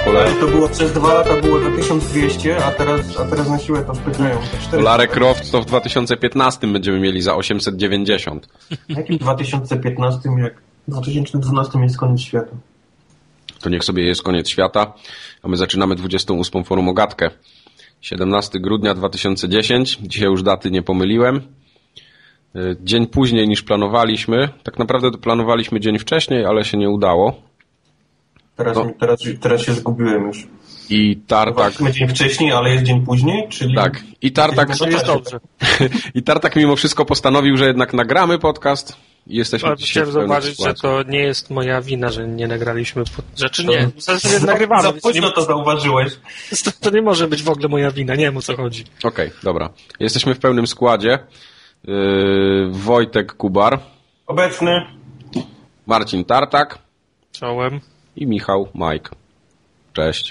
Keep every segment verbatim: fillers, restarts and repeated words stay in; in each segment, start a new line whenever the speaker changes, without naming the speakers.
cholera.
To było przez dwa lata było za tysiąc dwieście, a teraz, a teraz na siłę to wpychają.
Lara Croft to w dwa tysiące piętnastym będziemy mieli za osiemset dziewięćdziesiąt.
Jakim w dwa tysiące piętnastym, jak w dwa tysiące dwunastym jest koniec świata?
To niech sobie jest koniec świata, a my zaczynamy dwudziestą ósmą Forumogatkę. siedemnastego grudnia dwa tysiące dziesiątego. Dzisiaj już daty nie pomyliłem. Dzień później niż planowaliśmy. Tak naprawdę to planowaliśmy dzień wcześniej, ale się nie udało.
Teraz,
no.
teraz, teraz się zgubiłem już.
I Tartak...
Planowaliśmy dzień wcześniej, ale jest dzień później, czyli...
Tak. I Tartak...
jest dobrze.
I Tartak mimo wszystko postanowił, że jednak nagramy podcast. I jesteśmy
ale
dzisiaj
chciałem zauważyć, że to nie jest moja wina, że nie nagraliśmy pod... rzeczy. Nie, w zasadzie
za,
nagrywamy.
Za późno to zauważyłeś.
To, to nie może być w ogóle moja wina, nie wiem o co chodzi.
Okej, okay, dobra. Jesteśmy w pełnym składzie. Yy, Wojtek Kubar.
Obecny.
Marcin Tartak.
Czołem.
I Michał Majk. Cześć.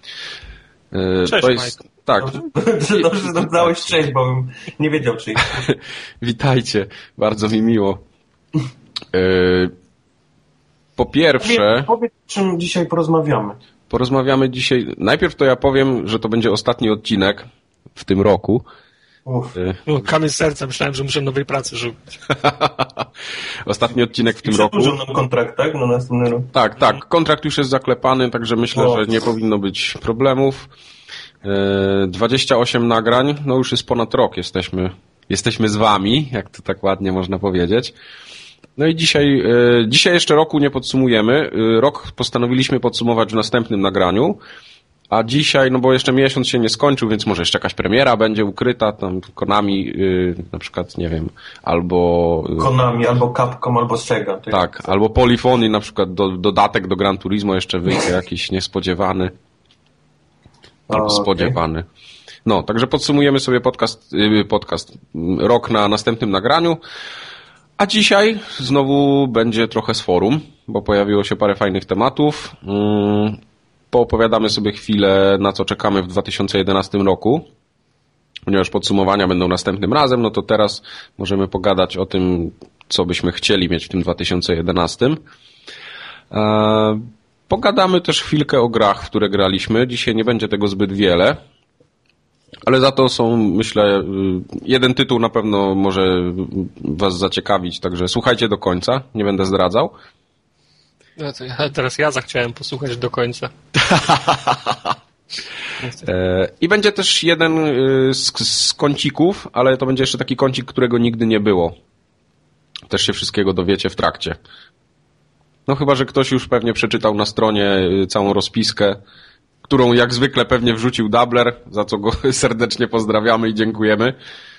Yy, Cześć,
to jest,
Majk.
Tak.
Dobrze, dobrze że dodałeś cześć, bo bym nie wiedział, czy...
Witajcie. Bardzo mi miło. Yy, po pierwsze...
Powiedz, o czym dzisiaj porozmawiamy.
Porozmawiamy dzisiaj... Najpierw to ja powiem, że to będzie ostatni odcinek w tym roku.
Uff.
No, kamień serca, myślałem, że muszę nowej pracy szukać.
Ostatni odcinek w tym
I
roku.
przedłużą nam kontrakt, tak? Na następny rok.
Tak, tak. Kontrakt już jest zaklepany, także myślę,
o.
że nie powinno być problemów. dwadzieścia osiem nagrań, no już jest ponad rok. Jesteśmy, jesteśmy z wami, jak to tak ładnie można powiedzieć. No i dzisiaj, dzisiaj jeszcze roku nie podsumujemy. Rok postanowiliśmy podsumować w następnym nagraniu. A dzisiaj, no bo jeszcze miesiąc się nie skończył, więc może jeszcze jakaś premiera będzie ukryta, tam Konami, yy, na przykład, nie wiem, albo... Yy,
Konami, albo Capcom, albo Sega.
Tak, tak, albo Polyphony, na przykład do, dodatek do Gran Turismo jeszcze wyjdzie jakiś niespodziewany. Albo okay. spodziewany. No, także podsumujemy sobie podcast, yy, podcast, yy, rok na następnym nagraniu. A dzisiaj znowu będzie trochę z forum, bo pojawiło się parę fajnych tematów. Yy, Poopowiadamy sobie chwilę, na co czekamy w dwa tysiące jedenastym roku, ponieważ podsumowania będą następnym razem, no to teraz możemy pogadać o tym, co byśmy chcieli mieć w tym dwa tysiące jedenastym. Eee, pogadamy też chwilkę o grach, w które graliśmy. Dzisiaj nie będzie tego zbyt wiele, ale za to są, myślę, jeden tytuł na pewno może was zaciekawić, także słuchajcie do końca, nie będę zdradzał.
No to ja, teraz ja zachciałem posłuchać do końca.
I będzie też jeden z, z kącików, ale to będzie jeszcze taki kącik, którego nigdy nie było. Też się wszystkiego dowiecie w trakcie. No chyba, że ktoś już pewnie przeczytał na stronie całą rozpiskę, którą jak zwykle pewnie wrzucił Dabler, za co go serdecznie pozdrawiamy i dziękujemy.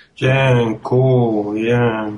Dziękuję.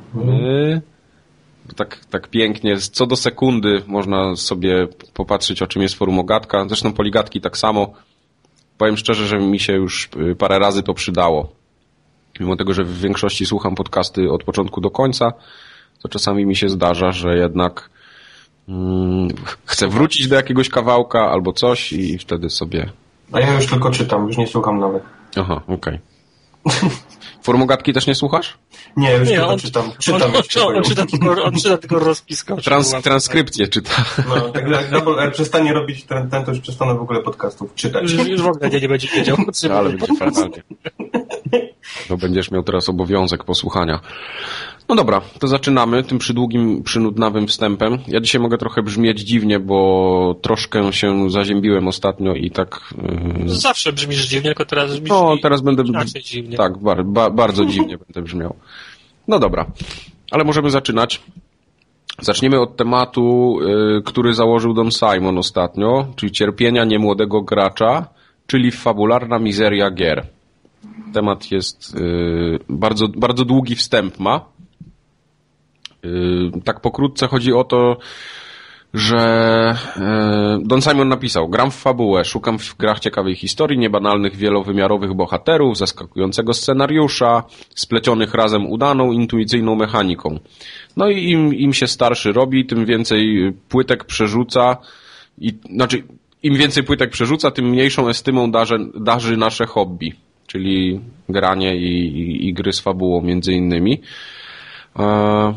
Tak, tak pięknie. Co do sekundy można sobie popatrzeć, o czym jest Forumogatka. Zresztą Poligatki tak samo. Powiem szczerze, że mi się już parę razy to przydało. Mimo tego, że w większości słucham podcasty od początku do końca, to czasami mi się zdarza, że jednak hmm, chcę wrócić do jakiegoś kawałka albo coś i wtedy sobie...
A ja już tylko czytam, już nie słucham nawet.
Aha, okej. Okay. Forumogatki też nie słuchasz?
Nie, już
nie,
tylko
on,
czytam.
czytam on, on, on, czyta tylko, on czyta tylko rozpiskę.
Trans, transkrypcję czyta.
No, tak jak Double R przestanie robić ten, ten, to już przestanę w ogóle podcastów czytać.
Już, już w ogóle nie, nie będzie wiedział.
No, ale będzie fatalnie. No będziesz miał teraz obowiązek posłuchania. No dobra, to zaczynamy tym przydługim, przynudnawym wstępem. Ja dzisiaj mogę trochę brzmieć dziwnie, bo troszkę się zaziębiłem ostatnio i tak...
Yy... Zawsze brzmisz dziwnie, tylko teraz brzmisz
No, teraz będę...
dziwnie.
Tak, bar, ba, bardzo dziwnie będę brzmiał. No dobra, ale możemy zaczynać. Zaczniemy od tematu, yy, który założył Don Simon ostatnio, czyli cierpienia niemłodego gracza, czyli fabularna mizeria gier. Temat jest yy, bardzo, bardzo długi wstęp ma. Yy, tak pokrótce chodzi o to, że yy, Don Simon napisał: gram w fabułę, szukam w grach ciekawej historii, niebanalnych, wielowymiarowych bohaterów, zaskakującego scenariusza, splecionych razem udaną, intuicyjną mechaniką. No i im, im się starszy robi, tym więcej płytek przerzuca, i, znaczy im więcej płytek przerzuca, tym mniejszą estymą darzy, darzy nasze hobby, czyli granie i, i, i gry z fabułą między innymi. E,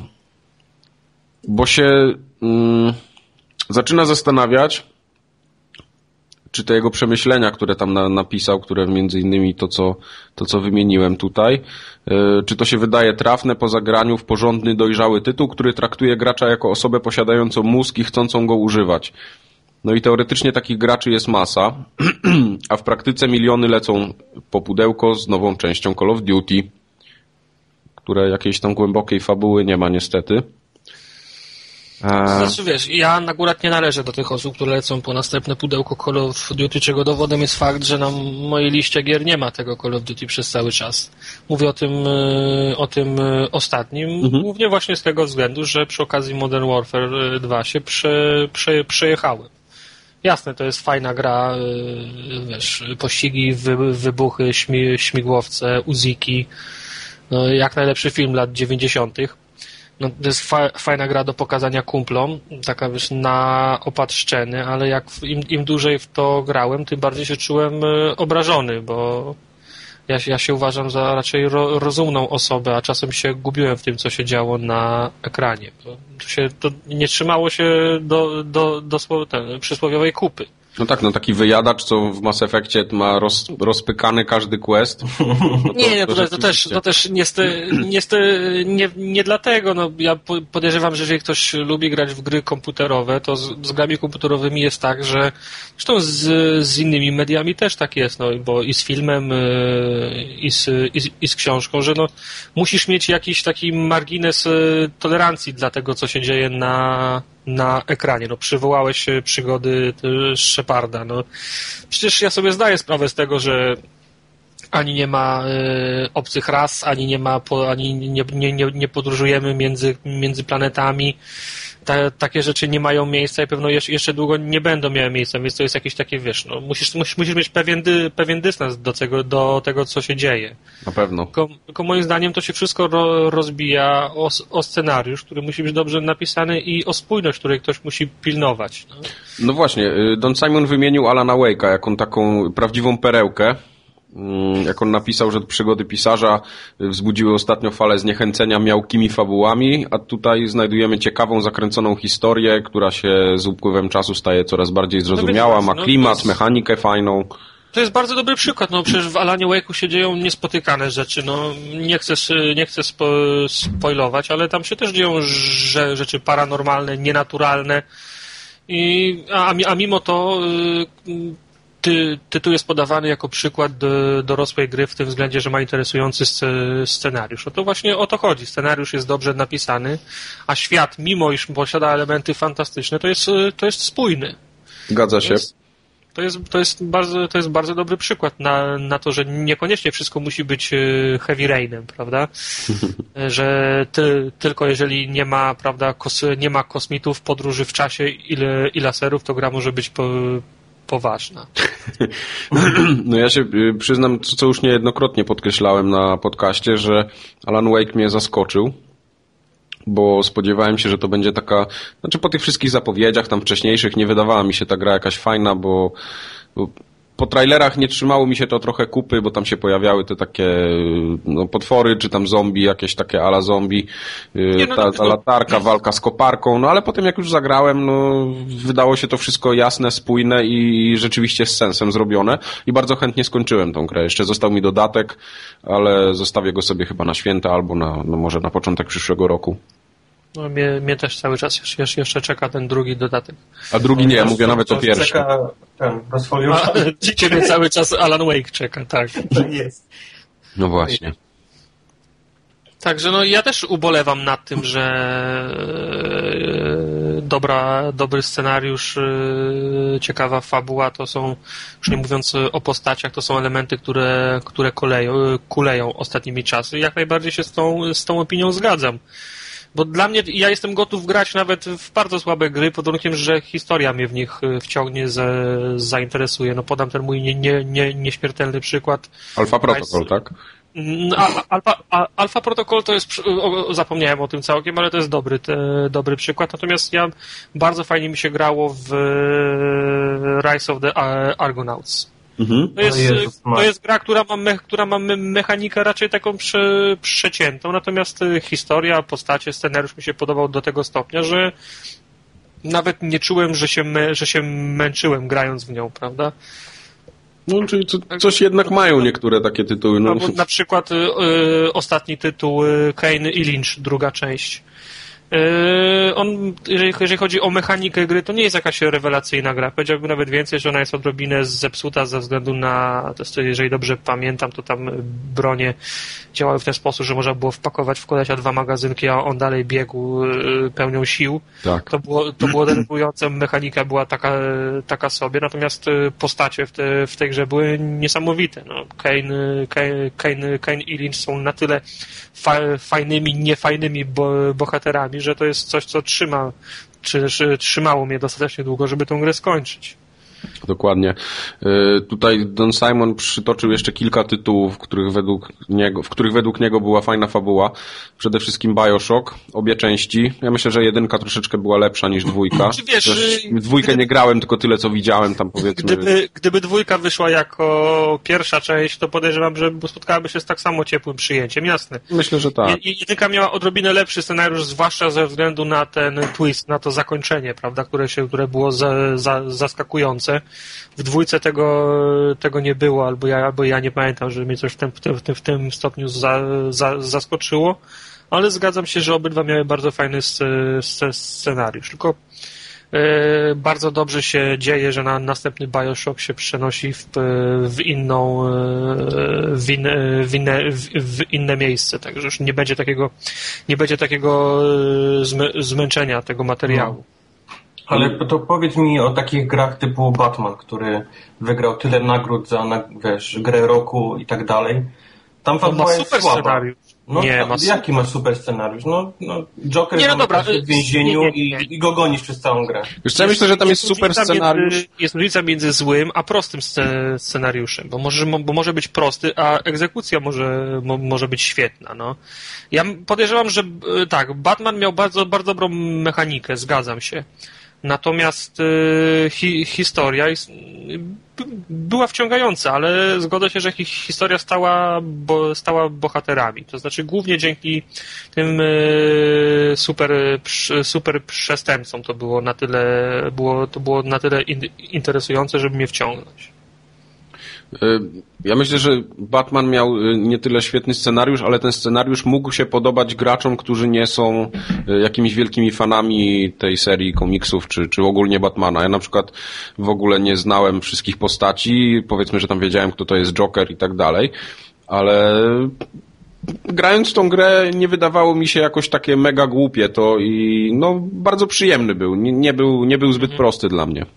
bo się mm, zaczyna zastanawiać, czy te jego przemyślenia, które tam na, napisał, które między innymi to, co, to, co wymieniłem tutaj, yy, czy to się wydaje trafne po zagraniu w porządny, dojrzały tytuł, który traktuje gracza jako osobę posiadającą mózg i chcącą go używać. No i teoretycznie takich graczy jest masa, a w praktyce miliony lecą po pudełko z nową częścią Call of Duty, które jakiejś tam głębokiej fabuły nie ma niestety.
Znaczy wiesz, ja akurat nie należę do tych osób, które lecą po następne pudełko Call of Duty, czego dowodem jest fakt, że na mojej liście gier nie ma tego Call of Duty przez cały czas. Mówię o tym, o tym ostatnim, mhm. głównie właśnie z tego względu, że przy okazji Modern Warfare dwa się prze, prze, przejechałem. Jasne, to jest fajna gra, wiesz, pościgi, wy, wybuchy, śmi, śmigłowce, uziki, no, jak najlepszy film lat dziewięćdziesiątych. No, to jest fa- fajna gra do pokazania kumplom, taka wiesz, na opad szczeny, ale jak im, im dłużej w to grałem, tym bardziej się czułem y, obrażony, bo ja, ja się uważam za raczej ro, rozumną osobę, a czasem się gubiłem w tym, co się działo na ekranie. To, się, to nie trzymało się do, do, do, do ten, przysłowiowej kupy.
No tak, no taki wyjadacz, co w Mass Effectie ma roz, rozpykany każdy quest.
No to, nie, nie, to, to, to też, to też niestety, niestety nie, nie dlatego. No, ja podejrzewam, że jeżeli ktoś lubi grać w gry komputerowe, to z, z grami komputerowymi jest tak, że zresztą z, z innymi mediami też tak jest, no, bo i z filmem, i z, i z, i z książką, że no, musisz mieć jakiś taki margines tolerancji dla tego, co się dzieje na na ekranie. No, przywołałeś przygody Sheparda. No, przecież ja sobie zdaję sprawę z tego, że ani nie ma y, obcych ras, ani nie ma, po, ani nie, nie, nie, nie podróżujemy między, między planetami. Ta, takie rzeczy nie mają miejsca i pewno jeszcze, jeszcze długo nie będą miały miejsca, więc to jest jakieś takie, wiesz, no, musisz, musisz, musisz mieć pewien, dy, pewien dystans do tego, do tego, co się dzieje.
Na pewno.
Tylko, tylko moim zdaniem to się wszystko ro, rozbija o, o scenariusz, który musi być dobrze napisany i o spójność, której ktoś musi pilnować. No,
no właśnie, Don Simon wymienił Alana Wake'a jako taką prawdziwą perełkę. Jak on napisał, że przygody pisarza wzbudziły ostatnio falę zniechęcenia miałkimi fabułami, a tutaj znajdujemy ciekawą, zakręconą historię, która się z upływem czasu staje coraz bardziej zrozumiała, ma klimat, mechanikę fajną.
To jest bardzo dobry przykład, no przecież w Alanie Wake'u się dzieją niespotykane rzeczy, no nie chcę, nie chcę spo, spoilować, ale tam się też dzieją rzeczy paranormalne, nienaturalne i, a, a mimo to yy, Ty, tytuł jest podawany jako przykład do, dorosłej gry w tym względzie, że ma interesujący scenariusz. No to właśnie o to chodzi. Scenariusz jest dobrze napisany, a świat, mimo iż posiada elementy fantastyczne, to jest, to jest spójny.
Zgadza się.
To jest, to jest, to jest, bardzo, to jest bardzo dobry przykład na, na to, że niekoniecznie wszystko musi być heavy rainem, prawda? Że ty, tylko jeżeli nie ma, prawda, kos, nie ma kosmitów, podróży w czasie i, i laserów, to gra może być po, poważna.
No ja się przyznam, co już niejednokrotnie podkreślałem na podcaście, że Alan Wake mnie zaskoczył, bo spodziewałem się, że to będzie taka, znaczy po tych wszystkich zapowiedziach tam wcześniejszych nie wydawała mi się ta gra jakaś fajna, bo, bo po trailerach nie trzymało mi się to trochę kupy, bo tam się pojawiały te takie no, potwory, czy tam zombie, jakieś takie ala zombie, nie, no, ta, ta latarka, walka z koparką, no ale potem jak już zagrałem, no wydało się to wszystko jasne, spójne i rzeczywiście z sensem zrobione i bardzo chętnie skończyłem tą grę. Jeszcze został mi dodatek, ale zostawię go sobie chyba na święta albo na, no może na początek przyszłego roku.
No, mnie, mnie też cały czas jeszcze, jeszcze czeka ten drugi dodatek.
A drugi nie, ja mówię nawet o pierwszym.
Czeka ten, rozfoliusza.
Ciebie cały czas Alan Wake czeka, tak.
Tak jest.
No właśnie.
Także no ja też ubolewam nad tym, że dobra, dobry scenariusz, ciekawa fabuła to są, już nie mówiąc o postaciach, to są elementy, które, które kuleją, kuleją ostatnimi czasy. Jak najbardziej się z tą, z tą opinią zgadzam. Bo dla mnie, ja jestem gotów grać nawet w bardzo słabe gry, pod warunkiem, że historia mnie w nich wciągnie, z, zainteresuje. No podam ten mój nie, nie, nie, nieśmiertelny przykład.
Alpha Protocol, tak?
Alpha, Alpha Protocol to jest, zapomniałem o tym całkiem, ale to jest dobry, te, dobry przykład. Natomiast ja, bardzo fajnie mi się grało w Rise of the Argonauts. Mhm. To, jest, Jezus, to jest gra, która ma, me, która ma me, mechanikę raczej taką prze, przeciętą, natomiast historia, postacie, scenariusz mi się podobał do tego stopnia, że nawet nie czułem, że się, me, że się męczyłem grając w nią, prawda?
No, czyli co, coś jednak mają niektóre takie tytuły. No.
Albo na przykład y, y, ostatni tytuł y, Kane i Lynch, druga część. Yy, on, jeżeli, jeżeli chodzi o mechanikę gry, to nie jest jakaś rewelacyjna gra. Powiedziałbym nawet więcej, że ona jest odrobinę zepsuta ze względu na, to jest, jeżeli dobrze pamiętam, to tam bronie działały w ten sposób, że można było wpakować w kolesia dwa magazynki, a on dalej biegł yy, pełnią sił.
Tak.
To było, to było denerwujące, mechanika była taka, taka sobie, natomiast postacie w, te, w tej grze były niesamowite. No, Kane, Kane, Kane, Kane i Lynch są na tyle fa, fajnymi, niefajnymi bo, bohaterami, że to jest coś, co trzyma, czy, czy, trzymało mnie dostatecznie długo, żeby tę grę skończyć.
Dokładnie. Y, tutaj Don Simon przytoczył jeszcze kilka tytułów, w których według niego, w których według niego była fajna fabuła. Przede wszystkim BioShock, obie części. Ja myślę, że jedynka troszeczkę była lepsza niż dwójka.
Czy wiesz,
w dwójkę
gdyby,
nie grałem, tylko tyle, co widziałem tam, powiedzmy.
Gdyby, gdyby dwójka wyszła jako pierwsza część, to podejrzewam, że spotkałaby się z tak samo ciepłym przyjęciem, jasne.
Myślę, że tak.
Jedynka miała odrobinę lepszy scenariusz, zwłaszcza ze względu na ten twist, na to zakończenie, prawda, które się, które było za, za, zaskakujące. W dwójce tego, tego nie było, albo ja, albo ja nie pamiętam, że mnie coś w tym, w tym, w tym, w tym stopniu za, za, zaskoczyło, ale zgadzam się, że obydwa miały bardzo fajny scenariusz. Tylko e, bardzo dobrze się dzieje, że na następny BioShock się przenosi w, w inną w inne, w, inne, w inne miejsce, także już nie będzie takiego nie będzie takiego zmę, zmęczenia tego materiału.
No. Ale to powiedz mi o takich grach typu Batman, który wygrał tyle nagród za, wiesz, grę roku i tak dalej. Tam fabuła jest
super
słaba.
Scenariusz.
No,
nie,
to,
ma
jaki ma super scenariusz? No, no Joker
nie, no dobra,
w więzieniu
nie, nie, nie.
I, i go gonisz przez całą grę.
Wiesz co, ja myślę, że tam jest, jest super scenariusz.
Między, jest różnica między złym a prostym scenariuszem, bo może, bo może być prosty, a egzekucja może, mo, może być świetna. No. Ja podejrzewam, że tak, Batman miał bardzo, bardzo dobrą mechanikę, zgadzam się. Natomiast y, hi, historia jest, y, była wciągająca, ale zgodzę się, że hi, historia stała, bo, stała bohaterami. To znaczy głównie dzięki tym y, super, super przestępcom to było na tyle, było, to było na tyle in, interesujące, żeby mnie wciągnąć.
Ja myślę, że Batman miał nie tyle świetny scenariusz, ale ten scenariusz mógł się podobać graczom, którzy nie są jakimiś wielkimi fanami tej serii komiksów, czy, czy ogólnie Batmana. Ja na przykład w ogóle nie znałem wszystkich postaci, powiedzmy, że tam wiedziałem, kto to jest Joker i tak dalej, ale grając w tą grę nie wydawało mi się jakoś takie mega głupie to i no bardzo przyjemny był, nie, nie był, nie był zbyt prosty dla mnie.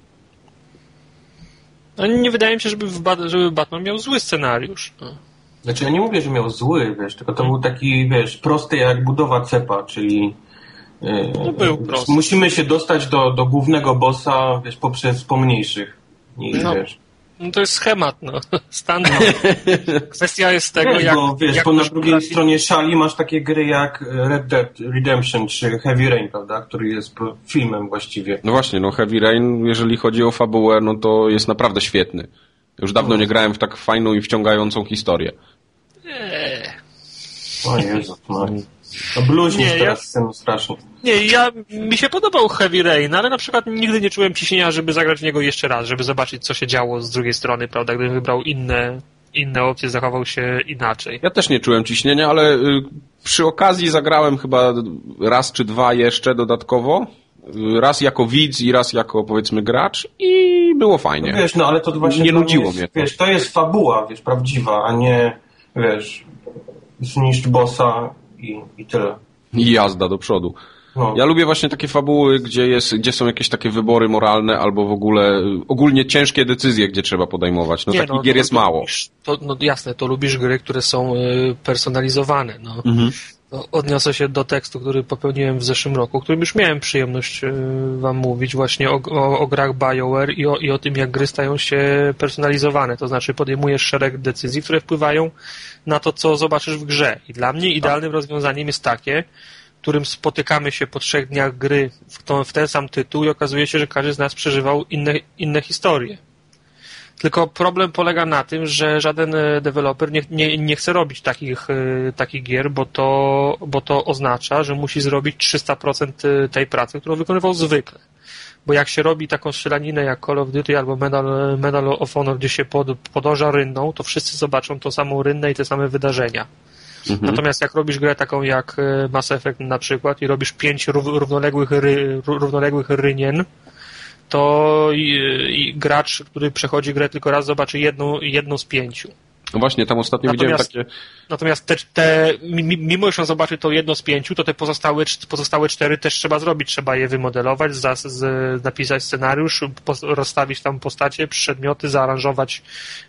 No, nie wydaje mi się, żeby, w Bat- żeby Batman miał zły scenariusz. No.
Znaczy ja nie mówię, że miał zły, wiesz, tylko to był taki, wiesz, prosty jak budowa cepa, czyli yy,
no był prosty.
Musimy się dostać do, do głównego bossa, wiesz, poprzez pomniejszych. I,
no.
wiesz.
No to jest schemat, no. Standard. Kwestia jest tego,
wiesz,
jak...
Bo, wiesz,
jak
bo na drugiej
trafi...
stronie szali masz takie gry jak Red Dead Redemption czy Heavy Rain, prawda, który jest filmem właściwie.
No właśnie, no Heavy Rain, jeżeli chodzi o fabułę, no to jest naprawdę świetny. Już dawno nie grałem w tak fajną i wciągającą historię.
Eee.
O Jezu, no. No bluźnisz teraz ja... scenu strasznie.
Nie, ja, mi się podobał Heavy Rain, ale na przykład nigdy nie czułem ciśnienia, żeby zagrać w niego jeszcze raz, żeby zobaczyć, co się działo z drugiej strony, prawda, gdybym wybrał inne, inne opcje, zachował się inaczej.
Ja też nie czułem ciśnienia, ale y, przy okazji zagrałem chyba raz czy dwa jeszcze dodatkowo. Raz jako widz i raz jako, powiedzmy, gracz i było fajnie.
No wiesz, no ale to właśnie
nie nudziło
jest,
mnie to.
Wiesz, to jest fabuła, wiesz, prawdziwa, a nie, wiesz, zniszcz bossa i, i tyle.
I jazda do przodu. No. Ja lubię właśnie takie fabuły, gdzie, jest, gdzie są jakieś takie wybory moralne albo w ogóle ogólnie ciężkie decyzje, gdzie trzeba podejmować. No nie, takich no, gier to, jest to mało.
Lubisz, to, no jasne, to lubisz gry, które są y, personalizowane. No. Mhm. No, odniosę się do tekstu, który popełniłem w zeszłym roku, którym już miałem przyjemność y, wam mówić właśnie o, o, o grach BioWare i o, i o tym, jak gry stają się personalizowane. To znaczy podejmujesz szereg decyzji, które wpływają na to, co zobaczysz w grze. I dla mnie idealnym rozwiązaniem jest takie, którym spotykamy się po trzech dniach gry w, to, w ten sam tytuł i okazuje się, że każdy z nas przeżywał inne, inne historie. Tylko problem polega na tym, że żaden deweloper nie, nie, nie chce robić takich, takich gier, bo to, bo to oznacza, że musi zrobić trzysta procent tej pracy, którą wykonywał zwykle. bo jak się robi taką strzelaninę jak Call of Duty albo Medal, Medal of Honor, gdzie się pod, podąża rynną, to wszyscy zobaczą tą samą rynnę i te same wydarzenia. Mhm. Natomiast jak robisz grę taką jak Mass Effect na przykład i robisz pięć równoległych, ry, równoległych rynien, to i, i gracz, który przechodzi grę tylko raz, zobaczy jedną, jedną z pięciu.
No właśnie, tam ostatnio
natomiast,
widziałem takie...
Natomiast te, te, mimo że on zobaczy to jedno z pięciu, to te pozostałe, pozostałe cztery też trzeba zrobić. Trzeba je wymodelować, za, z, napisać scenariusz, po, rozstawić tam postacie, przedmioty, zaaranżować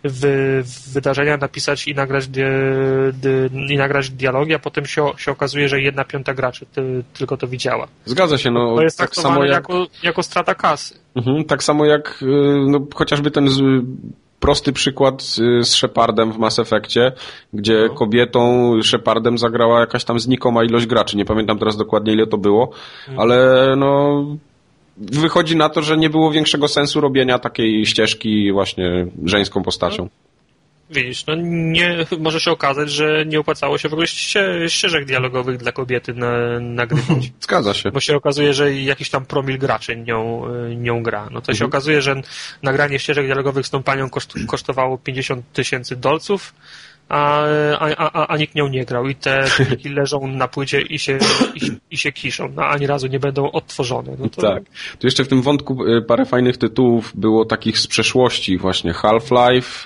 w, w wydarzenia, napisać i nagrać, di, di, i nagrać dialogi, a potem się, się okazuje, że jedna piąta graczy ty, tylko to widziała.
Zgadza się. No,
to jest
tak samo jak...
jako, jako strata kasy.
Mhm, tak samo jak no, chociażby ten... Z... Prosty przykład z Shepardem w Mass Effectie, gdzie no. kobietą Shepardem zagrała jakaś tam znikoma ilość graczy. Nie pamiętam teraz dokładnie, ile to było, no. ale no wychodzi na to, że nie było większego sensu robienia takiej ścieżki właśnie żeńską postacią.
No. Widzisz, no nie, może się okazać, że nie opłacało się w ogóle ście, ścieżek dialogowych dla kobiety na, nagrywać.
Zgadza się.
Bo się okazuje, że jakiś tam promil graczy nią, nią gra. No to mhm. się okazuje, że nagranie ścieżek dialogowych z tą panią koszt, kosztowało pięćdziesiąt tysięcy dolców, a, a, a, a nikt nią nie grał. I te pliki leżą na płycie i się, i, i się kiszą. No, ani razu nie będą odtworzone. No to...
Tak. Tu jeszcze w tym wątku parę fajnych tytułów było takich z przeszłości. Właśnie Half-Life,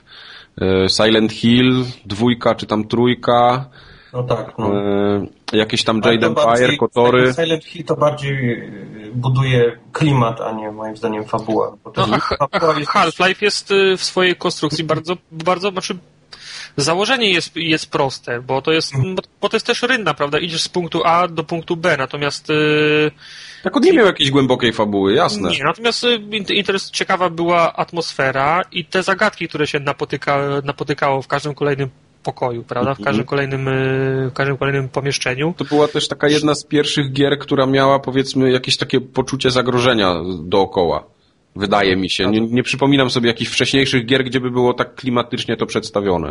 Silent Hill, dwójka czy tam trójka.
No tak, no.
E, jakieś tam Jade Empire, Kotory.
Silent Hill to bardziej buduje klimat, a nie moim zdaniem fabuła. Bo to
no, a, a jest... Half-Life jest w swojej konstrukcji bardzo, bardzo, znaczy założenie jest, jest proste, bo to jest, hmm. bo to jest też rynna, prawda? Idziesz z punktu A do punktu B, natomiast
tak on nie miał jakiejś głębokiej fabuły, jasne.
Nie, natomiast interes, ciekawa była atmosfera i te zagadki, które się napotyka, napotykało w każdym kolejnym pokoju, prawda? W każdym kolejnym, w każdym kolejnym pomieszczeniu.
To była też taka jedna z pierwszych gier, która miała, powiedzmy, jakieś takie poczucie zagrożenia dookoła. Wydaje mi się. Nie, nie przypominam sobie jakichś wcześniejszych gier, gdzie by było tak klimatycznie to przedstawione.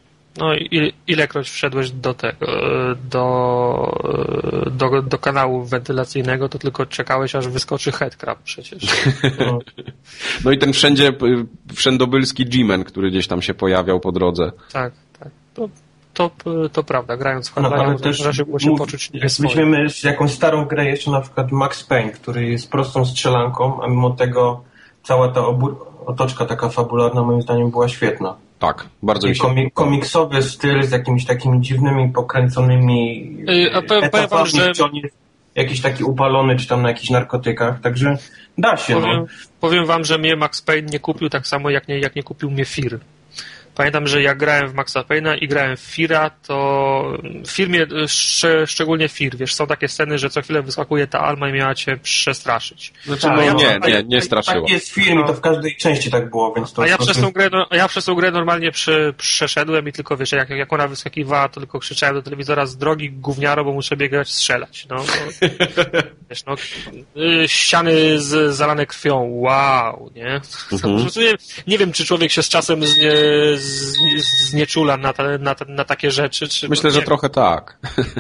No i ilekroć wszedłeś do tego, do, do, do kanału wentylacyjnego, to tylko czekałeś, aż wyskoczy headcrab przecież.
No, no i ten wszędzie, wszędobylski G-Man, który gdzieś tam się pojawiał po drodze.
Tak, tak. To, to, to prawda. Grając w Half-Life, no, też można się mów, poczuć nieswoje.
Weźmiemy jakąś starą grę jeszcze, na przykład Max Payne, który jest prostą strzelanką, a mimo tego cała ta obu- otoczka taka fabularna moim zdaniem była świetna.
Tak, bardzo mi się
komi- komiksowy styl z jakimiś takimi dziwnymi, pokręconymi
yy, a pe- etapami, że...
czy on jest jakiś taki upalony, czy tam na jakichś narkotykach, także da się.
Powiem,
no.
powiem wam, że mnie Max Payne nie kupił tak samo, jak nie, jak nie kupił mnie Fear. Pamiętam, że jak grałem w Maxa Payne'a i grałem w Feara, to w filmie, szcz- szczególnie Fear, wiesz, są takie sceny, że co chwilę wyskakuje ta Alma i miała cię przestraszyć.
Znaczy, no ja, nie, nie, nie straszyło.
Tak jest w filmie, to w każdej części tak było, więc to...
A ja,
to
przez tą grę, no, a ja przez tą grę normalnie prze, przeszedłem i tylko, wiesz, jak, jak ona wyskakiwała, to tylko krzyczałem do telewizora z drogi gówniaro, bo muszę biegać, strzelać, no. Bo, wiesz, no, ściany z, zalane krwią, wow, nie? Mhm. Nie wiem, czy człowiek się z czasem znie, z, znieczula na, ta, na, na takie rzeczy. Czy,
Myślę,
no,
że trochę tak.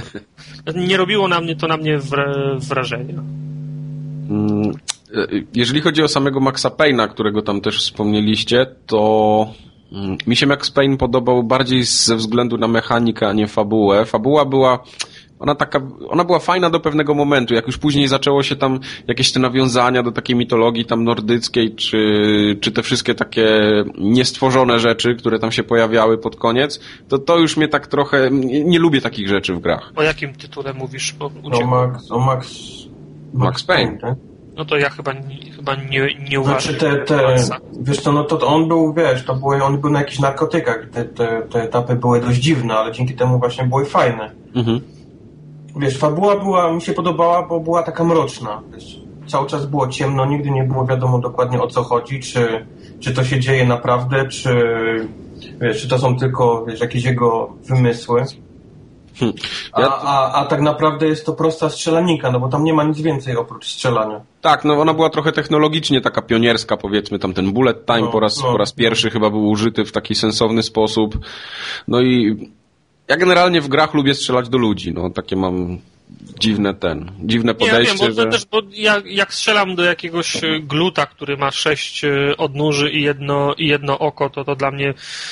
Nie robiło na mnie to na mnie wrażenia.
Jeżeli chodzi o samego Maxa Payne'a, którego tam też wspomnieliście, to mi się Max Payne podobał bardziej ze względu na mechanikę, a nie fabułę. Fabuła była Ona taka, ona była fajna do pewnego momentu, jak już później zaczęło się tam jakieś te nawiązania do takiej mitologii tam nordyckiej, czy, czy te wszystkie takie niestworzone rzeczy, które tam się pojawiały pod koniec, to to już mnie tak trochę, nie, nie lubię takich rzeczy w grach.
O jakim tytule mówisz? O,
o Max, o Max,
Max, Max Payne,
tak?
No to ja chyba nie, chyba nie, nie uważam.
Znaczy te, te wiesz co, no to on był, wiesz, to były, on był na jakichś narkotykach, te, te, te etapy były dość dziwne, ale dzięki temu właśnie były fajne. Mhm. Wiesz, fabuła była, mi się podobała, bo była taka mroczna. Wiesz, cały czas było ciemno, nigdy nie było wiadomo dokładnie o co chodzi, czy, czy to się dzieje naprawdę, czy, wiesz, czy to są tylko, wiesz, jakieś jego wymysły. Hmm. Ja... A, a, a tak naprawdę jest to prosta strzelaninka, no bo tam nie ma nic więcej oprócz strzelania.
Tak, no ona była trochę technologicznie taka pionierska, powiedzmy, tam ten bullet time no, po raz, no. po raz pierwszy chyba był użyty w taki sensowny sposób. No i ja generalnie w grach lubię strzelać do ludzi, no takie mam dziwne ten, dziwne podejście.
Ja wiem, bo
że...
też, bo ja, jak strzelam do jakiegoś gluta, który ma sześć odnóży i jedno, i jedno oko, to to dla mnie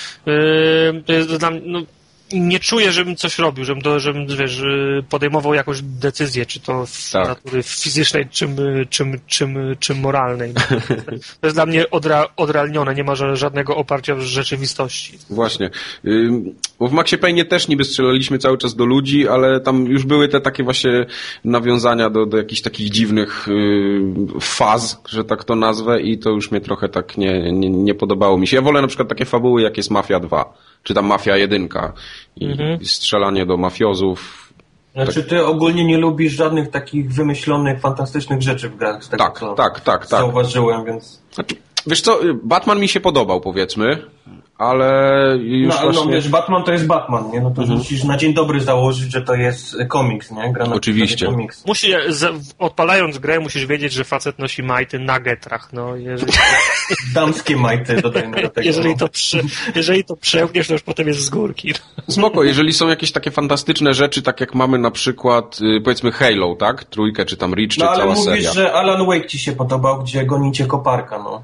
yy, to jest dla mnie, no, nie czuję, żebym coś robił, żebym, do, żebym wiesz, podejmował jakąś decyzję, czy to w tak. natury fizycznej, czym, czym, czym, czym moralnej. To jest dla mnie odra, odrealnione, nie ma żadnego oparcia w rzeczywistości.
Właśnie. Bo w Maxie Payne'ie też niby strzelaliśmy cały czas do ludzi, ale tam już były te takie właśnie nawiązania do, do jakichś takich dziwnych faz, że tak to nazwę, i to już mnie trochę tak nie, nie, nie podobało mi się. Ja wolę na przykład takie fabuły, jak jest Mafia dwa, czy tam Mafia jeden i, mhm. i strzelanie do mafiozów.
Znaczy ty ogólnie nie lubisz żadnych takich wymyślonych, fantastycznych rzeczy w grach, z tego
tak,
co
tak, tak, tak.
zauważyłem, więc...
Znaczy, wiesz co, Batman mi się podobał, powiedzmy, ale już
no,
właśnie...
no wiesz, Batman to jest Batman, nie? No to mhm. musisz na dzień dobry założyć, że to jest komiks, nie? Gra na
Oczywiście.
Komiks.
Musi, odpalając grę, musisz wiedzieć, że facet nosi majty na getrach, no. Jeżeli...
Damskie majty, dodajmy do tego.
Jeżeli to, prze, jeżeli to przełkniesz, to już potem jest z górki.
Spoko, jeżeli są jakieś takie fantastyczne rzeczy, tak jak mamy na przykład, powiedzmy Halo, tak? Trójkę, czy tam Reach, czy
no,
cała
ale
seria.
mówisz, że Alan Wake ci się podobał, gdzie gonicie koparka, no.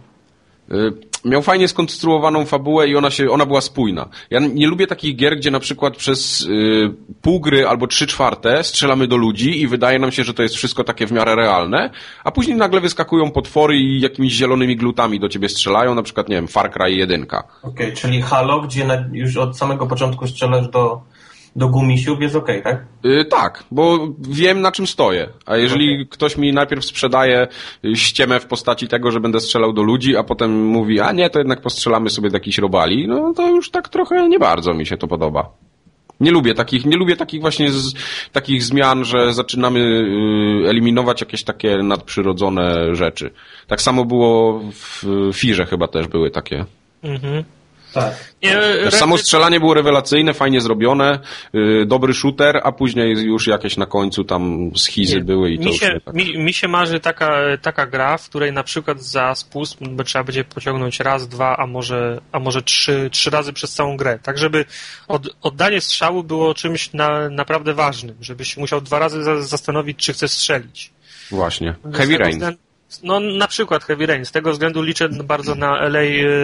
Miał fajnie skonstruowaną fabułę i ona się, ona była spójna. Ja nie lubię takich gier, gdzie na przykład przez y, pół gry albo trzy czwarte strzelamy do ludzi i wydaje nam się, że to jest wszystko takie w miarę realne, a później nagle wyskakują potwory i jakimiś zielonymi glutami do ciebie strzelają, na przykład, nie wiem, Far Cry jeden. Okej,
okay, czyli Halo, gdzie na, już od samego początku strzelasz do do gumisiów, jest okej, okay, tak?
Yy, tak, bo wiem, na czym stoję. A jeżeli okay. ktoś mi najpierw sprzedaje ściemę w postaci tego, że będę strzelał do ludzi, a potem mówi, a nie, to jednak postrzelamy sobie do jakichś robali, no to już tak trochę nie bardzo mi się to podoba. Nie lubię takich, nie lubię takich właśnie z, takich zmian, że zaczynamy y, eliminować jakieś takie nadprzyrodzone rzeczy. Tak samo było w Firze chyba też były takie. Mhm.
Tak.
Też samo strzelanie było rewelacyjne, fajnie zrobione, yy, dobry shooter, a później już jakieś na końcu tam schizy nie, były i to
mi się,
już tak.
mi, mi się marzy taka, taka gra, w której na przykład za spust trzeba będzie pociągnąć raz, dwa, a może, a może trzy, trzy razy przez całą grę. Tak, żeby od, oddanie strzału było czymś na, naprawdę ważnym, żebyś musiał dwa razy za, zastanowić, czy chcesz strzelić.
Właśnie. Heavy Rain.
No na przykład Heavy Rain. Z tego względu liczę bardzo na L A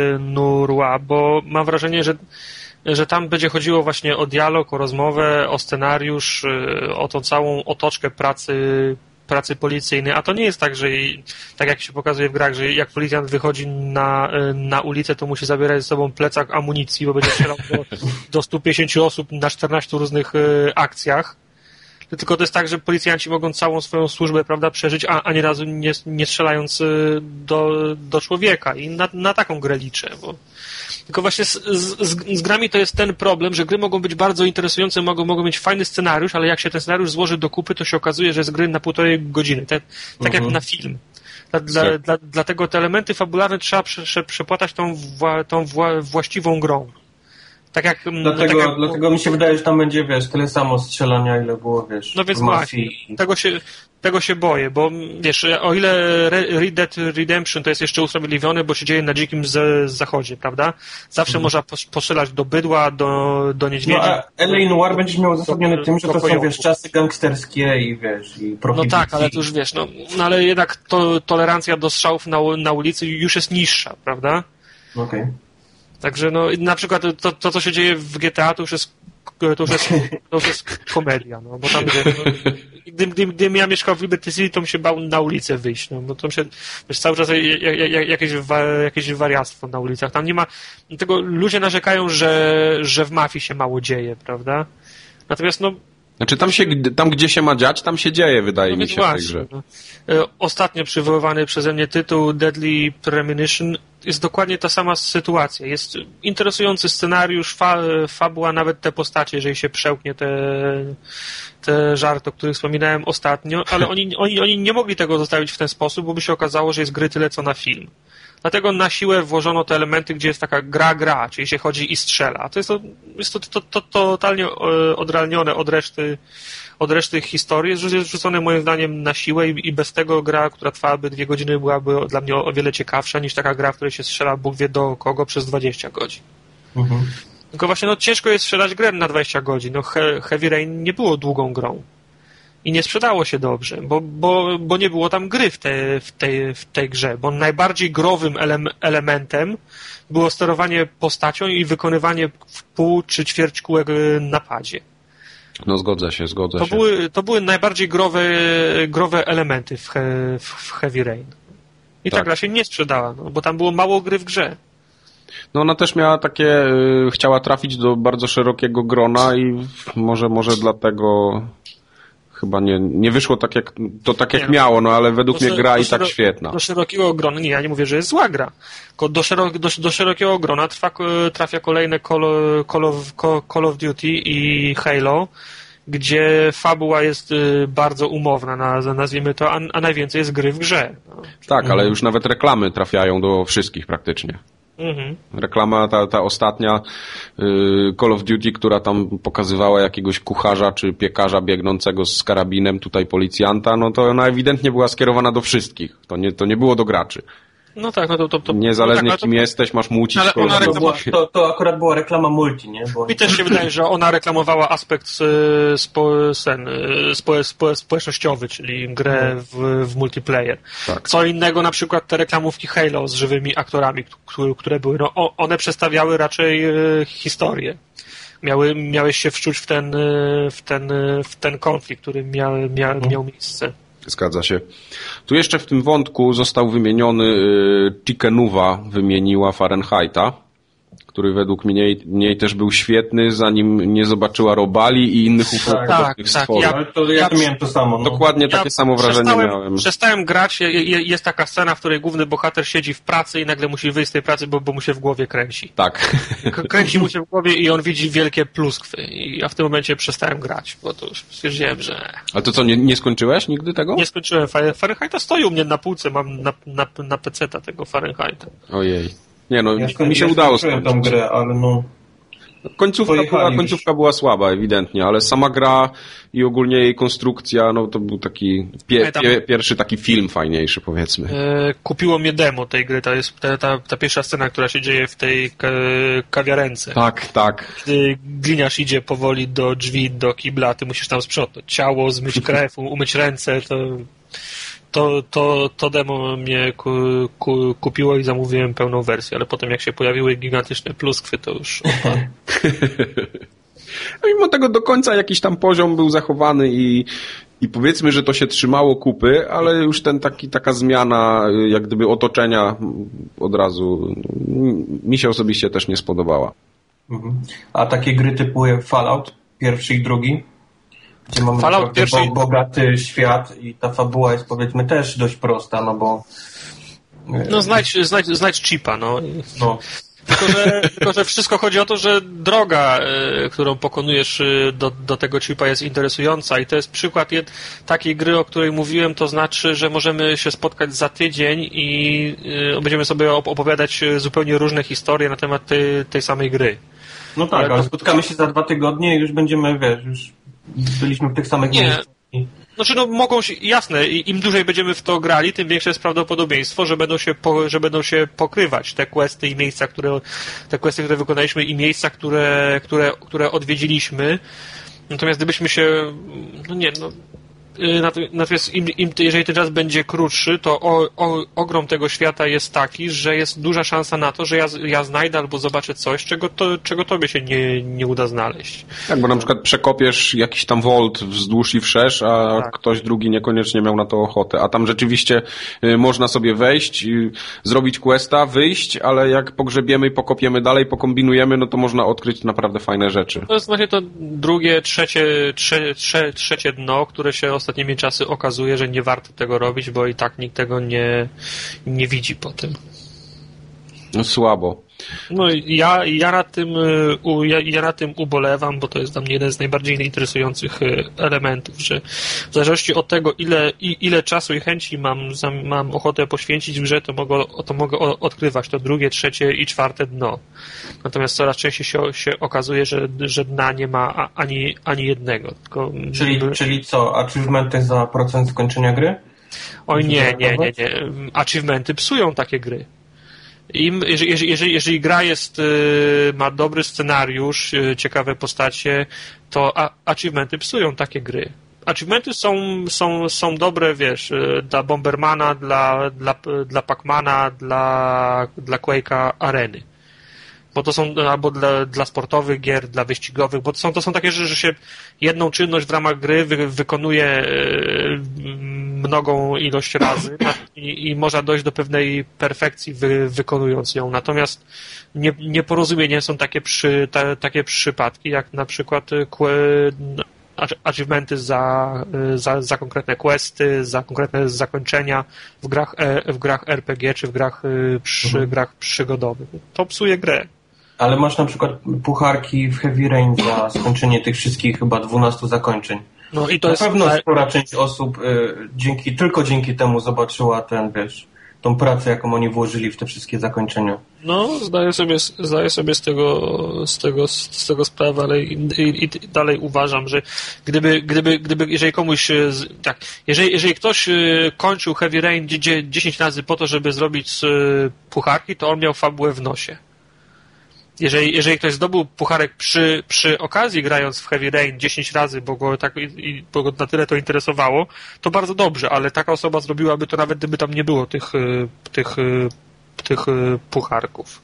Noire, bo mam wrażenie, że, że tam będzie chodziło właśnie o dialog, o rozmowę, o scenariusz, o tą całą otoczkę pracy, pracy policyjnej. A to nie jest tak, że tak jak się pokazuje w grach, że jak policjant wychodzi na, na ulicę, to musi zabierać ze sobą plecak amunicji, bo będzie strzelał do, do stu pięćdziesięciu osób na czternastu różnych akcjach. Tylko to jest tak, że policjanci mogą całą swoją służbę, prawda, przeżyć, a ani razu nie, nie strzelając do, do człowieka. I na, na taką grę liczę. Bo... Tylko właśnie z, z, z grami to jest ten problem, że gry mogą być bardzo interesujące, mogą, mogą mieć fajny scenariusz, ale jak się ten scenariusz złoży do kupy, to się okazuje, że jest gry na półtorej godziny. Te, tak mhm. jak na film. Dla, dla, dla, dlatego te elementy fabularne trzeba prze, prze, przepłatać tą, wła, tą wła, właściwą grą. Tak jak,
dlatego,
tak jak,
dlatego mi się wydaje, że tam będzie, wiesz, tyle samo strzelania, ile było, wiesz,
no więc
w Mafii.
Właśnie, tego się, tego się boję, bo wiesz, o ile Red Dead Redemption to jest jeszcze usprawiedliwione, bo się dzieje na dzikim z, zachodzie, prawda? Zawsze hmm. można postrzelać do bydła, do, do niedźwiedzi.
No a L A Noire będziesz miał uzasadnione tym, że to są, wiesz, czasy gangsterskie i wiesz, i prohibicji.
No tak, ale to już wiesz, no, no ale jednak to, tolerancja do strzałów na, na ulicy już jest niższa, prawda?
Okej. Okay.
Także no na przykład to, to, co się dzieje w G T A, to już jest, to już jest, to już jest komedia, no, bo tam no, gdybym gdy, gdy ja mieszkał w Liberty City, to bym się bał na ulicę wyjść, no, bo tam się wiesz, cały czas jak, jak, jakieś, jakieś wariactwo na ulicach, tam nie ma, tego ludzie narzekają, że, że w mafii się mało dzieje, prawda? Natomiast no
Znaczy tam, się, tam gdzie się ma dziać, tam się dzieje, wydaje
no
mi się
właśnie,
w tej grze.
No. Ostatnio przywoływany przeze mnie tytuł Deadly Premonition jest dokładnie ta sama sytuacja. Jest interesujący scenariusz, fa, fabuła, nawet te postacie, jeżeli się przełknie te, te żarty, o których wspominałem ostatnio, ale oni, oni, oni nie mogli tego zostawić w ten sposób, bo by się okazało, że jest gry tyle co na film. Dlatego na siłę włożono te elementy, gdzie jest taka gra-gra, czyli się chodzi i strzela. To jest to, jest to, to, to, to totalnie odrealnione od reszty, od reszty historii. Jest rzucone moim zdaniem na siłę i, i bez tego gra, która trwałaby dwie godziny, byłaby dla mnie o, o wiele ciekawsza niż taka gra, w której się strzela Bóg wie do kogo przez dwadzieścia godzin. Mhm. Tylko właśnie no, ciężko jest strzelać grę na dwadzieścia godzin. No, He- Heavy Rain nie było długą grą. I nie sprzedało się dobrze, bo, bo, bo nie było tam gry w, te, w, tej, w tej grze, bo najbardziej growym ele- elementem było sterowanie postacią i wykonywanie w pół czy ćwierć kółek na padzie.
No zgodzę się, zgodzę
to
się.
Były, to były najbardziej growe, growe elementy w, he, w Heavy Rain. I tak. ta gra się nie sprzedała, no, bo tam było mało gry w grze.
No ona też miała takie, y, chciała trafić do bardzo szerokiego grona i może, może dlatego chyba nie, nie wyszło tak jak, to tak jak nie, miało, no ale według mnie gra i tak świetna.
Do szerokiego grona, nie, ja nie mówię, że jest zła gra, tylko do, szerok, do, do szerokiego grona trwa, trafia kolejne Call, Call, of, Call of Duty i Halo, gdzie fabuła jest bardzo umowna, nazwijmy to, a, a najwięcej jest gry w grze. No.
Tak, ale już nawet reklamy trafiają do wszystkich praktycznie. Mhm. Reklama ta, ta ostatnia y, Call of Duty, która tam pokazywała jakiegoś kucharza czy piekarza biegnącego z karabinem, tutaj policjanta, no to ona ewidentnie była skierowana do wszystkich. To nie, to nie było do graczy.
No tak, no to... to, to
Niezależnie
no tak,
kim
to,
jesteś, masz mucić.
Ale ona
reklamowała, to, to akurat była reklama multi, nie? Bo...
Mi też się wydaje, że ona reklamowała aspekt spo, sen, spo, spo, społecznościowy, czyli grę w, w multiplayer. Tak. Co innego na przykład te reklamówki Halo z żywymi aktorami, które, które były, no one przedstawiały raczej historię. Miały, miałeś się wczuć w ten, w ten, w ten konflikt, który miał, miał, miał miejsce.
Zgadza się. Tu jeszcze w tym wątku został wymieniony y, Chickenówa wymieniła Fahrenheita, który według mnie, mnie też był świetny, zanim nie zobaczyła robali i innych
tak, tak, stworów. Tak, ja, to, ja, ja miałem to samo. No.
Dokładnie ja takie samo wrażenie miałem.
Przestałem grać, jest taka scena, w której główny bohater siedzi w pracy i nagle musi wyjść z tej pracy, bo, bo mu się w głowie kręci.
Tak.
Kręci mu się w głowie i on widzi wielkie pluskwy. I ja w tym momencie przestałem grać, bo to już stwierdziłem, że...
Ale to co, nie, nie skończyłeś nigdy tego?
Nie skończyłem. Fahrenheita stoi u mnie na półce, mam na, na, na peceta tego Fahrenheita.
Ojej. Nie no,
ja
mi się
ja
udało skończyć
tą grę, ale no...
Końcówka była, końcówka była słaba, ewidentnie, ale sama gra i ogólnie jej konstrukcja, no to był taki pie, pie, pierwszy taki film fajniejszy, powiedzmy.
E, kupiło mnie demo tej gry, to jest ta, ta, ta pierwsza scena, która się dzieje w tej ka, kawiarence.
Tak, tak.
Gdy gliniarz idzie powoli do drzwi, do kibla, ty musisz tam sprzątać ciało, zmyć krew, umyć ręce, to... To, to, to demo mnie ku, ku, kupiło i zamówiłem pełną wersję, ale potem jak się pojawiły gigantyczne pluskwy, to już odpadł.
No mimo tego do końca jakiś tam poziom był zachowany i, i powiedzmy, że to się trzymało kupy, ale już ten taki, taka zmiana jak gdyby otoczenia od razu mi się osobiście też nie spodobała.
Mhm. A takie gry typu Fallout, pierwszy i drugi? Gdzie mamy
Fallout pierwszy...
bogaty świat i ta fabuła jest powiedzmy też dość prosta, no bo...
No znajdź, znajdź, znajdź chipa, no. no. Tylko, że, tylko, że wszystko chodzi o to, że droga, y, którą pokonujesz y, do, do tego chipa jest interesująca i to jest przykład jed, takiej gry, o której mówiłem, to znaczy, że możemy się spotkać za tydzień i y, będziemy sobie opowiadać zupełnie różne historie na temat tej, tej samej gry.
No tak, ale, ale spotkamy się za dwa tygodnie i już będziemy, wiesz, już byliśmy w tych samych miejscach.
Znaczy, no mogą się, jasne, im dłużej będziemy w to grali, tym większe jest prawdopodobieństwo, że będą się, po, że będą się pokrywać te questy i miejsca, które, te questy, które wykonaliśmy i miejsca, które, które, które odwiedziliśmy. Natomiast gdybyśmy się, no nie, no, natomiast im, im, jeżeli ten czas będzie krótszy, to o, o, ogrom tego świata jest taki, że jest duża szansa na to, że ja, ja znajdę albo zobaczę coś, czego, to, czego tobie się nie, nie uda znaleźć.
Tak, bo na przykład przekopiesz jakiś tam volt wzdłuż i wszerz, a tak. Ktoś drugi niekoniecznie miał na to ochotę. A tam rzeczywiście y, można sobie wejść, y, zrobić questa, wyjść, ale jak pogrzebiemy i pokopiemy dalej, pokombinujemy, no to można odkryć naprawdę fajne rzeczy.
To jest właśnie to drugie, trzecie, trze, trze, trzecie dno, które się ostatnimi czasy okazuje, że nie warto tego robić, bo i tak nikt tego nie, nie widzi po tym.
No słabo.
No ja, ja, na tym, ja, ja na tym ubolewam, bo to jest dla mnie jeden z najbardziej interesujących elementów, że w zależności od tego, ile, ile czasu i chęci mam, mam ochotę poświęcić w grze, to mogę, to mogę odkrywać to drugie, trzecie i czwarte dno. Natomiast coraz częściej się, się okazuje, że, że dna nie ma ani, ani jednego. Tylko
czyli, by... czyli co? Achievementy za procent skończenia gry?
Oj nie, nie, nie, nie. Achievementy psują takie gry. Im, jeżeli, jeżeli, jeżeli gra jest, ma dobry scenariusz, ciekawe postacie, to achievementy psują takie gry. achievementy są, są, są dobre, wiesz, dla Bombermana, dla, dla, dla Pacmana, dla, dla Quake'a Areny. Bo to są, albo dla, dla sportowych gier, dla wyścigowych, bo to są, to są takie rzeczy, że się jedną czynność w ramach gry wy, wykonuje mnogą ilość razy i, i można dojść do pewnej perfekcji wy, wykonując ją. Natomiast nie, nieporozumienie są takie, przy, ta, takie przypadki, jak na przykład achievementy za, za, za konkretne questy, za konkretne zakończenia w grach, w grach er pe gie czy w grach, przy, mhm. grach przygodowych. To psuje grę.
Ale masz na przykład pucharki w Heavy Rain za skończenie tych wszystkich chyba dwunastu zakończeń. No i to na jest... pewno spora część osób y, dzięki, tylko dzięki temu zobaczyła ten, wiesz, tą pracę, jaką oni włożyli w te wszystkie zakończenia.
No, zdaję sobie, zdaję sobie z tego, z tego, z tego sprawę, ale i, i, i dalej uważam, że gdyby, gdyby, gdyby, jeżeli komuś, tak, jeżeli, jeżeli ktoś kończył Heavy Rain dziesięć razy po to, żeby zrobić pucharki, to on miał fabułę w nosie. Jeżeli, jeżeli ktoś zdobył pucharek przy, przy okazji grając w Heavy Rain dziesięć razy, bo go, tak, i, bo go na tyle to interesowało, to bardzo dobrze, ale taka osoba zrobiłaby to nawet gdyby tam nie było tych, tych, tych pucharków.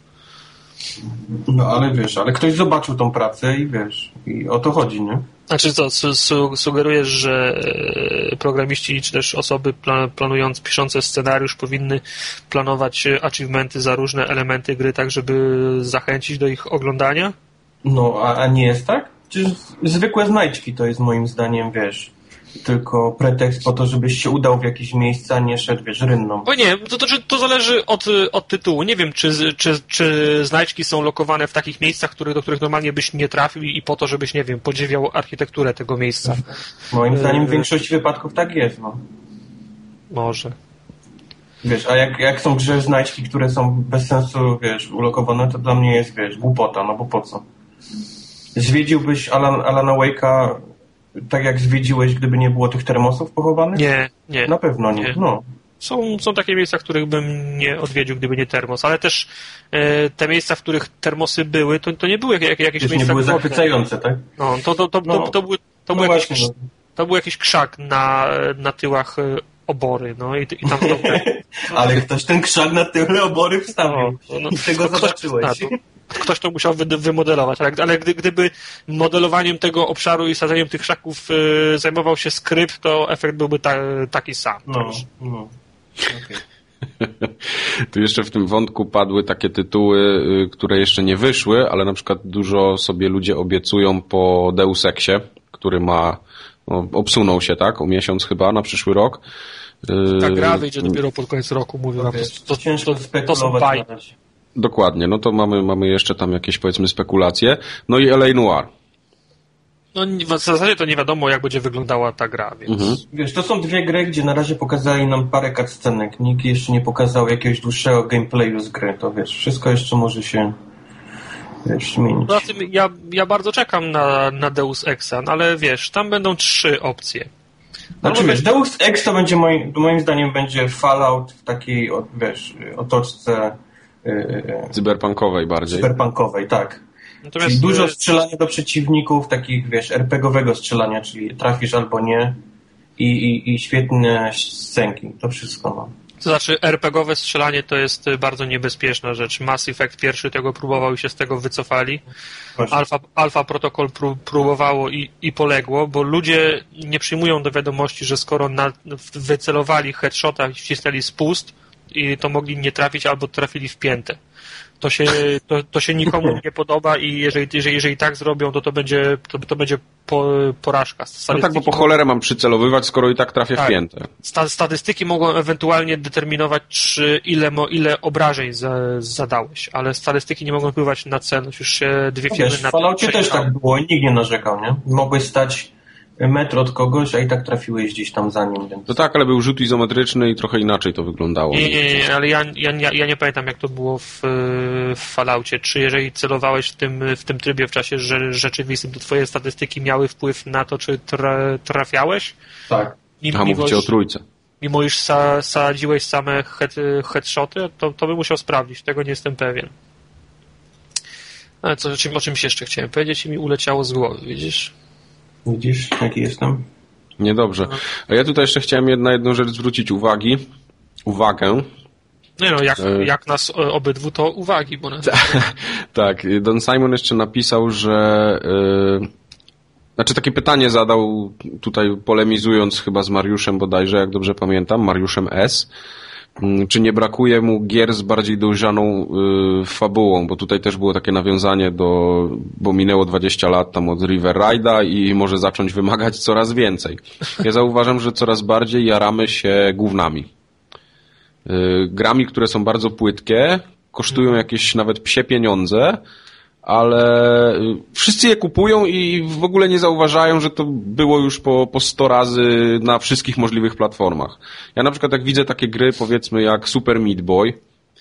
No ale wiesz, ale ktoś zobaczył tą pracę i wiesz, i o to chodzi, nie?
Znaczy co, su- sugerujesz, że programiści czy też osoby planując, piszące scenariusz powinny planować achievementy za różne elementy gry, tak żeby zachęcić do ich oglądania?
No, a, a nie jest tak? Przecież zwykłe znajdźki to jest moim zdaniem, wiesz, tylko pretekst po to, żebyś się udał w jakieś miejsca, a nie szedł, wiesz, rynną.
Bo nie, to, to, to zależy od, od tytułu. Nie wiem, czy, czy, czy znajdźki są lokowane w takich miejscach, które, do których normalnie byś nie trafił i po to, żebyś, nie wiem, podziwiał architekturę tego miejsca.
Moim zdaniem w większości wypadków tak jest, no.
Może.
Wiesz, a jak, jak są w grze znajdźki, które są bez sensu, wiesz, ulokowane, to dla mnie jest, wiesz, głupota, no bo po co? Zwiedziłbyś Alan, Alana Wake'a tak jak zwiedziłeś, gdyby nie było tych termosów pochowanych?
Nie, nie.
Na pewno nie. nie. No.
Są, są takie miejsca, których bym nie odwiedził, gdyby nie termos, ale też e, te miejsca, w których termosy były, to, to nie były jak, jakieś
Już
miejsca...
nie były zachwycające, tak?
No, to, to, to,
no.
to, to, był, to,
no
był
właśnie,
jakiś,
no.
to był jakiś krzak na, na tyłach obory, no i, i tam... To,
ale ktoś ten krzak na tyle obory wstawił. No, no, I tego zobaczyłeś.
Ktoś, ktoś to musiał wy, wymodelować, ale, ale gdy, gdyby modelowaniem tego obszaru i sadzeniem tych krzaków y, zajmował się skrypt, to efekt byłby ta, taki sam.
No, no. Okay.
Tu jeszcze w tym wątku padły takie tytuły, które jeszcze nie wyszły, ale na przykład dużo sobie ludzie obiecują po Deus Exie, który ma, no, obsunął się, tak? O miesiąc chyba na przyszły rok.
Ta gra wyjdzie dopiero pod koniec roku, mówię.
To, to, to, to, to są bajki.
Dokładnie, no to mamy, mamy jeszcze tam jakieś, powiedzmy, spekulacje. No i L A Noire.
No w zasadzie to nie wiadomo, jak będzie wyglądała ta gra, więc...
Mhm. Wiesz, to są dwie gry, gdzie na razie pokazali nam parę cutscenek. Nikt jeszcze nie pokazał jakiegoś dłuższego gameplayu z gry, to wiesz, wszystko jeszcze może się, wiesz, zmienić.
Poza tym ja, ja bardzo czekam na, na Deus Exa, no ale wiesz, tam będą trzy opcje.
Znaczy, no, wiesz, Deus Ex to będzie, moim, moim zdaniem, będzie Fallout w takiej, wiesz, otoczce
cyberpunkowej bardziej.
Cyberpunkowej, tak. Natomiast czyli dużo strzelania do przeciwników, takich, wiesz, er pe gie owego strzelania, czyli trafisz albo nie i, i, i świetne scenki, to wszystko. No.
To znaczy er pe gie owe strzelanie to jest bardzo niebezpieczna rzecz. Mass Effect pierwszy tego próbował i się z tego wycofali. Alpha, Alpha Protocol pró- próbowało i, i poległo, bo ludzie nie przyjmują do wiadomości, że skoro na, wycelowali headshota i wcisnęli spust, i to mogli nie trafić albo trafili w piętę. To się, to, to się nikomu nie podoba i jeżeli, jeżeli, jeżeli tak zrobią, to to będzie, to, to będzie po, porażka.
No tak, bo po cholerę mam przycelowywać, skoro i tak trafię tak. w piętę.
Sta, statystyki mogą ewentualnie determinować, czy ile, mo, ile obrażeń za, zadałeś, ale statystyki nie mogą wpływać na celność. Już się dwie firmy...
Wiesz, w Falloutie też tak było i nikt nie narzekał, nie? Mogłeś stać metr od kogoś, a i tak trafiłeś gdzieś tam za nim. Więc...
No tak, ale był rzut izometryczny i trochę inaczej to wyglądało.
Nie, nie, nie, ale ja, ja, ja nie pamiętam, jak to było w, w Falloutie. Czy jeżeli celowałeś w tym, w tym trybie w czasie rzeczywistym, to twoje statystyki miały wpływ na to, czy tra, trafiałeś?
Tak.
Mimo, a mówicie o trójce.
Mimo iż sa, sadziłeś same head, headshoty, to, to bym musiał sprawdzić. Tego nie jestem pewien. Ale co, o, czym, o czymś jeszcze chciałem powiedzieć i mi uleciało z głowy, widzisz?
Widzisz, jaki jestem?
Niedobrze. A ja tutaj jeszcze chciałem na jedną rzecz zwrócić uwagi. Uwagę.
Nie no, jak, e... jak nas obydwu, to uwagi, bo nas...
Tak, Don Simon jeszcze napisał, że... Yy... Znaczy takie pytanie zadał tutaj polemizując chyba z Mariuszem bodajże, jak dobrze pamiętam, Mariuszem S. Czy nie brakuje mu gier z bardziej dojrzaną yy, fabułą, bo tutaj też było takie nawiązanie do, bo minęło dwadzieścia lat tam od River Raida i może zacząć wymagać coraz więcej. Ja zauważam, że coraz bardziej jaramy się gównami. Yy, grami, które są bardzo płytkie, kosztują jakieś nawet psie pieniądze, ale wszyscy je kupują i w ogóle nie zauważają, że to było już po, po sto razy na wszystkich możliwych platformach. Ja na przykład jak widzę takie gry, powiedzmy jak Super Meat Boy,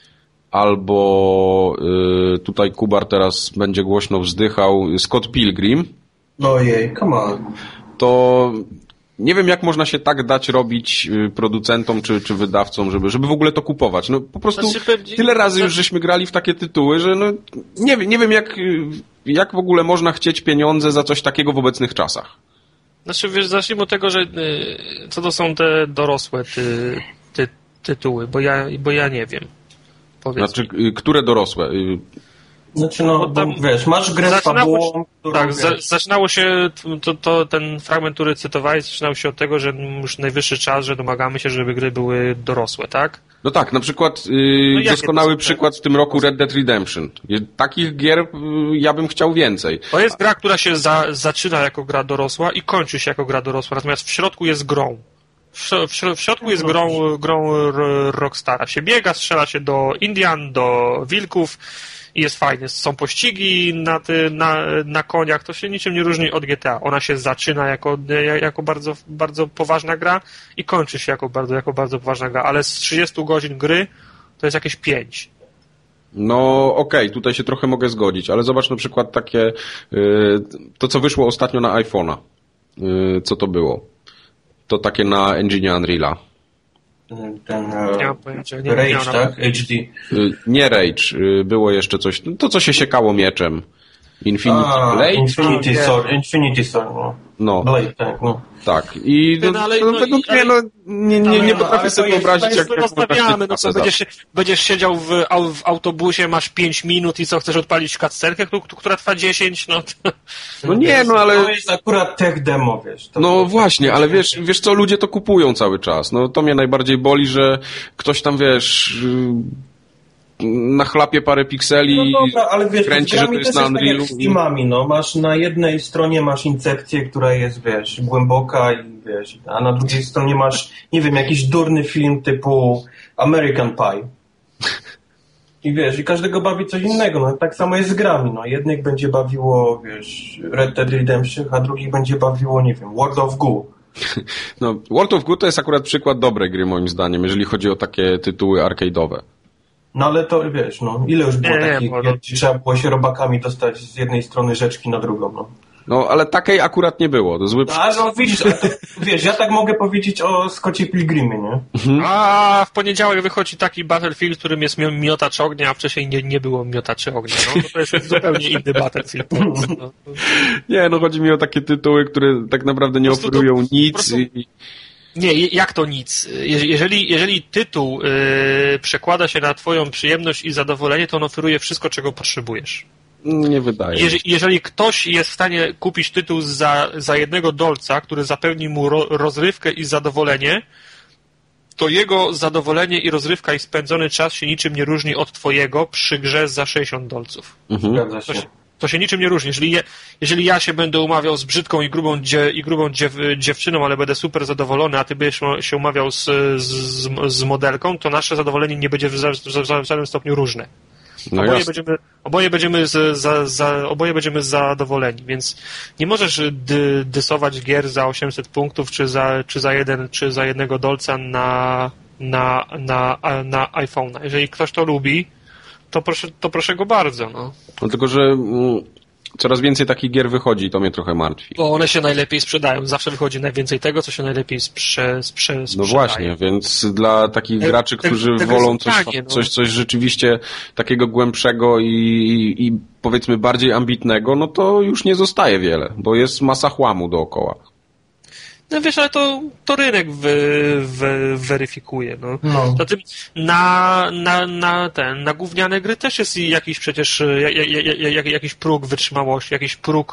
albo y, tutaj Kubar teraz będzie głośno wzdychał, Scott Pilgrim.
Ojej, come on.
To nie wiem, jak można się tak dać robić producentom czy, czy wydawcom, żeby, żeby w ogóle to kupować. No po prostu znaczy, pewnie, tyle razy już żeśmy grali w takie tytuły, że no nie wiem, nie wiem jak, jak w ogóle można chcieć pieniądze za coś takiego w obecnych czasach.
Znaczy, wiesz, zacznijmy od tego, że co to są te dorosłe ty, ty, tytuły, bo ja, bo ja nie wiem. Powiedz
znaczy,
mi.
Które dorosłe?
Znaczy, no, tam, wiesz, masz grę z fabułą, którą,
tak,
wiesz.
zaczynało się, to, to, ten fragment, który cytowałeś, zaczynał się od tego, że już najwyższy czas, że domagamy się, żeby gry były dorosłe, tak?
No tak, na przykład yy, no doskonały przykład w tym roku Red Dead Redemption. Takich gier yy, ja bym chciał więcej.
To jest gra, która się za, zaczyna jako gra dorosła i kończy się jako gra dorosła, natomiast w środku jest grą. W, w, w środku jest grą, grą Rockstara. Się biega, strzela się do Indian, do wilków, i jest fajnie. Są pościgi na, ty, na, na koniach, to się niczym nie różni od G T A. Ona się zaczyna jako, jako bardzo, bardzo poważna gra i kończy się jako bardzo, jako bardzo poważna gra, ale z trzydziestu godzin gry to jest jakieś pięć.
No okej, okay, tutaj się trochę mogę zgodzić, ale zobacz na przykład takie, yy, to co wyszło ostatnio na iPhone'a. Yy, co to było? To takie na engine Unreal'a.
Ten
nie mam pojęcia, nie
Rage, tak? H D.
Nie Rage, było jeszcze coś, to co się siekało mieczem. Infinity
A,
Blade?
Infinity Sword, Infinity Sword, no.
No.
Blade, tak, no.
Tak. I do,
no, ale,
do
no,
tego
ale,
no, nie, nie, nie
no,
potrafię sobie wyobrazić, jak, jak
rozmawiamy, no co, będziesz, będziesz siedział w, w autobusie, masz pięć minut i co, chcesz odpalić cutscenkę, która trwa dziesięć, no to...
No nie, no ale...
To jest akurat tech demo, wiesz. To
no
to
właśnie, ale wiesz, wiesz co, ludzie to kupują cały czas. No to mnie najbardziej boli, że ktoś tam, wiesz... nachlapie parę pikseli,
no dobra, ale wiesz,
kręci, że to jest na Unrealu.
Tak z filmami, no. Masz na jednej stronie masz incepcję, która jest, wiesz, głęboka i wiesz, a na drugiej stronie masz, nie wiem, jakiś durny film typu American Pie. I wiesz, i każdego bawi coś innego, no. Tak samo jest z grami, no. Jednych będzie bawiło, wiesz, Red Dead Redemption, a drugich będzie bawiło, nie wiem, World of Goo.
No, World of Goo to jest akurat przykład dobrej gry, moim zdaniem, jeżeli chodzi o takie tytuły arcade'owe.
No ale to wiesz, no ile już było nie, takich, nie, gdzie trzeba było się robakami dostać z jednej strony rzeczki na drugą, no.
No, ale takiej akurat nie było. To zły
no, ale no widzisz, ale to, wiesz, ja tak mogę powiedzieć o Scottie Pilgrimie, nie?
Mhm. A w poniedziałek wychodzi taki Battlefield, w którym jest miotacz ognia, a wcześniej nie, nie było miotaczy ognia, no. To jest zupełnie inny Battlefield. No.
Nie, no chodzi mi o takie tytuły, które tak naprawdę nie oferują to, nic prostu... i...
Nie, jak to nic? Jeżeli, jeżeli tytuł yy, przekłada się na twoją przyjemność i zadowolenie, to on oferuje wszystko, czego potrzebujesz.
Nie wydaje.
Je, jeżeli ktoś jest w stanie kupić tytuł za, za jednego dolca, który zapewni mu ro, rozrywkę i zadowolenie, to jego zadowolenie i rozrywka i spędzony czas się niczym nie różni od twojego przy grze za sześćdziesiąt dolców.
Mhm.
To się, to się niczym nie różni. Jeżeli, je, jeżeli ja się będę umawiał z brzydką i grubą, dzie, i grubą dziew, dziewczyną, ale będę super zadowolony, a ty będziesz się umawiał z, z, z modelką, to nasze zadowolenie nie będzie w, w, w, w żadnym stopniu różne. No oboje, będziemy, oboje, będziemy z, za, za, oboje będziemy zadowoleni, więc nie możesz dy, dysować gier za osiemset punktów, czy za, czy za, jeden, czy za jednego dolca na, na, na, na iPhone'a. Jeżeli ktoś to lubi, to proszę, to proszę go bardzo. No.
No tylko, że mm, coraz więcej takich gier wychodzi i to mnie trochę martwi.
Bo one się najlepiej sprzedają. Zawsze wychodzi najwięcej tego, co się najlepiej sprze, sprze, sprzedaje.
No właśnie, więc dla takich graczy, którzy te, wolą coś, no. coś, coś rzeczywiście takiego głębszego i, i powiedzmy bardziej ambitnego, no to już nie zostaje wiele, bo jest masa chłamu dookoła.
No wiesz, ale to, to rynek wy, wy, weryfikuje, no.
no.
Zatem na, na, na ten, na gówniane gry też jest jakiś przecież, jak, jak, jak, jakiś próg wytrzymałości, jakiś próg,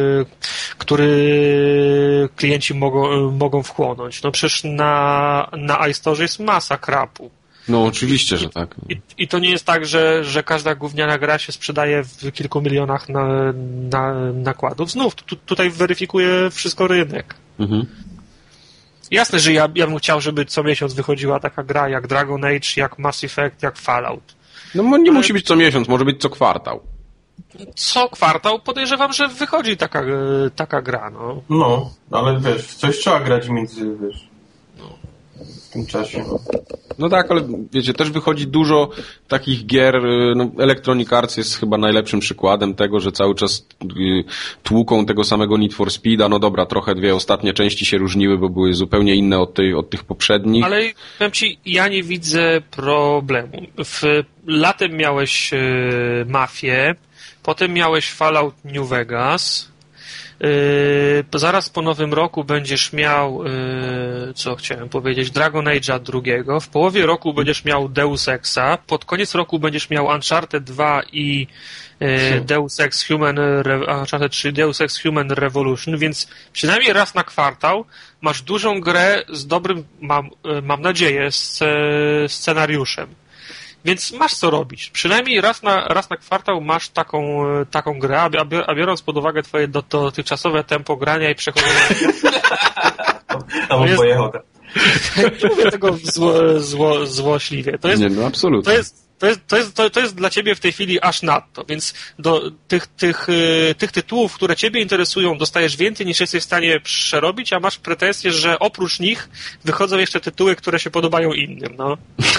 który klienci mogą, mogą wchłonąć. No przecież na, na iStore jest masa krapu.
No oczywiście, że tak.
I, i to nie jest tak, że, że każda gówniana gra się sprzedaje w kilku milionach na, na, nakładów. Znów, tu, tutaj weryfikuje wszystko rynek. Mhm. Jasne, że ja, ja bym chciał, żeby co miesiąc wychodziła taka gra jak Dragon Age, jak Mass Effect, jak Fallout.
No nie Ale... musi być co miesiąc, może być co kwartał.
Co kwartał podejrzewam, że wychodzi taka, taka gra, no.
No, ale wiesz, w coś trzeba grać między, wiesz, no, w tym czasie.
No tak, ale wiecie, też wychodzi dużo takich gier, no Electronic Arts jest chyba najlepszym przykładem tego, że cały czas tłuką tego samego Need for Speeda, no dobra, trochę dwie ostatnie części się różniły, bo były zupełnie inne od, tej, od tych poprzednich.
Ale powiem ci, ja nie widzę problemu. W, latem miałeś y, Mafię, potem miałeś Fallout New Vegas. Yy, zaraz po nowym roku będziesz miał, yy, co chciałem powiedzieć, Dragon Age'a drugiego, w połowie roku będziesz miał Deus Exa, pod koniec roku będziesz miał Uncharted dwa i yy, Deus Ex Human Re- Uncharted trzy, Deus Ex Human Revolution, więc przynajmniej raz na kwartał masz dużą grę z dobrym, mam, mam nadzieję, z, scenariuszem. Więc masz co robić. Przynajmniej raz na, raz na kwartał masz taką, taką grę, a biorąc pod uwagę twoje dotychczasowe tempo grania i przechodzenia...
Tam jest... pojechał.
Nie mówię tego zło, zło, złośliwie. To jest,
nie, no absolutnie.
To jest, to, jest, to, jest, to, to jest dla ciebie w tej chwili aż nadto, więc do tych, tych, tych tytułów, które ciebie interesują, dostajesz więcej niż jesteś w stanie przerobić, a masz pretensje, że oprócz nich wychodzą jeszcze tytuły, które się podobają innym, no.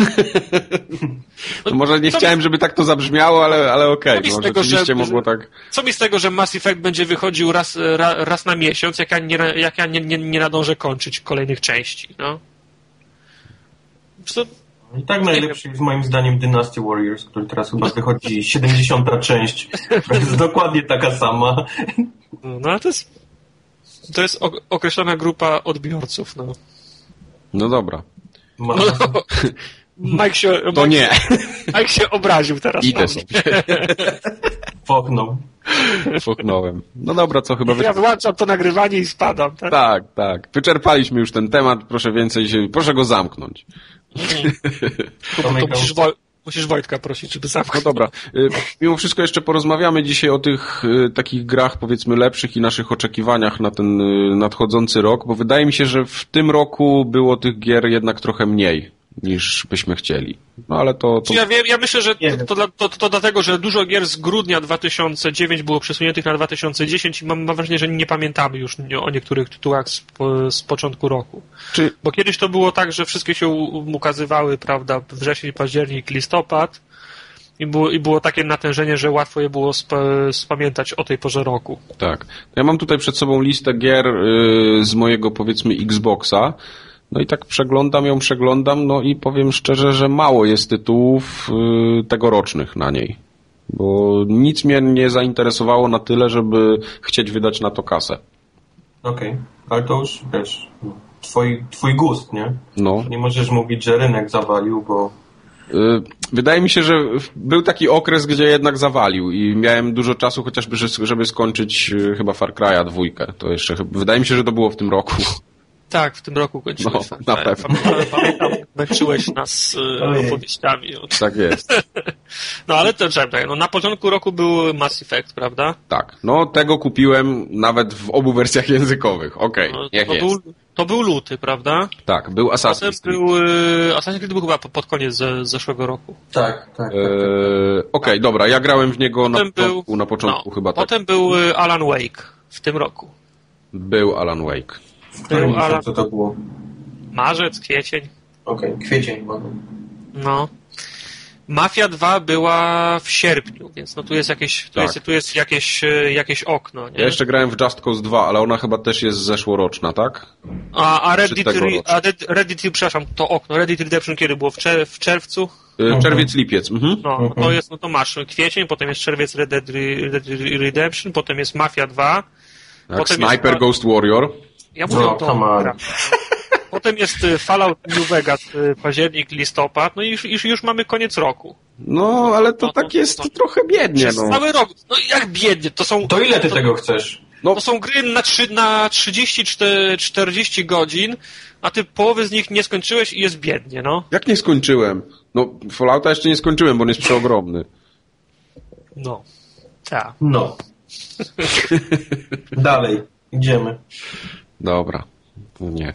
No może nie co chciałem, mi... żeby tak to zabrzmiało, ale, ale okej, okay. No,
tego,
rzeczywiście
że,
mogło tak...
Co mi z tego, że Mass Effect będzie wychodził raz, ra, raz na miesiąc, jak ja, nie, jak ja nie, nie, nie nadążę kończyć kolejnych części, no.
To... I tak najlepszy jest moim zdaniem Dynasty Warriors, który teraz chyba wychodzi siedemdziesiąta część, która jest dokładnie taka sama.
No ale to jest to jest określona grupa odbiorców, no.
No dobra.
No, Mike się,
to
Mike,
nie.
Mike się obraził teraz.
Idę sobie.
Foknął.
Foknąłem. No dobra, co chyba... Wy...
Ja wyłączam to nagrywanie i spadam, tak?
Tak, tak. Wyczerpaliśmy już ten temat, proszę więcej się... Proszę go zamknąć.
Mm. To, to musisz, Wo... musisz Wojtka prosić, żeby zamknął.
No dobra. Mimo wszystko jeszcze porozmawiamy dzisiaj o tych takich grach, powiedzmy, lepszych i naszych oczekiwaniach na ten nadchodzący rok, bo wydaje mi się, że w tym roku było tych gier jednak trochę mniej niż byśmy chcieli. No ale to... to...
Ja wiem, ja myślę, że to, to, to, to, to dlatego, że dużo gier z grudnia dwa tysiące dziewiątego było przesuniętych na dwa tysiące dziesiąty i mam, mam wrażenie, że nie pamiętamy już o niektórych tytułach z, z początku roku. Czy... Bo kiedyś to było tak, że wszystkie się ukazywały, prawda, wrzesień, październik, listopad i było, i było takie natężenie, że łatwo je było sp spamiętać o tej porze roku.
Tak. Ja mam tutaj przed sobą listę gier yy, z mojego, powiedzmy, Xboxa. No i tak przeglądam ją, przeglądam, no i powiem szczerze, że mało jest tytułów y, tegorocznych na niej. Bo nic mnie nie zainteresowało na tyle, żeby chcieć wydać na to kasę.
Okej, okay. Ale to już, wiesz, twój, twój gust, nie?
No.
Nie możesz mówić, że rynek zawalił, bo...
Y, wydaje mi się, że był taki okres, gdzie jednak zawalił i miałem dużo czasu chociażby, żeby skończyć y, chyba Far Cry'a dwójkę. To jeszcze, wydaje mi się, że to było w tym roku.
Tak, w tym roku kończyłeś.
No, na pewno.
Pamiętam, męczyłeś nas e, opowieściami.
Tak jest.
No ale to czekaj, no na początku roku był Mass Effect, prawda?
Tak, no tego kupiłem nawet w obu wersjach językowych. Okej, okay, no, niech
to
jest.
Był, to był luty, prawda?
Tak, był Assassin's Creed.
Był, e, Assassin's Creed był chyba pod koniec ze, zeszłego roku.
Tak, tak. tak, tak.
E, Okej, okay, dobra, ja grałem w niego na początku, był, na początku no, chyba tak.
Potem był Alan Wake w tym roku.
Był Alan Wake.
W którym Alan... co to było?
Marzec, kwiecień.
Okej, okay, kwiecień. Bo...
No. Mafia dwa była w sierpniu, więc no tu jest jakieś, tu
tak.
jest, tu jest jakieś, jakieś okno, nie?
Ja jeszcze grałem w Just Cause dwa, ale ona chyba też jest zeszłoroczna, tak?
A, a Reddit, a Reddit, przepraszam, to okno, Reddit Redemption kiedy było? W, czer w czerwcu?
Mhm. Czerwiec, lipiec. Mhm.
No, mhm. to jest, no to masz kwiecień, potem jest czerwiec Red Dead Redemption, potem jest Mafia dwa.
Tak, Sniper jest... Ghost Warrior.
Ja mówię
No,
o to.
come on.
Potem jest Fallout New Vegas, październik, listopad, no i już, już, już mamy koniec roku.
No, ale to
No,
tak
no,
jest
no,
trochę biednie,
Przez
no.
cały rok. No jak biednie? To są...
To ile ty
to,
tego chcesz?
No.
To są gry na, trzy, na trzydzieści czterdzieści godzin, a ty połowy z nich nie skończyłeś i jest biednie, no.
Jak nie skończyłem? No, Fallouta jeszcze nie skończyłem, bo on jest przeogromny.
No. Tak.
No. Dalej. Idziemy.
Dobra. No nie.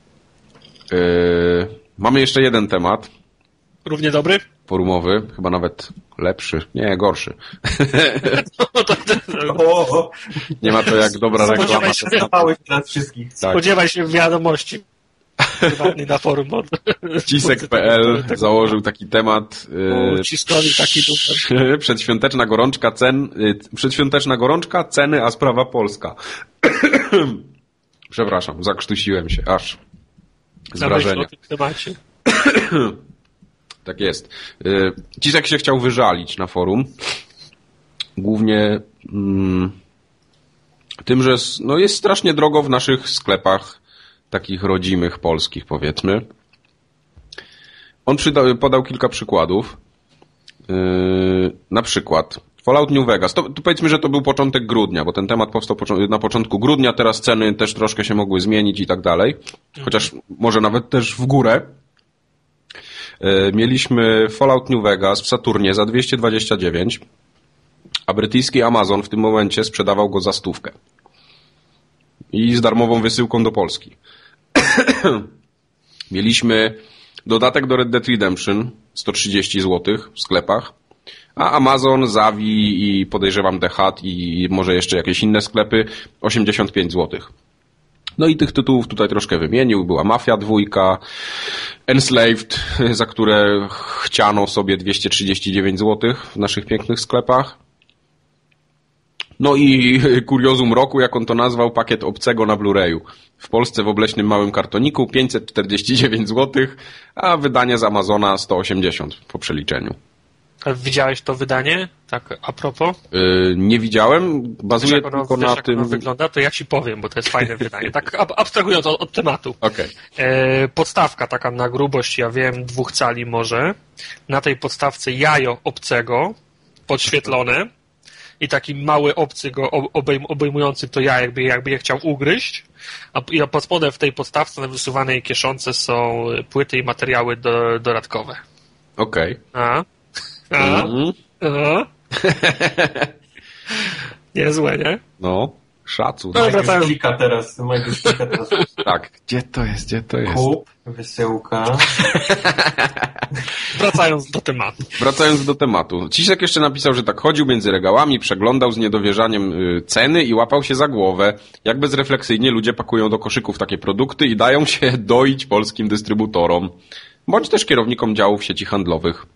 Yy, mamy jeszcze jeden temat.
Równie dobry?
Forumowy. Chyba nawet lepszy. Nie, gorszy.
No, to, to,
O,
Nie ma to jak dobra reklama.
Spodziewaj się,
zapałeś teraz wszystkich.
Tak.
Spodziewaj się wiadomości prywatnej na forum. Od...
Cisek kropka p l założył taki temat.
O, Ciskowi taki
Yy, przedświąteczna gorączka cen. Yy, przedświąteczna gorączka, ceny, a sprawa polska. Przepraszam, zakrztusiłem się, aż z wrażenia.
O tym temacie.
Tak jest. Yy, Cisek się chciał wyżalić na forum. Głównie mm, tym, że no jest strasznie drogo w naszych sklepach takich rodzimych, polskich, powiedzmy. On przyda- podał kilka przykładów. Yy, na przykład Fallout New Vegas. To, to powiedzmy, że to był początek grudnia, bo ten temat powstał na początku grudnia, teraz ceny też troszkę się mogły zmienić i tak dalej. Chociaż może nawet też w górę. Yy, mieliśmy Fallout New Vegas w Saturnie za dwieście dwadzieścia dziewięć, a brytyjski Amazon w tym momencie sprzedawał go za stówkę. I z darmową wysyłką do Polski. Mieliśmy dodatek do Red Dead Redemption sto trzydzieści złotych w sklepach, a Amazon, Zawi i podejrzewam The Hut i może jeszcze jakieś inne sklepy osiemdziesiąt pięć złotych. No i tych tytułów tutaj troszkę wymienił. Była Mafia dwójka, Enslaved, za które chciano sobie dwieście trzydzieści dziewięć złotych w naszych pięknych sklepach. No i kuriozum roku, jak on to nazwał, pakiet obcego na Blu-rayu. W Polsce w obleśnym małym kartoniku pięćset czterdzieści dziewięć złotych, a wydanie z Amazona sto osiemdziesiąt po przeliczeniu.
A widziałeś to wydanie? Tak, a propos?
Yy, nie widziałem, bazuje
Wiesz, jak ono,
tylko
wiesz,
na
jak
tym...
ono wygląda, to ja ci powiem, bo to jest fajne wydanie. Tak ab- abstrahując od, od tematu.
Okej.
E, podstawka taka na grubość, ja wiem, dwóch cali może. Na tej podstawce jajo obcego, podświetlone i taki mały obcy go obejm- obejmujący to ja, jakby, jakby je chciał ugryźć. A, a pod spodem w tej podstawce na wysuwanej kieszonce są płyty i materiały do, dodatkowe.
Okej.
A? A?
Mhm.
A? Niezłe, nie?
No, szacun.
No,
Mike już
wracając-
klika teraz. Mike już klika teraz.
Tak, gdzie to jest, gdzie to jest?
Kup, wysyłka.
Wracając do tematu.
Wracając do tematu. Cisek jeszcze napisał, że tak chodził między regałami, przeglądał z niedowierzaniem y, ceny i łapał się za głowę. Jak bezrefleksyjnie ludzie pakują do koszyków takie produkty i dają się doić polskim dystrybutorom. Bądź też kierownikom działów sieci handlowych.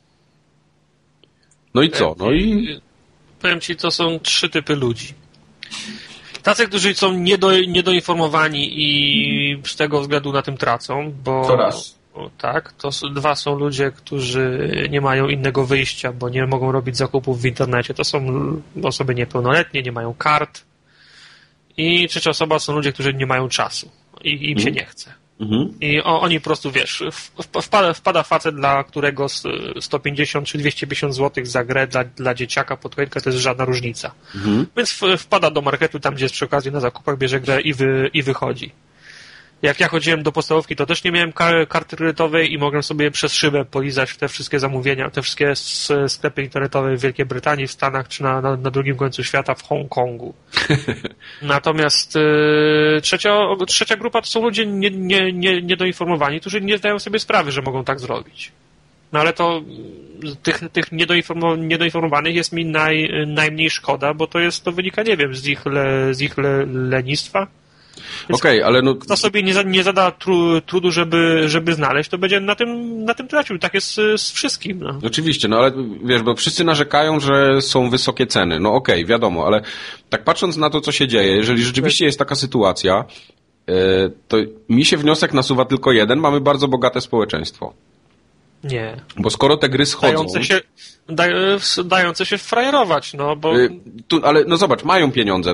No i co? No i...
Powiem ci, to są trzy typy ludzi. Tacy, którzy są niedo, niedoinformowani i z tego względu na tym tracą, bo...
To raz.
O, tak, to s- dwa są ludzie, którzy nie mają innego wyjścia, bo nie mogą robić zakupów w internecie. To są l- osoby niepełnoletnie, nie mają kart. I trzecia osoba są ludzie, którzy nie mają czasu i im się nie chce.
Mhm.
I o, oni po prostu, wiesz, w- wpada, wpada facet, dla którego s- sto pięćdziesiąt czy dwieście pięćdziesiąt złotych za grę dla, dla dzieciaka pod choinkę to jest żadna różnica.
Mhm.
Więc w- wpada do marketu, tam gdzie jest przy okazji na zakupach, bierze grę i, wy, i wychodzi. Jak ja chodziłem do podstawówki, to też nie miałem kar- karty kredytowej i mogłem sobie przez szybę polizać te wszystkie zamówienia, te wszystkie s- sklepy internetowe w Wielkiej Brytanii, w Stanach czy na, na, na drugim końcu świata w Hongkongu. Natomiast yy, trzecia, trzecia grupa to są ludzie nie, nie, nie, niedoinformowani, którzy nie zdają sobie sprawy, że mogą tak zrobić. No ale to mm, tych, tych niedoinformo- niedoinformowanych jest mi naj, najmniej szkoda, bo to jest, to wynika, nie wiem, z ich, le, z ich le, lenistwa.
Okej, ale no...
Kto sobie nie, za, nie zada tru, trudu, żeby, żeby znaleźć, to będzie na tym, na tym tracił. Tak jest z, z wszystkim. No.
Oczywiście, no ale wiesz, bo wszyscy narzekają, że są wysokie ceny. No okej, okay, wiadomo, ale tak patrząc na to, co się dzieje, jeżeli rzeczywiście jest taka sytuacja, to mi się wniosek nasuwa tylko jeden, mamy bardzo bogate społeczeństwo.
Nie.
Bo skoro te gry schodzą...
Dające się, da, dające się frajerować, no bo...
Tu, ale no zobacz, mają pieniądze, tak?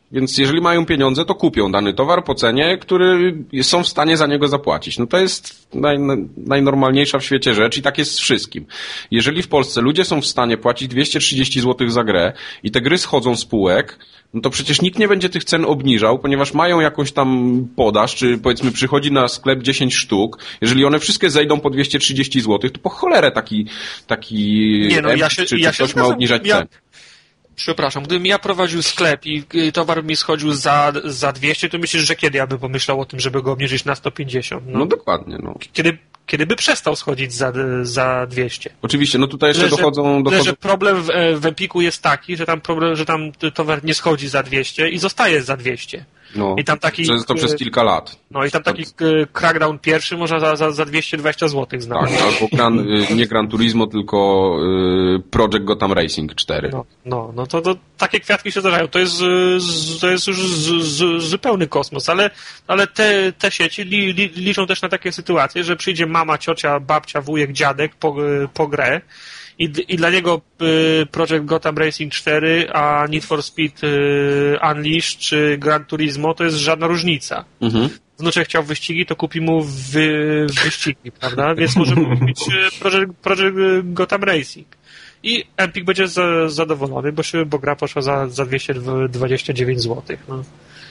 Więc jeżeli mają pieniądze, to kupią dany towar po cenie, który są w stanie za niego zapłacić. No to jest naj, najnormalniejsza w świecie rzecz i tak jest z wszystkim. Jeżeli w Polsce ludzie są w stanie płacić dwieście trzydzieści złotych za grę i te gry schodzą z półek, no to przecież nikt nie będzie tych cen obniżał, ponieważ mają jakąś tam podaż, czy powiedzmy przychodzi na sklep dziesięć sztuk. Jeżeli one wszystkie zejdą po dwieście trzydzieści złotych, to po cholerę taki, taki
nie, no, ja się,
czy,
ja
czy
się
ktoś ma obniżać
ja...
cen.
Przepraszam, gdybym ja prowadził sklep i towar mi schodził za, za dwieście, to myślisz, że kiedy ja bym pomyślał o tym, żeby go obniżyć na sto pięćdziesiąt? No,
no dokładnie. No.
Kiedy, kiedy by przestał schodzić za, za dwieście?
Oczywiście, no tutaj jeszcze
Tyle,
dochodzą... dochodzą...
Że problem w, w Empiku jest taki, że tam problem, że tam towar nie schodzi za dwieście i zostaje za dwieście.
No,
I tam taki,
przez, to przez kilka lat.
No i tam taki crackdown pierwszy można za, za, za dwieście dwadzieścia złotych znaleźć.
Tak, albo gran, nie Gran Turismo, tylko Project Gotham Racing cztery.
No, no, no to, to takie kwiatki się zdarzają. To jest, to jest już z, z, zupełny kosmos, ale, ale te, te sieci li, li, liczą też na takie sytuacje, że przyjdzie mama, ciocia, babcia, wujek, dziadek po, po grę i, i dla niego Project Gotham Racing cztery, a Need for Speed Unleashed czy Gran Turismo to jest żadna różnica. Mhm. Wnuczek chciał wyścigi, to kupi mu wy, wyścigi, prawda? Więc możemy kupić Project, Project Gotham Racing. I Empik będzie za, zadowolony, bo, się, bo gra poszła za, za dwieście dwadzieścia dziewięć złotych. No.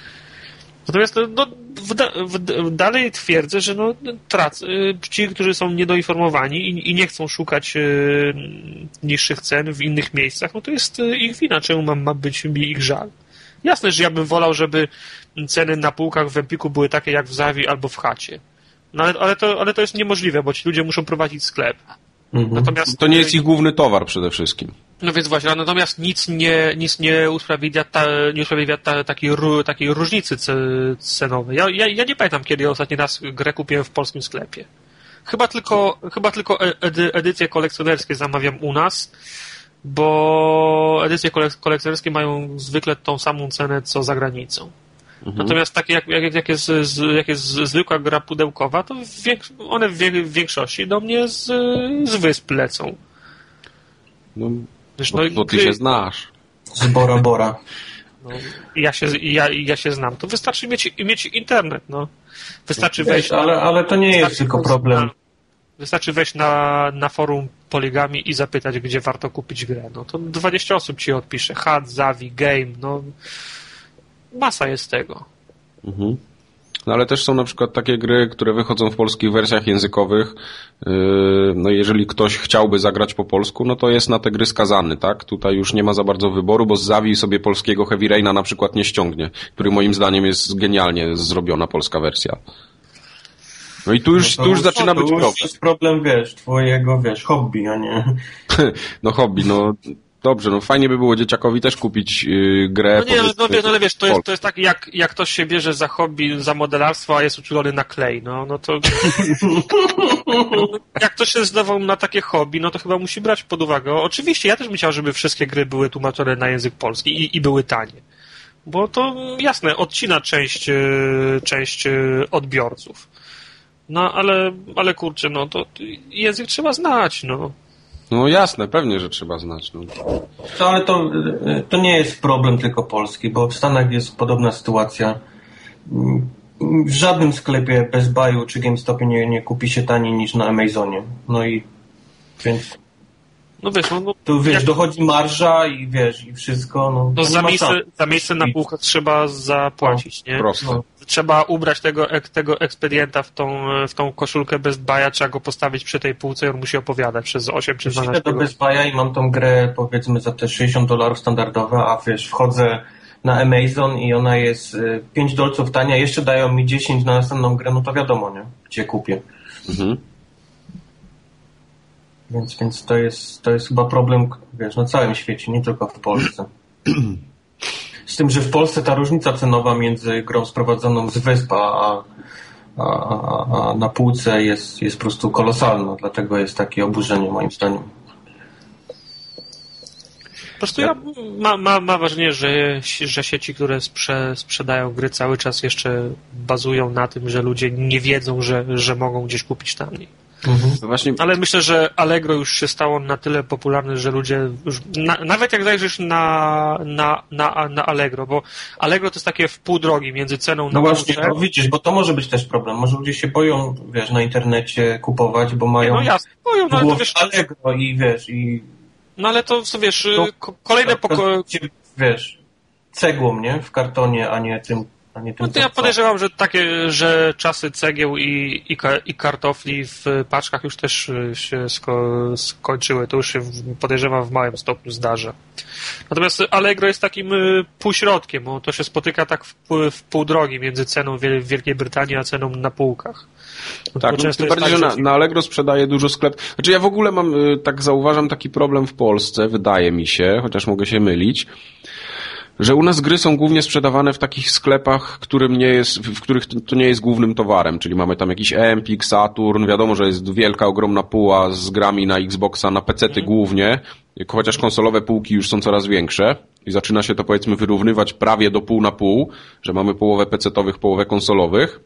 Natomiast no, w, w, dalej twierdzę, że no, trac, ci, którzy są niedoinformowani i, i nie chcą szukać y, niższych cen w innych miejscach, no to jest ich wina, czemu ma, ma być mi ich żal. Jasne, że ja bym wolał, żeby ceny na półkach w Empiku były takie jak w Zawi albo w Chacie. No ale, ale, to, ale to jest niemożliwe, bo ci ludzie muszą prowadzić sklep.
Mhm. Natomiast to nie jest ich główny towar przede wszystkim.
No więc właśnie, natomiast nic nie, nic nie usprawiedliwia, ta, nie usprawiedliwia ta, takiej, takiej różnicy cenowej. Ja, ja, ja nie pamiętam, kiedy ostatni raz grę kupiłem w polskim sklepie. Chyba tylko, chyba tylko edy, edycje kolekcjonerskie zamawiam u nas, bo edycje kolekcjonerskie mają zwykle tą samą cenę, co za granicą. Mhm. Natomiast takie jak, jak, jak, jest, jak jest zwykła gra pudełkowa, to więks- one w, w większości do mnie z, z wysp lecą.
No, Wiesz, no, bo ty się znasz.
Z Bora Bora.
No, ja, się, ja, ja się znam. To wystarczy mieć, mieć internet. No. Wystarczy Wiesz, wejść...
Ale, ale to nie jest tylko problem.
Na, wystarczy wejść na, na forum Poligami i zapytać, gdzie warto kupić grę. No, to dwadzieścia osób ci odpisze. Hat, Zawi, Game, no... Masa jest tego.
Mhm. No ale też są na przykład takie gry, które wychodzą w polskich wersjach językowych. No jeżeli ktoś chciałby zagrać po polsku, no to jest na te gry skazany, tak? Tutaj już nie ma za bardzo wyboru, bo z Zawi sobie polskiego Heavy Raina na przykład nie ściągnie, który moim zdaniem jest genialnie zrobiona polska wersja. No i tu już, no tu już zaczyna być problem. To
jest problem, wiesz, twojego, wiesz, hobby, a nie...
No hobby, no... Dobrze, no fajnie by było dzieciakowi też kupić yy, grę.
No nie, no, no, no ale wiesz, to jest, to jest tak, jak, jak ktoś się bierze za hobby, za modelarstwo, a jest uczulony na klej, no, no to... jak ktoś się zdawał na takie hobby, no to chyba musi brać pod uwagę. Oczywiście, ja też bym chciał, żeby wszystkie gry były tłumaczone na język polski i, i były tanie. Bo to, jasne, odcina część, część odbiorców. No, ale, ale kurczę, no, to język trzeba znać, no.
No jasne, pewnie, że trzeba znać. No.
To, ale to, to nie jest problem tylko polski, bo w Stanach jest podobna sytuacja. W żadnym sklepie Best Buy'u czy GameStopie nie, nie kupi się taniej niż na Amazonie. No i więc...
No wiesz, no, no
tu wiesz,
jak...
dochodzi marża i wiesz, i wszystko. No,
no za, miejsce, za miejsce na półkach trzeba zapłacić,
no,
nie?
Prosto.
No. Trzeba ubrać tego, tego ekspedienta w tą, w tą koszulkę Best Buy'a, trzeba go postawić przy tej półce i on musi opowiadać przez osiem czy dwanaście
do Best Buy'a i mam tą grę, powiedzmy, za te sześćdziesiąt dolarów standardowe, a wiesz, wchodzę na Amazon i ona jest pięć dolców tania, jeszcze dają mi dziesięć na następną grę, no to wiadomo, nie? Gdzie kupię. Mhm. Więc, więc to jest, to jest chyba problem, wiesz, na całym świecie, nie tylko w Polsce. Z tym, że w Polsce ta różnica cenowa między grą sprowadzoną z wysp, a, a, a, a na półce jest, jest po prostu kolosalna, dlatego jest takie oburzenie moim zdaniem.
Po prostu ja ma, ma, ma wrażenie, że, że sieci, które sprze, sprzedają gry cały czas jeszcze bazują na tym, że ludzie nie wiedzą, że, że mogą gdzieś kupić taniej. Mhm. Właśnie... Ale myślę, że Allegro już się stało na tyle popularne, że ludzie już, na, nawet jak zajrzysz na, na, na, na Allegro, bo Allegro to jest takie w pół drogi między ceną na
No właśnie, no widzisz, bo to może być też problem. Może ludzie się boją, wiesz, na internecie kupować, bo mają
no jasne, boją, no ale to wiesz,
Allegro i wiesz, i...
No ale to, co wiesz, to, kolejne pokoje...
Wiesz, cegłą, nie? W kartonie, a nie tym...
No to ja podejrzewam, że takie, że czasy cegieł i, i, i kartofli w paczkach już też się sko, skończyły. To już się podejrzewam w małym stopniu zdarza. Natomiast Allegro jest takim półśrodkiem, bo to się spotyka tak w, w pół drogi między ceną w Wielkiej Brytanii a ceną na półkach.
No tak, no, tym bardziej, tak, że na, na Allegro sprzedaje dużo sklepów. Znaczy ja w ogóle mam, tak zauważam, taki problem w Polsce, wydaje mi się, chociaż mogę się mylić, że u nas gry są głównie sprzedawane w takich sklepach, którym nie jest, w których to nie jest głównym towarem, czyli mamy tam jakiś Empik, Saturn, wiadomo, że jest wielka, ogromna póła z grami na Xboxa, na pecety mm. głównie, chociaż konsolowe półki już są coraz większe i zaczyna się to, powiedzmy, wyrównywać prawie do pół na pół, że mamy połowę pecetowych, połowę konsolowych.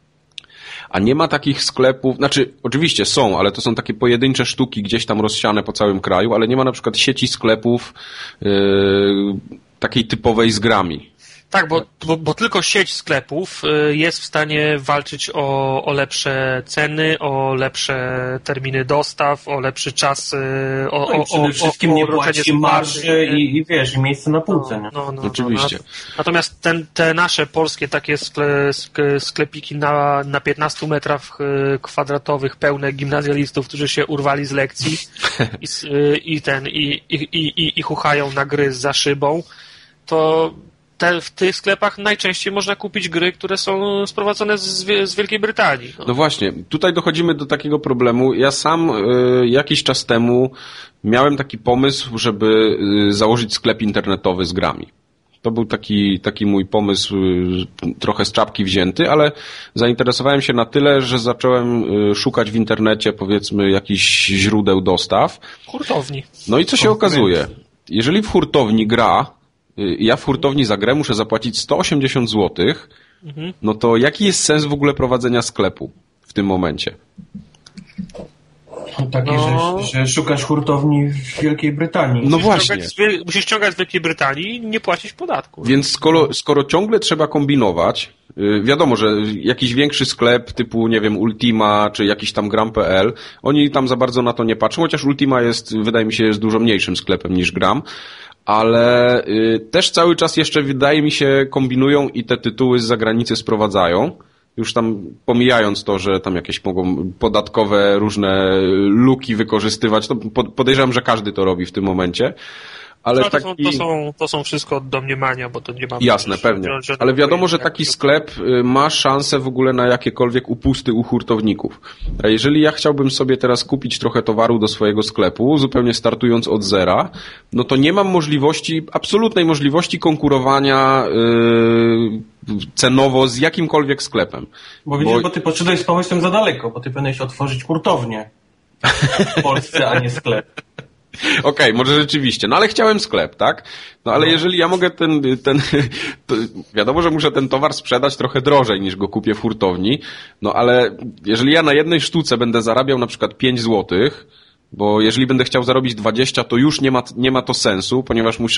A nie ma takich sklepów, znaczy oczywiście są, ale to są takie pojedyncze sztuki gdzieś tam rozsiane po całym kraju, ale nie ma na przykład sieci sklepów yy, takiej typowej z grami.
Tak, bo, bo, bo tylko sieć sklepów jest w stanie walczyć o, o lepsze ceny, o lepsze terminy dostaw, o lepszy czas, o,
no i przede
o,
wszystkim
o, o
nie płaci marży i, i wiesz, i miejsce na półce.
No, no, no,
Oczywiście.
No, natomiast ten, te nasze polskie takie skle, sklepiki na, na piętnastu metrach kwadratowych pełne gimnazjalistów, którzy się urwali z lekcji i, i ten, i, i, i, i chuchają na gry za szybą, to Te, w tych sklepach najczęściej można kupić gry, które są sprowadzone z, z Wielkiej Brytanii. No.
no właśnie, tutaj dochodzimy do takiego problemu. Ja sam y, jakiś czas temu miałem taki pomysł, żeby y, założyć sklep internetowy z grami. To był taki, taki mój pomysł, y, trochę z czapki wzięty, ale zainteresowałem się na tyle, że zacząłem y, szukać w internecie, powiedzmy, jakichś źródeł dostaw.
Hurtowni.
No i co się okazuje? Jeżeli w hurtowni gra, ja w hurtowni za grę muszę zapłacić sto osiemdziesiąt złotych, mhm. no to jaki jest sens w ogóle prowadzenia sklepu w tym momencie?
Taki, no. że, że szukasz hurtowni w Wielkiej Brytanii.
No musisz właśnie.
Ściągać, musisz ściągać z Wielkiej Brytanii i nie płacić podatku.
Więc skoro, skoro ciągle trzeba kombinować, yy, wiadomo, że jakiś większy sklep typu, nie wiem, Ultima, czy jakiś tam gram kropka p l, oni tam za bardzo na to nie patrzą, chociaż Ultima jest, wydaje mi się, jest dużo mniejszym sklepem niż Gram. Ale y, też cały czas jeszcze, wydaje mi się, kombinują i te tytuły z zagranicy sprowadzają. Już tam pomijając to, że tam jakieś mogą podatkowe różne luki wykorzystywać, to podejrzewam, że każdy to robi w tym momencie. Ale
no, to,
taki...
są, to, są, to są wszystko domniemania, bo to nie ma...
Jasne, pewnie. Ale wiadomo, że taki sklep ma szansę w ogóle na jakiekolwiek upusty u hurtowników. A jeżeli ja chciałbym sobie teraz kupić trochę towaru do swojego sklepu, zupełnie startując od zera, no to nie mam możliwości, absolutnej możliwości konkurowania yy, cenowo z jakimkolwiek sklepem.
Bo widzisz, bo, bo ty poszedłeś z pomysłem za daleko, bo ty powinieneś otworzyć hurtownię w Polsce, a nie sklep.
Okej, okay, może rzeczywiście, no ale chciałem sklep, tak? No ale no. jeżeli ja mogę ten, ten to wiadomo, że muszę ten towar sprzedać trochę drożej niż go kupię w hurtowni, no ale jeżeli ja na jednej sztuce będę zarabiał na przykład pięć złotych, bo jeżeli będę chciał zarobić dwadzieścia, to już nie ma, nie ma to sensu, ponieważ muszę,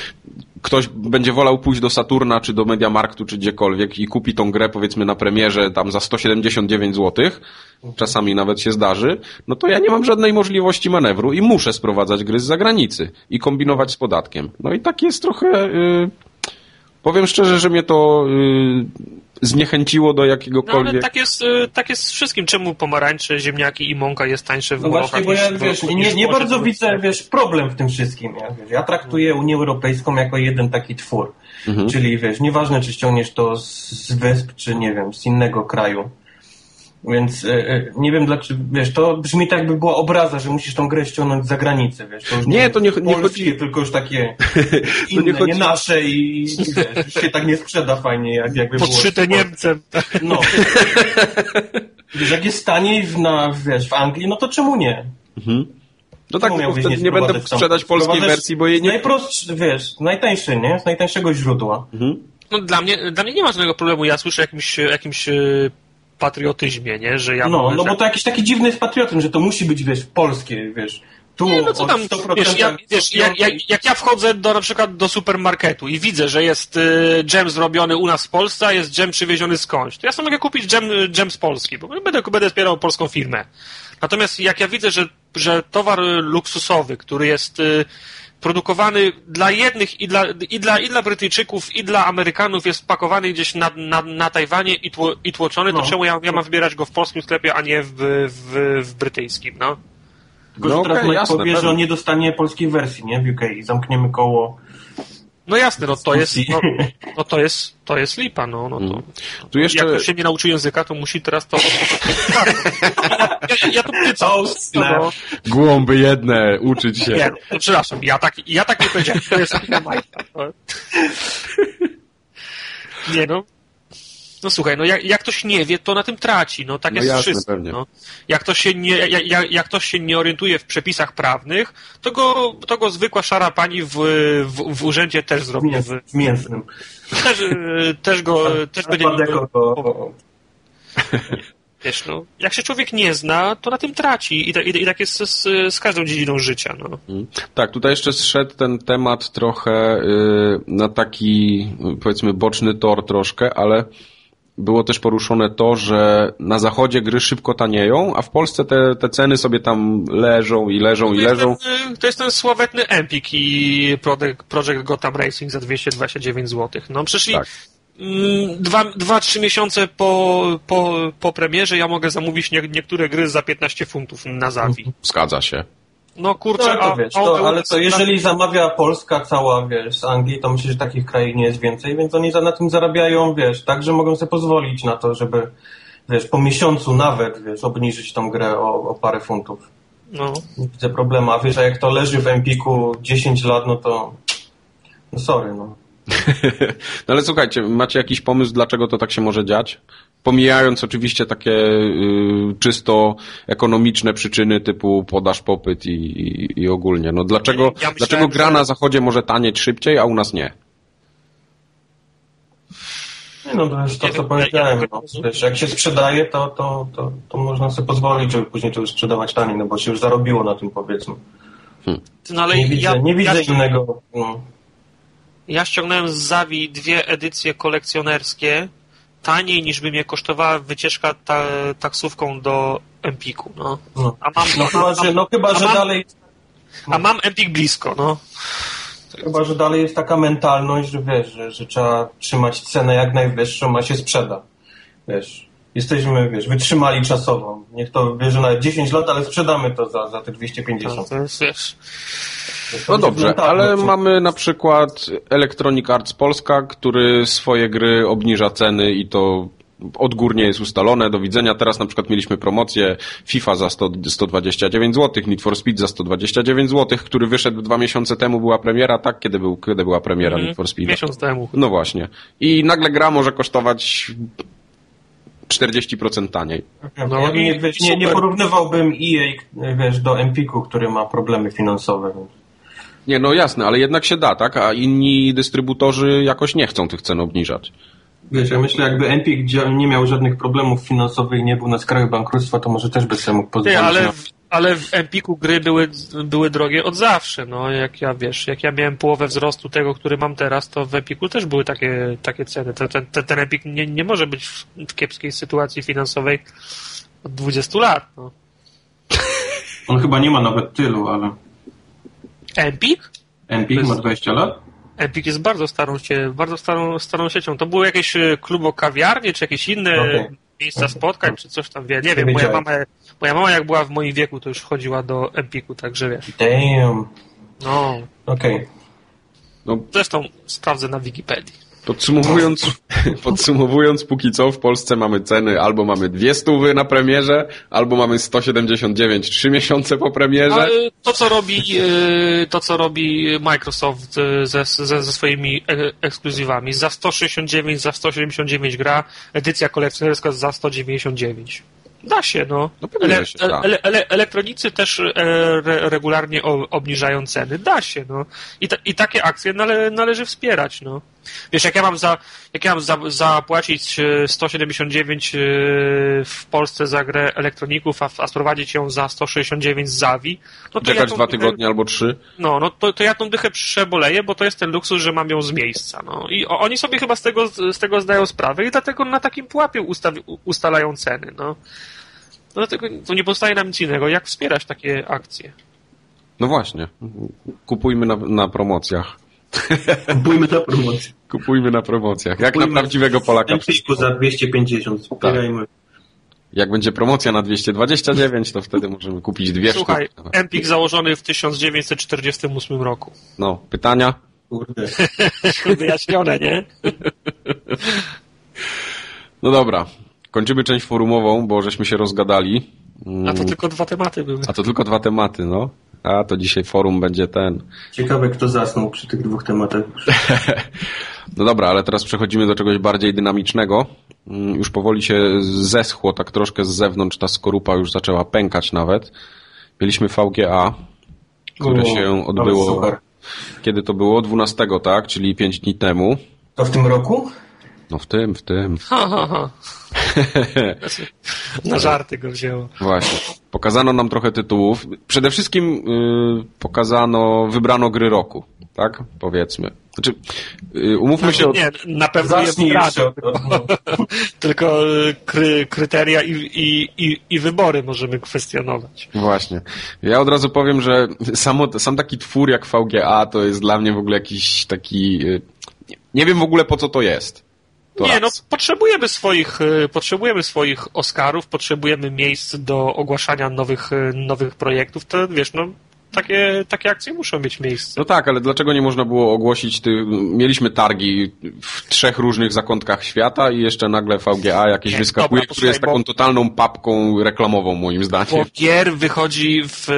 ktoś będzie wolał pójść do Saturna, czy do Mediamarktu, czy gdziekolwiek i kupi tą grę, powiedzmy, na premierze tam za sto siedemdziesiąt dziewięć złotych, czasami nawet się zdarzy, no to ja nie mam żadnej możliwości manewru i muszę sprowadzać gry z zagranicy i kombinować z podatkiem. No i tak jest trochę, yy, powiem szczerze, że mnie to yy, zniechęciło do jakiegokolwiek...
No ale tak jest, tak jest z wszystkim. Czemu pomarańcze, ziemniaki i mąka jest tańsze w
No właśnie, bo ja, wiesz, nie, nie bardzo widzę, wiesz, problem w tym wszystkim. Ja, wiesz, ja traktuję Unię Europejską jako jeden taki twór. Mhm. Czyli, wiesz, nieważne, czy ściągniesz to z, z wysp, czy, nie wiem, z innego kraju. Więc y, nie wiem dlaczego, wiesz, to brzmi tak, jakby była obraza, że musisz tą grę ściągnąć z zagranicy, wiesz. To już
nie,
nie,
to nie, nie
polskie,
chodzi...
tylko już takie inne, nie, chodzi... nie nasze i, i wiesz, już się tak nie sprzeda fajnie, jak, jakby
Podszyte
było...
Niemcem.
No. Wiesz, jak jest taniej w, na, wiesz, w Anglii, no to czemu nie?
Mhm. No tak, tylko wtedy nie, nie będę sprzedać polskiej wersji, bo jej nie...
Najprostszy, wiesz, najtańszy, nie? Z najtańszego źródła.
Mhm. No dla mnie, dla mnie nie ma żadnego problemu. Ja słyszę jakimś, jakimś patriotyzmie, nie? Że ja
no,
mówię,
no
że...
bo to jakiś taki dziwny jest patriotyzm, że to musi być, wiesz, polskie, wiesz. Tu
nie, no co tam,
sto procent
wiesz, ja, wiesz jak, jak, jak ja wchodzę do, na przykład do supermarketu i widzę, że jest y, dżem zrobiony u nas w Polsce, a jest dżem przywieziony skądś, to ja sobie mogę kupić dżem, dżem z Polski, bo będę, będę wspierał polską firmę. Natomiast jak ja widzę, że, że towar luksusowy, który jest y, produkowany dla jednych i dla, i, dla, i dla Brytyjczyków, i dla Amerykanów, jest pakowany gdzieś na, na, na Tajwanie i, tło, i tłoczony, to no. czemu ja, ja mam wybierać go w polskim sklepie, a nie w, w, w brytyjskim, no?
Tylko, że no teraz okay, Mike jasne, powie, pewnie. Że on nie dostanie polskiej wersji, nie? W U K i zamkniemy koło.
No jasne, no to jest, no, no to jest, to jest lipa, no, no to. Hmm. Tu jeszcze... Jak ktoś się nie nauczył języka, to musi teraz to... ja, ja, ja to pytam.
No. Głąby jedne, uczyć się.
Nie, no, przepraszam, ja tak, ja tak nie powiedziałem. To jest lipa Majka. Nie no. No słuchaj, no jak, jak ktoś nie wie, to na tym traci, no tak no jest jasne, wszystko. No. Jak, ktoś się nie, jak, jak ktoś się nie orientuje w przepisach prawnych, to go, to go zwykła szara pani w, w, w urzędzie też zrobi.
W, w mięsnym.
Też, też go, też a, będzie... A to... Wiesz, no, jak się człowiek nie zna, to na tym traci i, ta, i, i tak jest z, z każdą dziedziną życia. No.
Hmm. Tak, tutaj jeszcze zszedł ten temat trochę yy, na taki, powiedzmy, boczny tor troszkę, ale było też poruszone to, że na zachodzie gry szybko tanieją, a w Polsce te, te ceny sobie tam leżą i leżą i leżą.
Ten, to jest ten sławetny Empik i Project Gotham Racing za dwieście dwadzieścia dziewięć złotych. No przecież tak. Dwa, dwa, trzy miesiące po, po, po premierze ja mogę zamówić nie, niektóre gry za piętnaście funtów na Zawi.
Zgadza się.
No kurczę,
no, to wiesz, a, to, ale to jeżeli zamawia Polska cała, wiesz, z Anglii, to myślę, że takich krain nie jest więcej, więc oni na tym zarabiają, wiesz, tak, że mogą sobie pozwolić na to, żeby, wiesz, po miesiącu nawet, wiesz, obniżyć tą grę o, o parę funtów.
No.
Nie widzę problemu, a wiesz, a jak to leży w Empiku dziesięć lat, no to no sorry, no.
No ale słuchajcie, macie jakiś pomysł, dlaczego to tak się może dziać? Pomijając oczywiście takie y, czysto ekonomiczne przyczyny typu podaż, popyt i, i, i ogólnie. No dlaczego, ja myślałem, dlaczego gra że... na zachodzie może tanieć szybciej, a u nas nie?
Nie no, to jest to, co powiedziałem. No. Wiesz, jak się sprzedaje, to, to, to, to można sobie pozwolić, żeby później to już sprzedawać taniej, no bo się już zarobiło na tym, powiedzmy. Hmm.
No, ale
nie widzę,
ja,
nie widzę
ja...
innego... No.
Ja ściągnąłem z Zawi dwie edycje kolekcjonerskie taniej niż by mnie kosztowała wycieczka ta, taksówką do Empiku. No.
No. A mam, no, no, chyba, że, no chyba, że
mam,
dalej...
A mam Empik blisko, no.
Chyba, że dalej jest taka mentalność, że wiesz, że, że trzeba trzymać cenę jak najwyższą, a się sprzeda. Wiesz, jesteśmy, wiesz, wytrzymali czasowo. Niech to bierze nawet dziesięć lat, ale sprzedamy to za, za te dwieście pięćdziesiąt.
To jest, wiesz...
No dobrze, ale mamy na przykład Electronic Arts Polska, który swoje gry obniża ceny i to odgórnie jest ustalone. Do widzenia. Teraz na przykład mieliśmy promocję FIFA za sto dwadzieścia dziewięć złotych, Need for Speed za sto dwadzieścia dziewięć złotych, który wyszedł dwa miesiące temu, była premiera, tak? Kiedy, był, kiedy była premiera mm, Need for Speed?
Miesiąc temu.
No właśnie. I nagle gra może kosztować czterdzieści procent taniej.
No, ja nie, wiesz, nie, nie porównywałbym E A, wiesz, do Empiku, który ma problemy finansowe. Więc...
Nie, no jasne, ale jednak się da, tak? A inni dystrybutorzy jakoś nie chcą tych cen obniżać.
Wiesz, ja myślę, jakby Empik nie miał żadnych problemów finansowych i nie był na skraju bankructwa, to może też by sobie mógł pozwolić.
Nie, ale,
na...
w, ale w Empiku gry były, były drogie od zawsze. No, jak ja wiesz, jak ja miałem połowę wzrostu tego, który mam teraz, to w Empiku też były takie, takie ceny. Ten, ten, ten Empik nie, nie może być w, w kiepskiej sytuacji finansowej od dwudziestu lat. No.
On chyba nie ma nawet tylu, ale...
Empik?
Empik ma dwadzieścia lat?
Empik jest bardzo starą, bardzo starą, starą siecią. To było jakieś klubo kawiarnie, czy jakieś inne okay. miejsca spotkań, czy coś tam, wie. Nie wiem, moja mama, moja mama jak była w moim wieku, to już chodziła do Empiku, także wiesz.
Damn.
No.
Okej. Okay.
No.
Zresztą sprawdzę na Wikipedii.
Podsumowując, podsumowując, póki co w Polsce mamy ceny, albo mamy dwie stówy na premierze, albo mamy sto siedemdziesiąt dziewięć trzy miesiące po premierze.
To, co robi, to, co robi Microsoft ze, ze, ze swoimi ekskluzywami. Za sto sześćdziesiąt dziewięć, za sto siedemdziesiąt dziewięć gra, edycja kolekcjonerska za sto dziewięćdziesiąt dziewięć. Da się, no. no pewnie, ele, się da. Ele, ele, elektronicy też e, re, regularnie o, obniżają ceny. Da się, no. I, ta, i takie akcje nale, należy wspierać, no. Wiesz, jak ja mam za, jak ja mam za, zapłacić sto siedemdziesiąt dziewięć w Polsce za grę elektroników, a, a sprowadzić ją za sto sześćdziesiąt dziewięć z Avi, no to
czekać
ja
dwa tygodnie albo trzy.
No, no to, to ja tą dychę przeboleję, bo to jest ten luksus, że mam ją z miejsca. No. I oni sobie chyba z tego, z tego zdają sprawę i dlatego na takim pułapie ustawi, ustalają ceny. No. No dlatego to nie pozostaje nam nic innego, jak wspierać takie akcje.
No właśnie. Kupujmy na, na promocjach.
Kupujmy na promocjach.
Kupujmy na promocjach. Jak
Kupujmy
na prawdziwego Polaka.
Empiku za dwieście pięćdziesiąt. Wspierajmy.
Tak. Jak będzie promocja na dwieście dwadzieścia dziewięć, to wtedy możemy kupić dwie
Słuchaj,
sztuki.
Słuchaj, Empik założony w tysiąc dziewięćset czterdziestym ósmym roku.
No, pytania?
Kurde.
Wyjaśnione, nie?
No dobra. Kończymy część forumową, bo żeśmy się rozgadali.
A to tylko dwa tematy były.
A to tylko dwa tematy, no. A to dzisiaj forum będzie ten.
Ciekawe, kto zasnął przy tych dwóch tematach.
No dobra, ale teraz przechodzimy do czegoś bardziej dynamicznego. Już powoli się zeschło, tak troszkę z zewnątrz ta skorupa już zaczęła pękać nawet. Mieliśmy V G A, które
o,
się odbyło... Kiedy to było? dwunastego, tak? Czyli pięć dni temu.
To w tym roku?
No w tym, w tym.
Ha, ha, ha. Na żarty go wzięło.
Właśnie. Pokazano nam trochę tytułów. Przede wszystkim yy, pokazano, wybrano gry roku, tak? Powiedzmy. Znaczy, yy, umówmy
znaczy,
się... Od...
Nie, na pewno jest
jeszcze.
Tylko kry, kryteria i, i, i, i wybory możemy kwestionować.
Właśnie. Ja od razu powiem, że samo, sam taki twór jak V G A to jest dla mnie w ogóle jakiś taki... Yy, nie wiem w ogóle po co to jest. To
nie,
raz.
no potrzebujemy swoich, potrzebujemy swoich Oscarów, potrzebujemy miejsc do ogłaszania nowych, nowych projektów, to wiesz, no takie, takie akcje muszą mieć miejsce.
No tak, ale dlaczego nie można było ogłosić, ty... mieliśmy targi w trzech różnych zakątkach świata i jeszcze nagle V G A jakieś nie, wyskakuje, dobra, który jest taką bo... totalną papką reklamową moim zdaniem.
Bo gier wychodzi w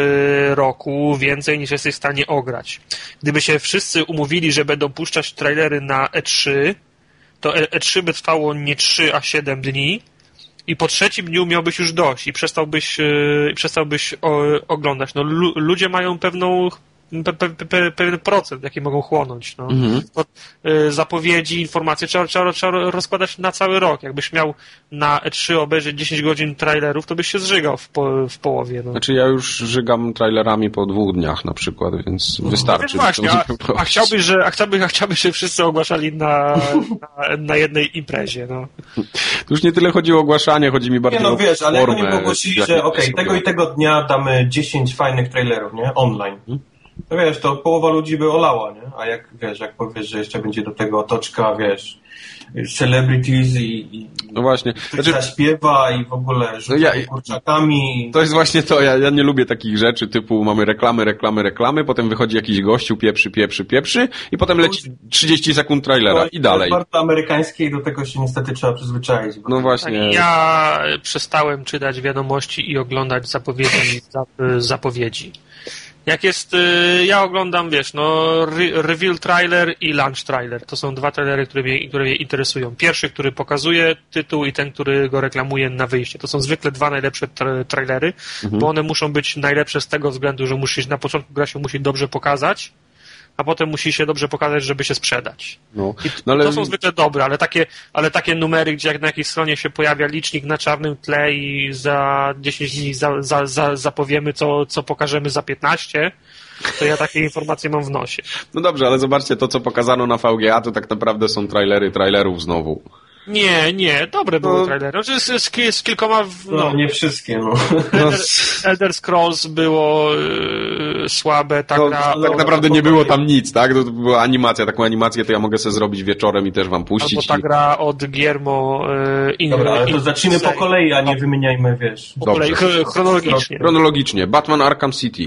roku więcej niż jesteś w stanie ograć. Gdyby się wszyscy umówili, że będą puszczać trailery na E trzy, to E trzy by trwało nie trzy, a siedem dni i po trzecim dniu miałbyś już dość i przestałbyś, yy, przestałbyś o, oglądać. No, lu, ludzie mają pewną, pe, pe, pe, pewien procent, jaki mogą chłonąć. No. Mhm. To, yy, zapowiedzi, informacje trzeba, trzeba, trzeba rozkładać na cały rok. Jakbyś miał na E trzy obejrzeć dziesięć godzin trailerów, to byś się zżygał w, po, w połowie. No.
Znaczy ja już żygam trailerami po dwóch dniach na przykład, więc wystarczy.
No, właśnie, a, a, chciałbyś, że, a chciałbyś, a chciałbyś, że wszyscy ogłaszali na, na, na jednej imprezie. No.
To już nie tyle chodzi o ogłaszanie, chodzi mi bardziej
nie, no,
o
wiesz, ale
formę.
jak oni ogłosili, że okej, okay, tego i tego dnia damy dziesięć fajnych trailerów, nie? Online. Hmm? No wiesz, to połowa ludzi by olała, nie? A jak, wiesz, jak powiesz, że jeszcze będzie do tego otoczka, wiesz, celebrities i, i
no właśnie.
Znaczy, zaśpiewa i w ogóle rzuca ja, kurczakami.
To jest właśnie to, ja, ja nie lubię takich rzeczy typu mamy reklamy, reklamy, reklamy, potem wychodzi jakiś gościu, pieprzy, pieprzy, pieprzy i potem leci trzydzieści sekund trailera i dalej.
To jest bardzo amerykańskie i do tego się niestety trzeba przyzwyczaić.
No właśnie.
Ja przestałem czytać wiadomości i oglądać zapowiedzi, zapowiedzi. Jak jest, ja oglądam, wiesz, no, reveal trailer i launch trailer. To są dwa trailery, które mnie, które mnie interesują. Pierwszy, który pokazuje tytuł i ten, który go reklamuje na wyjście. To są zwykle dwa najlepsze tra- trailery, mhm. bo one muszą być najlepsze z tego względu, że musisz, na początku gra się musi dobrze pokazać, a potem musi się dobrze pokazać, żeby się sprzedać. No, no ale... To są zwykle dobre, ale takie, ale takie numery, gdzie jak na jakiejś stronie się pojawia licznik na czarnym tle i za dziesięć dni za, za, za, zapowiemy, co, co pokażemy za piętnaście, to ja takie informacje mam w nosie.
No dobrze, ale zobaczcie, to co pokazano na V G A, to tak naprawdę są trailery trailerów znowu.
Nie, nie, dobre były no, trailery. Z, z, z kilkoma...
No, no nie wszystkie, no.
Elder, Elder Scrolls było yy, słabe, ta
to,
gra...
Tak naprawdę nie było tam nic, tak? To, to była animacja. Taką animację to ja mogę sobie zrobić wieczorem i też wam puścić.
Albo ta
i...
gra od Guillermo... Yy,
Dobra, ale to zacznijmy po kolei, a nie wymieniajmy, wiesz.
Po kolei, chronologicznie.
Chronologicznie. Batman Arkham City.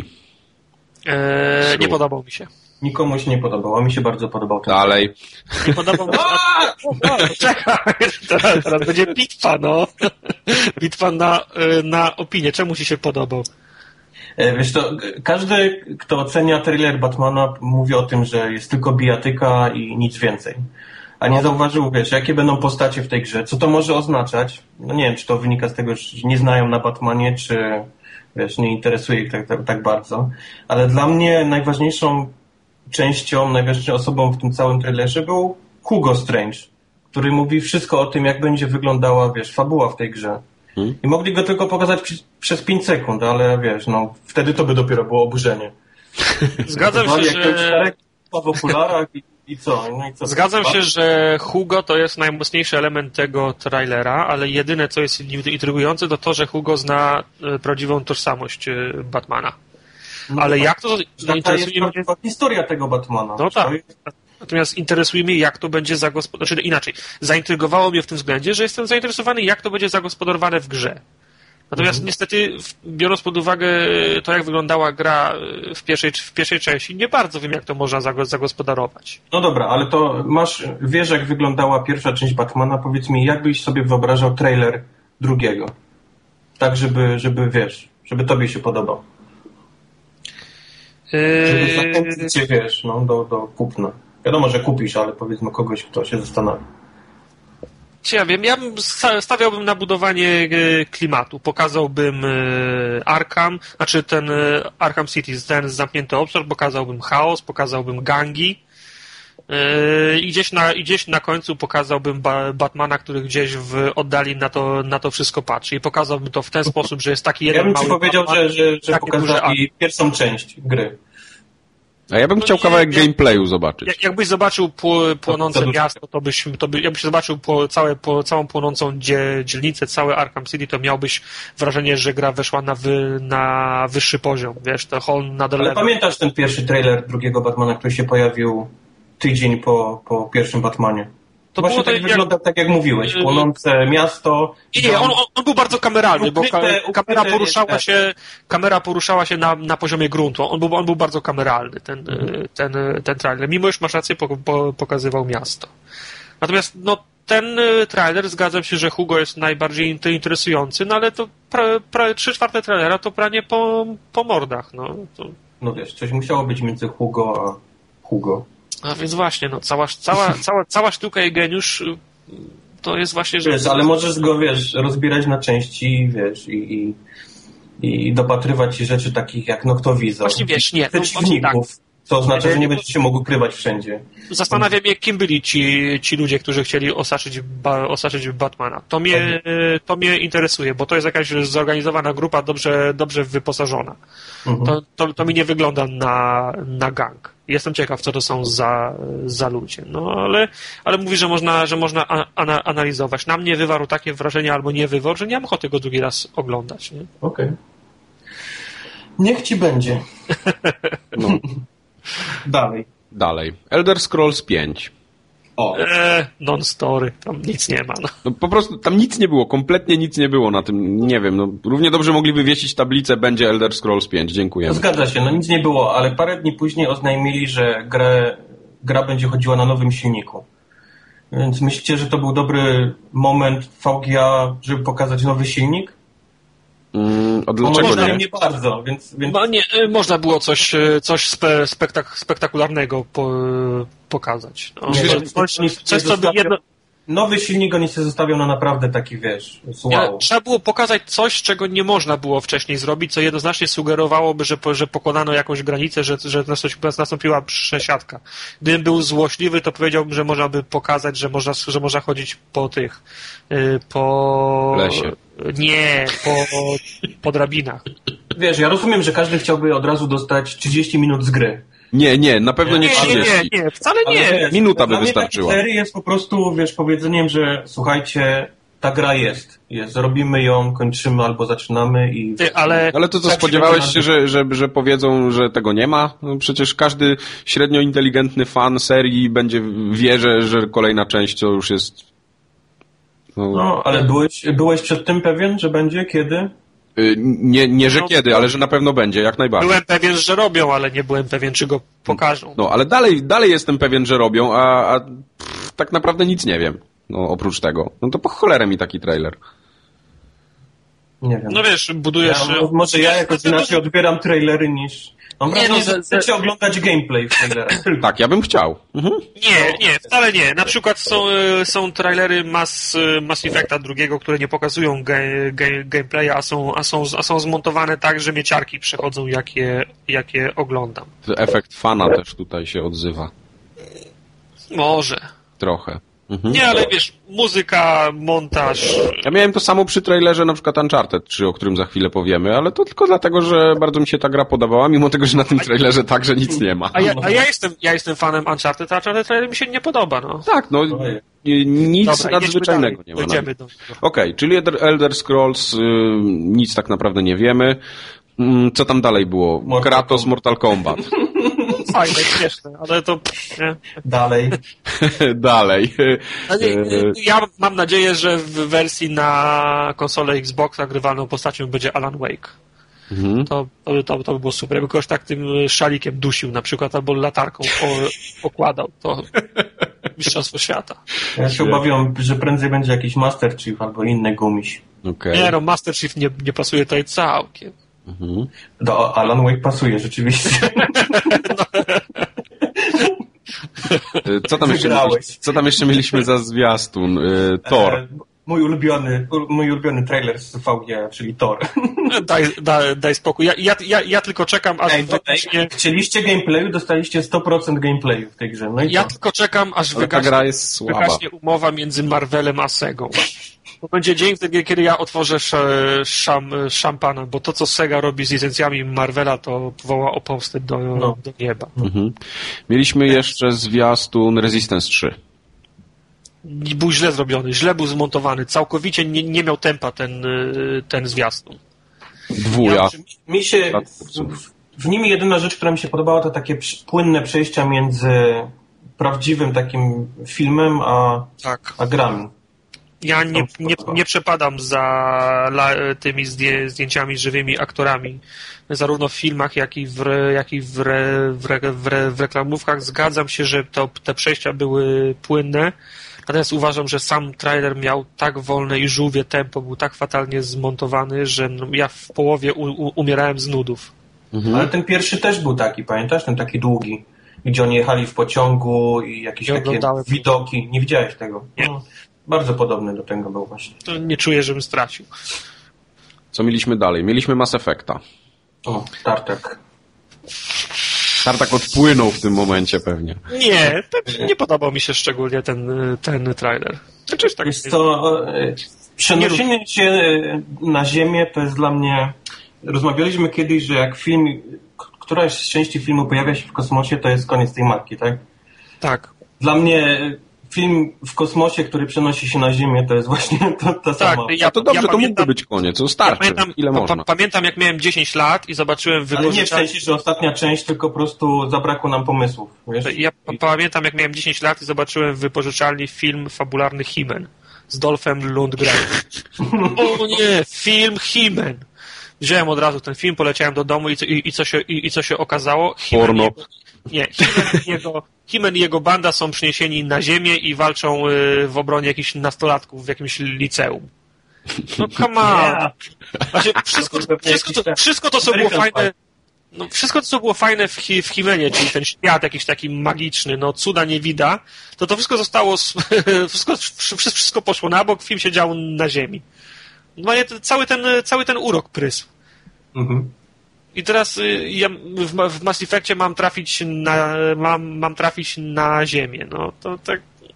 Eee, nie podobał mi się.
Nikomu się nie podobał, a mi się bardzo podobał ten.
Dalej.
Nie podobał mi się. No, czekaj, teraz, teraz będzie bitwa, no. Bitwa na, na opinię. Czemu ci się podobał?
Wiesz to, każdy, kto ocenia trailer Batmana, mówi o tym, że jest tylko bijatyka i nic więcej. A nie zauważył, wiesz, jakie będą postacie w tej grze, co to może oznaczać. No nie wiem, czy to wynika z tego, że nie znają na Batmanie, czy wiesz, nie interesuje ich tak, tak, tak bardzo. Ale dla mnie najważniejszą częścią, najważniejszą osobą w tym całym trailerze był Hugo Strange, który mówi wszystko o tym, jak będzie wyglądała, wiesz, fabuła w tej grze. Hmm? I mogli go tylko pokazać przy, przez pięć sekund, ale wiesz, no wtedy to by dopiero było oburzenie.
Zgadzam się, że...
w okularach i, i co? No i co
Zgadzam się, że Hugo to jest najmocniejszy element tego trailera, ale jedyne, co jest intrygujące, to to, że Hugo zna prawdziwą tożsamość Batmana.
No
ale
tak,
jak to...
Interesuje mnie historia tego Batmana.
No tak. Natomiast interesuje mnie, jak to będzie zagospodarowane. Znaczy inaczej, zaintrygowało mnie w tym względzie, że jestem zainteresowany, jak to będzie zagospodarowane w grze. Natomiast mhm. niestety, biorąc pod uwagę to, jak wyglądała gra w pierwszej, w pierwszej części, nie bardzo wiem, jak to można zagospodarować.
No dobra, ale to masz, wiesz, jak wyglądała pierwsza część Batmana, powiedz mi, jak byś sobie wyobrażał trailer drugiego? Tak, żeby, żeby wiesz, żeby tobie się podobał. Yy... Żeby zachęcić cię, wiesz, no, do, do kupna. Wiadomo, że kupisz, ale powiedzmy kogoś, kto się zastanowi.
Ja wiem, ja bym stawiałbym na budowanie klimatu. Pokazałbym Arkham, znaczy ten Arkham City, ten zamknięty obszar, pokazałbym chaos, pokazałbym gangi i gdzieś na, i gdzieś na końcu pokazałbym ba- Batmana, który gdzieś w oddali na to, na to wszystko patrzy. I pokazałbym to w ten sposób, że jest taki jeden
mały... Ja bym ci powiedział,
Batman,
że, że, że pokazali pierwszą część gry.
A ja bym no chciał nie, kawałek jak, gameplayu zobaczyć.
Jakbyś zobaczył płonące to, to miasto, to byś, to by, jakbyś zobaczył po, całe, po, całą płonącą dzie, dzielnicę, całe Arkham City, to miałbyś wrażenie, że gra weszła na, wy, na wyższy poziom. Wiesz, to hall na dole.
Ale pamiętasz ten pierwszy trailer drugiego Batmana, który się pojawił tydzień po, po pierwszym Batmanie? To właśnie tak jak, wygląda tak, jak mówiłeś. Płonące miasto.
Nie, nie, on, on był bardzo kameralny, ukryte, bo ka- kamera poruszała się, kamera poruszała się na, na poziomie gruntu. On był, on był bardzo kameralny, ten, mhm. ten, ten trailer. Mimo iż masz rację, po, po, pokazywał miasto. Natomiast, no, ten trailer, zgadzam się, że Hugo jest najbardziej interesujący, no ale to pra, pra, trzy czwarte trailera to pranie po, po mordach, no. To...
No wiesz, coś musiało być między Hugo a Hugo.
A więc właśnie, no, cała, cała, cała, cała sztuka i geniusz to jest właśnie... Że...
Wiesz, ale możesz go, wiesz, rozbierać na części, wiesz, i, i, i dopatrywać się rzeczy takich jak noktowizor.
Właśnie, wiesz, nie.
Przeciwników, tak. Co oznacza, że nie będziesz się mógł ukrywać wszędzie.
Zastanawiam się, kim byli ci, ci ludzie, którzy chcieli osaczyć, ba, osaczyć Batmana. To mnie, to mnie interesuje, bo to jest jakaś zorganizowana grupa, dobrze, dobrze wyposażona. Mhm. To, to, to mi nie wygląda na, na gang. Jestem ciekaw, co to są za, za ludzie. No, ale, ale mówi, że można, że można ana, analizować. Na mnie wywarł takie wrażenie, albo nie wywarł, że nie mam ochoty go drugi raz oglądać.
Okej. Okay. Niech ci będzie.
No.
Dalej.
Dalej. Elder Scrolls pięć.
O. Eee, non-story. Tam nic nie ma. No.
No po prostu tam nic nie było. Kompletnie nic nie było na tym. Nie wiem. No, równie dobrze mogliby wiesić tablicę będzie Elder Scrolls pięć. Dziękuję.
No, zgadza się. No nic nie było, ale parę dni później oznajmili, że grę, gra będzie chodziła na nowym silniku. Więc myślicie, że to był dobry moment V G A, żeby pokazać nowy silnik?
Mm, a dlaczego
można
nie?
nie bardzo, więc... więc...
No nie, można było coś, coś spe, spektak, spektakularnego po, pokazać. No,
nie,
coś, coś, coś, coś co by jedno...
Nowy silnik on się zostawiał na naprawdę taki, wiesz, wow.
Trzeba było pokazać coś, czego nie można było wcześniej zrobić, co jednoznacznie sugerowałoby, że, że pokonano jakąś granicę, że, że nastąpiła przesiadka. Gdybym był złośliwy, to powiedziałbym, że można by pokazać, że można, że można chodzić po tych, po...
lesie.
Nie, po, po drabinach. Wiesz, ja rozumiem, że każdy chciałby od razu dostać trzydzieści minut z gry.
Nie, nie, na pewno nie trzydzieści.
Nie, nie, nie, wcale nie.
Wiesz,
minuta by wystarczyła.
Serii jest po prostu, wiesz, powiedzeniem, że słuchajcie, ta gra jest. jest. Robimy ją, kończymy albo zaczynamy i...
Ty, ale...
ale to co, tak spodziewałeś się, że, że, że powiedzą, że tego nie ma? No przecież każdy średnio inteligentny fan serii będzie wie, że, że kolejna część to już jest...
No, no ale byłeś, byłeś przed tym pewien, że będzie? Kiedy?
Nie, nie, że no, kiedy, ale że na pewno będzie, jak najbardziej.
Byłem pewien, że robią, ale nie byłem pewien, czy go pokażą.
No, ale dalej, dalej jestem pewien, że robią, a, a pff, tak naprawdę nic nie wiem. No, oprócz tego. No to po cholerę mi taki trailer.
Nie wiem.
No wiesz, budujesz...
Ja, może ja jakoś inaczej odbieram trailery niż... Mam wrażenie, że chcecie oglądać gameplay w trailerach.
Tak, ja bym chciał. Mhm.
Nie, nie, wcale nie. Na przykład są, są trailery Mass, Mass Effecta drugiego, które nie pokazują ga, ga, gameplaya, a są, a, są, a są zmontowane tak, że mieciarki przechodzą, jak je, jak je oglądam.
Efekt fana też tutaj się odzywa.
Może.
Trochę. Mhm.
Nie, ale wiesz, muzyka, montaż...
Ja miałem to samo przy trailerze na przykład Uncharted trzy, o którym za chwilę powiemy, ale to tylko dlatego, że bardzo mi się ta gra podobała, mimo tego, że na tym trailerze także nic nie ma.
A ja, a ja jestem ja jestem fanem Uncharted, a Uncharted trailer mi się nie podoba, no.
Tak, no nic
Dobra,
nadzwyczajnego nie ma.
Dojdziemy do...
Okej, okay, czyli Elder Scrolls, y, nic tak naprawdę nie wiemy. Co tam dalej było?
Mortal
Kratos,
Kombat.
Mortal Kombat.
Fajne, śmieszne, ale to... Nie.
Dalej.
dalej.
Ja mam nadzieję, że w wersji na konsolę Xbox nagrywaną postacią będzie Alan Wake. Mhm. To, to, to, to by było super. Jakby kogoś tak tym szalikiem dusił na przykład, albo latarką o, okładał. To mistrzostwo świata.
Ja się obawiam, że prędzej będzie jakiś Master Chief albo inny gumiś.
Okay.
Nie no, Master Chief nie, nie pasuje tutaj całkiem.
Mhm.
Do Alan Wake pasuje rzeczywiście.
Co tam, jeszcze mieliśmy, co tam jeszcze mieliśmy za zwiastun? Y, Thor.
E, mój ulubiony, mój ulubiony trailer z V G, czyli Thor.
Daj, daj, daj spokój. Ja, ja, ja, ja tylko czekam, aż
Ej,
wygaśnie...
Chcieliście gameplayu, dostaliście sto procent gameplayu w tej grze. No i
ja
co?
tylko czekam, aż wygaśnie,
gra jest słaba.
wygaśnie umowa między Marvelem a Segą. To będzie dzień wtedy, kiedy ja otworzę szam, szampana, bo to, co Sega robi z licencjami Marvela, to woła o pomstę do, no. do nieba.
Mhm. Mieliśmy jeszcze zwiastun Resistance trzy.
Był źle zrobiony, źle był zmontowany, całkowicie nie, nie miał tempa ten, ten zwiastun.
Dwuja.
Ja, mi się, w, w nim jedyna rzecz, która mi się podobała, to takie płynne przejścia między prawdziwym takim filmem a,
tak.
a grami.
Ja nie, nie, nie przepadam za la, tymi zdję, zdjęciami żywymi aktorami, zarówno w filmach, jak i w, jak i w, re, w, re, w, re, w reklamówkach. Zgadzam się, że to, te przejścia były płynne, natomiast uważam, że sam trailer miał tak wolne i żółwie tempo, był tak fatalnie zmontowany, że ja w połowie u, u, umierałem z nudów.
Mhm. Ale ten pierwszy też był taki, pamiętasz? Ten taki długi, gdzie oni jechali w pociągu i jakieś
nie
takie widoki. Nie widziałeś tego?
Nie.
No. Bardzo podobny do tego był właśnie.
To nie czuję, żebym stracił.
Co mieliśmy dalej? Mieliśmy Mass Effecta.
O, Tartak.
Tartak odpłynął w tym momencie pewnie.
Nie, nie podobał mi się szczególnie ten, ten trailer. Znaczy, tak
jest to przeniesienie się na Ziemię to jest dla mnie... Rozmawialiśmy kiedyś, że jak film, któraś z części filmu pojawia się w kosmosie, to jest koniec tej marki, tak?
Tak.
Dla mnie... Film w kosmosie, który przenosi się na Ziemię, to jest właśnie to, to
tak,
samo.
Ja,
A to dobrze,
ja
to
pamiętam,
mógłby być koniec, to starczy, ja pamiętam, ile
pa,
można.
Pamiętam, jak miałem dziesięć lat i zobaczyłem wypożyczalnię...
Ale nie w sensie, że ostatnia część, tylko po prostu zabrakło nam pomysłów, wiesz?
Ja pa, pamiętam, jak miałem dziesięć lat i zobaczyłem w wypożyczalni film fabularny He-Man z Dolphem Lundgrenem. O nie, film He-Man! Wziąłem od razu ten film, poleciałem do domu i co, i, i co, się, i, i co się okazało?
Porno.
Nie, He-Man i, jego, He-Man i jego banda są przeniesieni na ziemię i walczą y, w obronie jakichś nastolatków w jakimś liceum. No come on. Znaczy, wszystko, wszystko, to, wszystko to, co było fajne, no, wszystko to, co było fajne w, w He-Manie, czyli ten świat jakiś taki magiczny, no cuda nie wida, to to wszystko zostało, wszystko, wszystko poszło na bok, film się dział na ziemi. No nie, cały ten, cały ten urok prysł. Mhm. I teraz ja w, w Mass Effectie mam trafić na, mam, mam trafić na Ziemię. No to tak...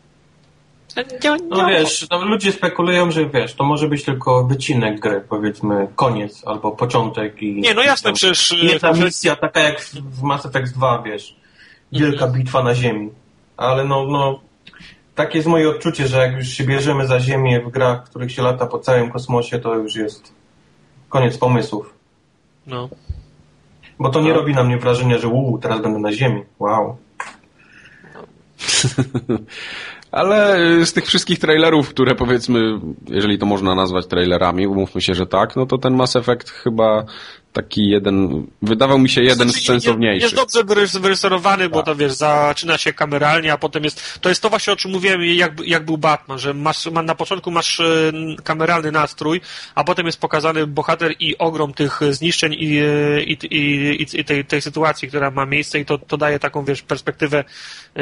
Nie, nie
no wiesz, no, ludzie spekulują, że wiesz, to może być tylko wycinek gry, powiedzmy, koniec albo początek i...
Nie, no jasne, przecież...
Nie ta misja taka jak w Mass Effect dwa, wiesz, wielka mhm. bitwa na Ziemi. Ale no, no, takie jest moje odczucie, że jak już się bierzemy za Ziemię w grach, w których się lata po całym kosmosie, to już jest koniec pomysłów.
No.
Bo to nie robi na mnie wrażenia, że uuu, teraz będę na Ziemi. Wow.
Ale z tych wszystkich trailerów, które powiedzmy, jeżeli to można nazwać trailerami, umówmy się, że tak, no to ten Mass Effect chyba taki jeden, wydawał mi się jeden
znaczy,
z sensowniejszych.
Jest dobrze wyreżyserowany, tak. Bo to wiesz, zaczyna się kameralnie, a potem jest, to jest to właśnie, o czym mówiłem, jak, jak był Batman, że masz, na początku masz kameralny nastrój, a potem jest pokazany bohater i ogrom tych zniszczeń i, i, i, i tej, tej sytuacji, która ma miejsce i to, to daje taką, wiesz, perspektywę yy,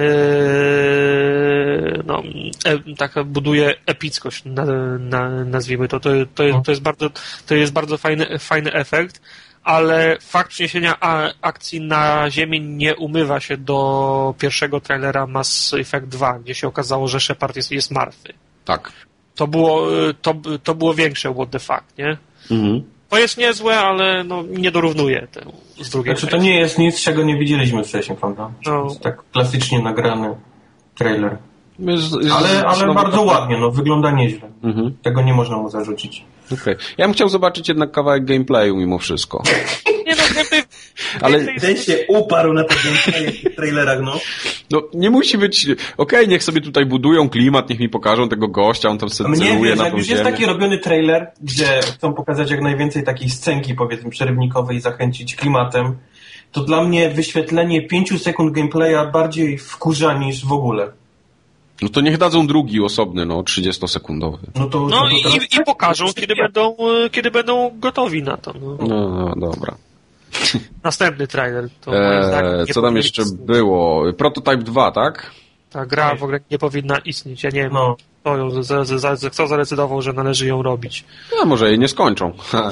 no, e, tak buduje epickość, na, na, nazwijmy to. To, to, to, jest bardzo, to jest bardzo fajny, fajny efekt. ale fakt przeniesienia akcji na Ziemię nie umywa się do pierwszego trailera Mass Effect dwa, gdzie się okazało, że Shepard jest, jest martwy.
Tak.
To było, to, to było większe what the fuck, nie? Mhm. To jest niezłe, ale no, nie dorównuje temu z drugiej
Znaczy, to nie jest nic, czego nie widzieliśmy wcześniej, prawda? No. Jest tak klasycznie nagrany trailer. Jest, jest ale ale bardzo tak... ładnie, no wygląda nieźle. Mhm. Tego nie można mu zarzucić.
Okay. Ja bym chciał zobaczyć jednak kawałek gameplayu mimo wszystko.
Nie no, gameplay...
Ale
ten się uparł na tych trailerach, no.
No nie musi być... Okej, okay, niech sobie tutaj budują klimat, niech mi pokażą tego gościa, on tam sobie celuje na tą
już
ziemię.
Jest taki robiony trailer, gdzie chcą pokazać jak najwięcej takiej scenki, powiedzmy, przerywnikowej i zachęcić klimatem, to dla mnie wyświetlenie pięciu sekund gameplaya bardziej wkurza niż w ogóle.
No to niech dadzą drugi osobny, no, trzydziestosekundowy.
No, to, no to, to teraz... i, i pokażą, kiedy będą, kiedy będą gotowi na to. No,
no, no dobra.
Następny trailer. To
eee, co tam jeszcze istnieć. Było? Prototype dwa, tak?
Ta gra w ogóle nie powinna istnieć. Ja nie wiem, no. kto, ją, za, za, za, kto zadecydował, że należy ją robić.
No, może jej nie skończą.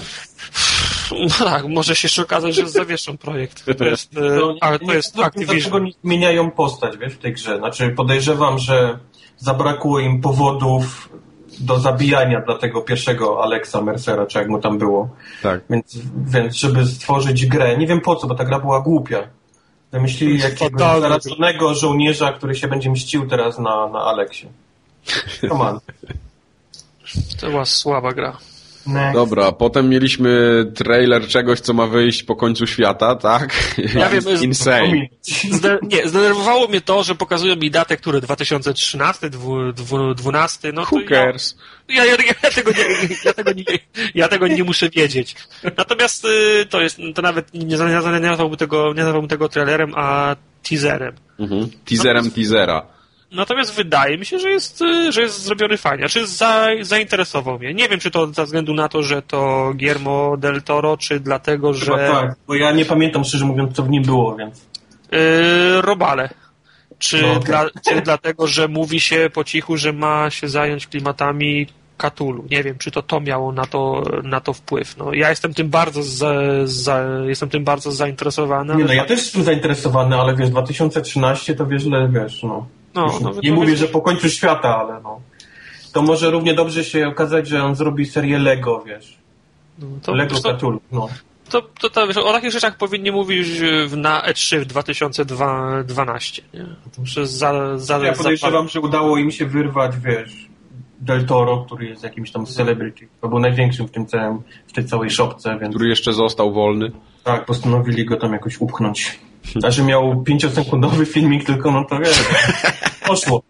No tak, może się jeszcze okazać, że zawieszą projekt. To jest, to, ale to jest Activision.
Dlaczego nie zmieniają postać, wiesz, w tej grze? Znaczy podejrzewam, że zabrakło im powodów do zabijania dla tego pierwszego Alexa Mercera, czy jak mu tam było.
Tak.
Więc, więc żeby stworzyć grę, nie wiem po co, bo ta gra była głupia. Wymyślili jakiegoś zaradzonego żołnierza, który się będzie mścił teraz na, na Aleksie. Come on.
To była słaba gra.
Next. Dobra, potem mieliśmy trailer czegoś, co ma wyjść po końcu świata, tak?
Ja wiem,
Insane.
Zde, nie, zdenerwowało mnie to, że pokazują mi datę, który dwa tysiące trzynasty, dwunasty, no
Who
to
cares?
Ja, ja, ja, tego nie, ja, tego nie, ja tego nie muszę wiedzieć. Natomiast to jest, to nawet nie, nie nazwałbym tego, nie nazwałbym tego trailerem, a teaserem.
Mhm. Teaserem no, teasera.
Natomiast wydaje mi się, że jest, że jest zrobiony fajnie. Znaczy za, zainteresował mnie. Nie wiem, czy to ze względu na to, że to Guillermo del Toro, czy dlatego,
Chyba
że...
tak, bo ja nie pamiętam, szczerze mówiąc, co w nim było, więc...
Yy, Robale. Czy,
no, okay.
dla, czy dlatego, że mówi się po cichu, że ma się zająć klimatami Cthulhu. Nie wiem, czy to to miało na to, na to wpływ. No, ja jestem tym bardzo za, za, jestem tym bardzo zainteresowany.
Nie, no ja też jestem zainteresowany, ale wiesz, dwa tysiące trzynasty to wiesz, że wiesz, no...
No, no,
nie mówię, że po końcu świata, ale no. To może równie dobrze się okazać, że on zrobi serię Lego, wiesz. No, to, Lego Cthulhu, no.
To, to, to wiesz, o takich rzeczach powinni mówić na E trzy w dwa tysiące dwunastym. Nie? To za, za,
ja podejrzewam, za... że udało im się wyrwać, wiesz, Del Toro, który jest jakimś tam celebrity. To był największym w tym całym, w tej całej szopce, więc...
Który jeszcze został wolny.
Tak, postanowili go tam jakoś upchnąć. A że miał pięciosekundowy filmik tylko, no to wiesz, poszło.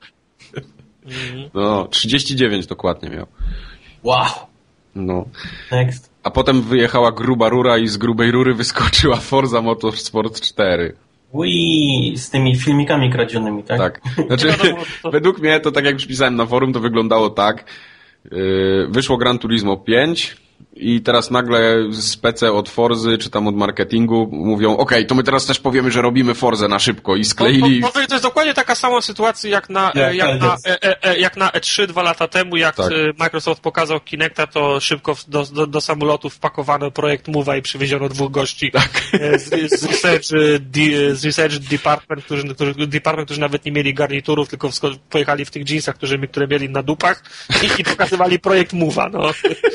No, trzydzieści dziewięć dokładnie miał.
Wow.
No.
Next.
A potem wyjechała gruba rura i z grubej rury wyskoczyła Forza Motorsport cztery.
Ui, z tymi filmikami kradzionymi, tak?
Tak. Znaczy, według mnie to tak jak już pisałem na forum, to wyglądało tak. Yy, wyszło Gran Turismo pięć i teraz nagle spece od Forzy, czy tam od marketingu mówią, okej, okay, to my teraz też powiemy, że robimy Forzę na szybko i skleili...
To, to, to jest dokładnie taka sama sytuacja jak na, jak, jak na, e, e, jak na E trzy dwa lata temu, jak tak. Microsoft pokazał Kinecta, to szybko do, do, do samolotów wpakowano projekt Move'a i przywieziono dwóch gości tak. z, z, research, z Research Department, którzy, którzy, department, którzy nawet nie mieli garniturów, tylko pojechali w tych jeansach, którzy, które mieli na dupach i, i pokazywali projekt Move'a, no.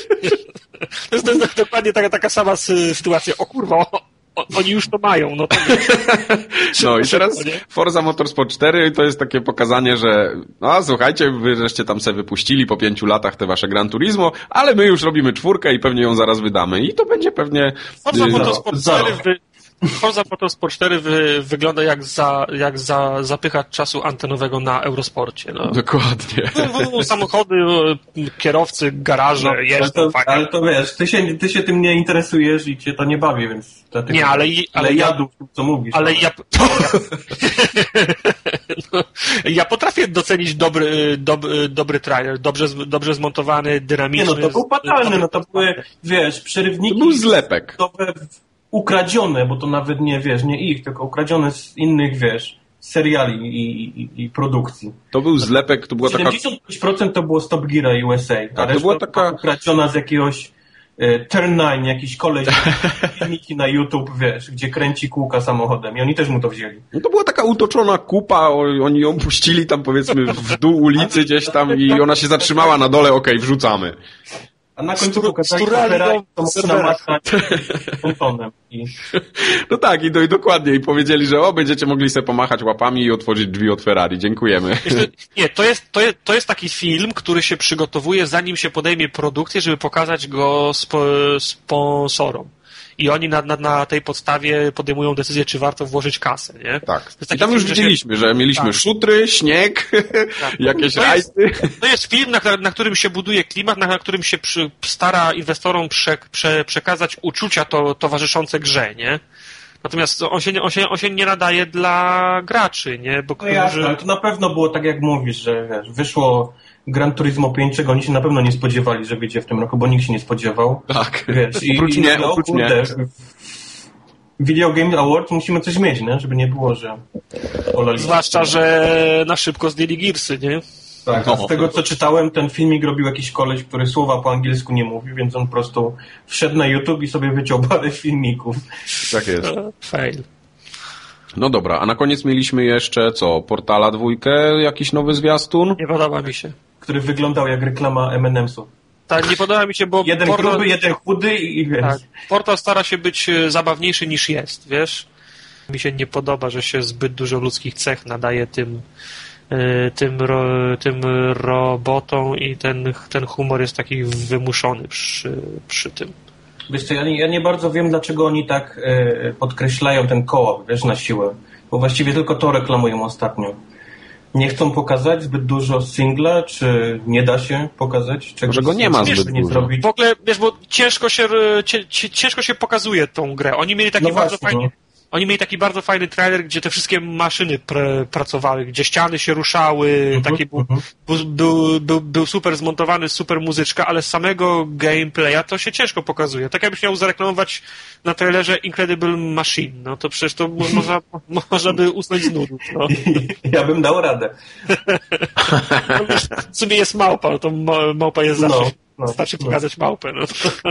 To jest, to jest dokładnie taka, taka sama sytuacja. O kurwa, o, o, oni już to mają. No, to
no i teraz Forza Motorsport cztery to jest takie pokazanie, że no słuchajcie, wy żeście tam se wypuścili po pięciu latach te wasze Gran Turismo, ale my już robimy czwórkę i pewnie ją zaraz wydamy. I to będzie pewnie...
Forza Motorsport cztery wy... Forza Motorsport cztery wy, wygląda jak za, jak za zapychacz czasu antenowego na Eurosporcie. No.
Dokładnie.
No, no, samochody, kierowcy, garaże, no, jeżdżą.
Ale to, ale to wiesz, ty się, ty się tym nie interesujesz i cię to nie bawi, więc... Dlatego,
nie, ale...
ale ja, jadów, co mówisz.
Ale no. ja... no, ja potrafię docenić dobry, dobry, dobry trailer, dobrze, dobrze zmontowany, dynamiczny.
Nie no, to był fatalny, no to były, wiesz, przerywniki...
To był zlepek.
Ukradzione, bo to nawet nie, wiesz, nie ich, tylko ukradzione z innych, wiesz, seriali i, i, i produkcji.
To był zlepek, to była
siedemdziesiąt pięć procent
taka...
to było Stop Geara i U S A, a
tak, to była taka
ukradziona z jakiegoś Turn dziewięć, jakiś koleś, filmiki na YouTube, wiesz, gdzie kręci kółka samochodem i oni też mu to wzięli.
No to była taka utoczona kupa, oni ją puścili tam powiedzmy w dół ulicy gdzieś tam i ona się zatrzymała na dole, okej, okay, wrzucamy.
A na końcu pokazali Ferrari, to można machnąć pontonem. I...
No tak, i, do, i dokładnie. I powiedzieli, że o, będziecie mogli sobie pomachać łapami i otworzyć drzwi od Ferrari. Dziękujemy.
Nie, to jest, to, jest, to jest taki film, który się przygotowuje, zanim się podejmie produkcję, żeby pokazać go spo, sponsorom. I oni na, na, na tej podstawie podejmują decyzję, czy warto włożyć kasę, nie?
Tak. I tam już
film,
widzieliśmy, że, się... że mieliśmy tak. szutry, śnieg, tak. jakieś
to
rajdy.
Jest, to jest film, na, na którym się buduje klimat, na, na którym się przy, stara inwestorom prze, prze, przekazać uczucia to, towarzyszące grze, nie? Natomiast on się, on, się, on się nie nadaje dla graczy, nie? Bo
no
którzy...
jasne, ale to na pewno było tak, jak mówisz, że wiesz, wyszło Gran Turismo pięć, czego oni się na pewno nie spodziewali, że wyjdzie w tym roku, bo nikt się nie spodziewał.
Tak.
Wiesz, i,
oprócz
i
mnie,
no,
oprócz
kurde,
mnie.
Video Game Award musimy coś mieć, nie? Żeby nie było, że... Olali.
Zwłaszcza, że na szybko zdjęli Gearsy, nie?
Tak, a z tego co czytałem, ten filmik robił jakiś koleś, który słowa po angielsku nie mówi, więc on po prostu wszedł na YouTube i sobie wyciął parę filmików.
Tak jest.
Fail.
No dobra, a na koniec mieliśmy jeszcze co? Portala dwójkę, jakiś nowy zwiastun?
Nie podoba mi się.
Który wyglądał jak reklama em and emsów.
Tak, nie podoba mi się, bo...
Jeden
portal,
gruby, jeden chudy i wiesz. Tak,
portal stara się być zabawniejszy niż jest, wiesz? Mi się nie podoba, że się zbyt dużo ludzkich cech nadaje tym tym, ro, tym robotom i ten, ten humor jest taki wymuszony przy, przy tym.
Wiesz co, ja nie, ja nie bardzo wiem, dlaczego oni tak y, podkreślają ten koop, wiesz, na siłę. Bo właściwie tylko to reklamują ostatnio. Nie chcą pokazać zbyt dużo singla, czy nie da się pokazać czegoś?
Może go nie ma zbyt
nie
dużo.
Zrobić?
W ogóle, wiesz, bo ciężko się, ciężko się pokazuje tą grę. Oni mieli taki
no
bardzo
właśnie,
fajny...
no.
Oni mieli taki bardzo fajny trailer, gdzie te wszystkie maszyny pr- pracowały, gdzie ściany się ruszały, uh-huh, taki był, uh-huh. był, był, był, był super zmontowany, super muzyczka, ale z samego gameplaya to się ciężko pokazuje. Tak jakbyś miał zareklamować na trailerze Incredible Machine, no to przecież to można, można by usnąć z nudów. No.
Ja bym dał radę.
No, wiesz, w sumie jest małpa, no to małpa jest zawsze... No.
No,
Starczy
no.
pokazać małpę. No.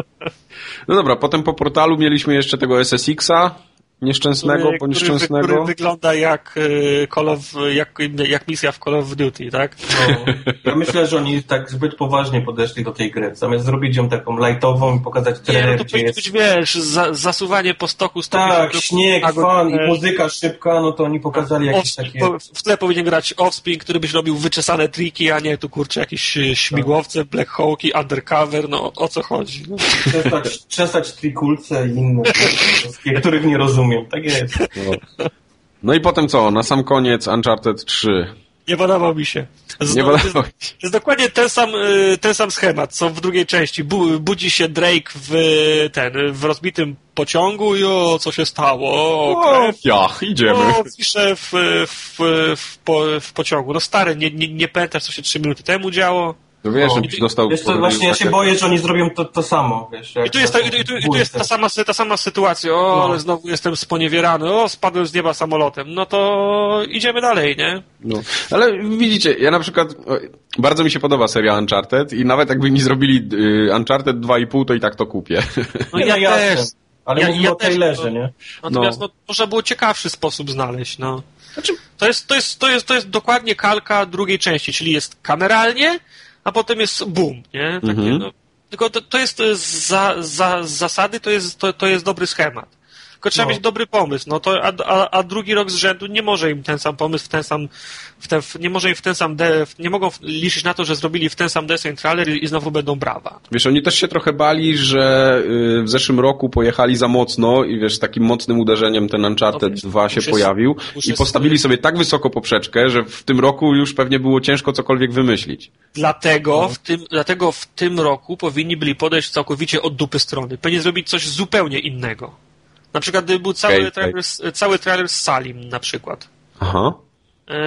no dobra, potem po portalu mieliśmy jeszcze tego S S X-a, nieszczęsnego,
który,
po nieszczęsnego.
Który, który wygląda jak Call of, jak, jak misja w Call of Duty, tak?
No, ja myślę, że oni tak zbyt poważnie podeszli do tej gry. Zamiast zrobić ją taką lightową i pokazać trailer,
nie, no to
gdzie jest...
być, wiesz, za, zasuwanie po stoku...
Tak, śnieg, fan i muzyka szybka, no to oni pokazali jakieś takie...
W tle powinien grać Offspring, który byś robił wyczesane triki, a nie tu, kurczę, jakieś śmigłowce, Black Hawki, Undercover, no o co chodzi? No.
Przestać, przestać trikulce i inne, których nie rozumiem. Tak jest.
No. no i potem co? Na sam koniec Uncharted trzy.
Nie podobał mi się.
Znowu, nie podobał mi się.
To jest dokładnie ten sam, ten sam schemat, co w drugiej części. budzi się Drake w ten, w rozbitym pociągu i o, co się stało?
O, ja, idziemy.
O, piszę w, w, w, po, w pociągu. No stary, nie, nie, nie pamiętasz, co się trzy minuty temu działo?
No wiesz, on ci dostał...
Wiesz co, właśnie ja się boję, że oni zrobią to, to samo, wiesz.
I tu jest, ta, i tu, i tu, i tu jest ta, sama, ta sama sytuacja. O, no. ale znowu jestem sponiewierany. O, spadłem z nieba samolotem. No to idziemy dalej, nie?
No. Ale widzicie, ja na przykład... Bardzo mi się podoba seria Uncharted i nawet jakby mi zrobili Uncharted dwa i pół, to i tak to kupię.
No ja, ja też.
Ale ja, mówimy ja o trailerze, nie?
Natomiast no. no, można było ciekawszy sposób znaleźć, no. Znaczy, to jest, to jest, to jest, to jest dokładnie kalka drugiej części, czyli jest kameralnie, a potem jest boom, nie? Takie, mhm. no, tylko to, to jest za, za, z zasady, to jest, to, to jest dobry schemat. Tylko trzeba no. mieć dobry pomysł, no to, a, a, a drugi rok z rzędu nie może im ten sam pomysł, w ten sam, w ten, nie może im w ten sam, de, nie mogą liczyć na to, że zrobili w ten sam deseń trailer i znowu będą brawa.
Wiesz, oni też się trochę bali, że w zeszłym roku pojechali za mocno i wiesz, z takim mocnym uderzeniem ten Uncharted no, dwa się jest, pojawił i postawili jest... sobie tak wysoko poprzeczkę, że w tym roku już pewnie było ciężko cokolwiek wymyślić.
Dlatego, no. w tym, dlatego w tym roku powinni byli podejść całkowicie od dupy strony. Powinni zrobić coś zupełnie innego. Na przykład gdyby był cały, okay, trailer, okay. cały trailer z Salim na przykład.
Aha.
Eee,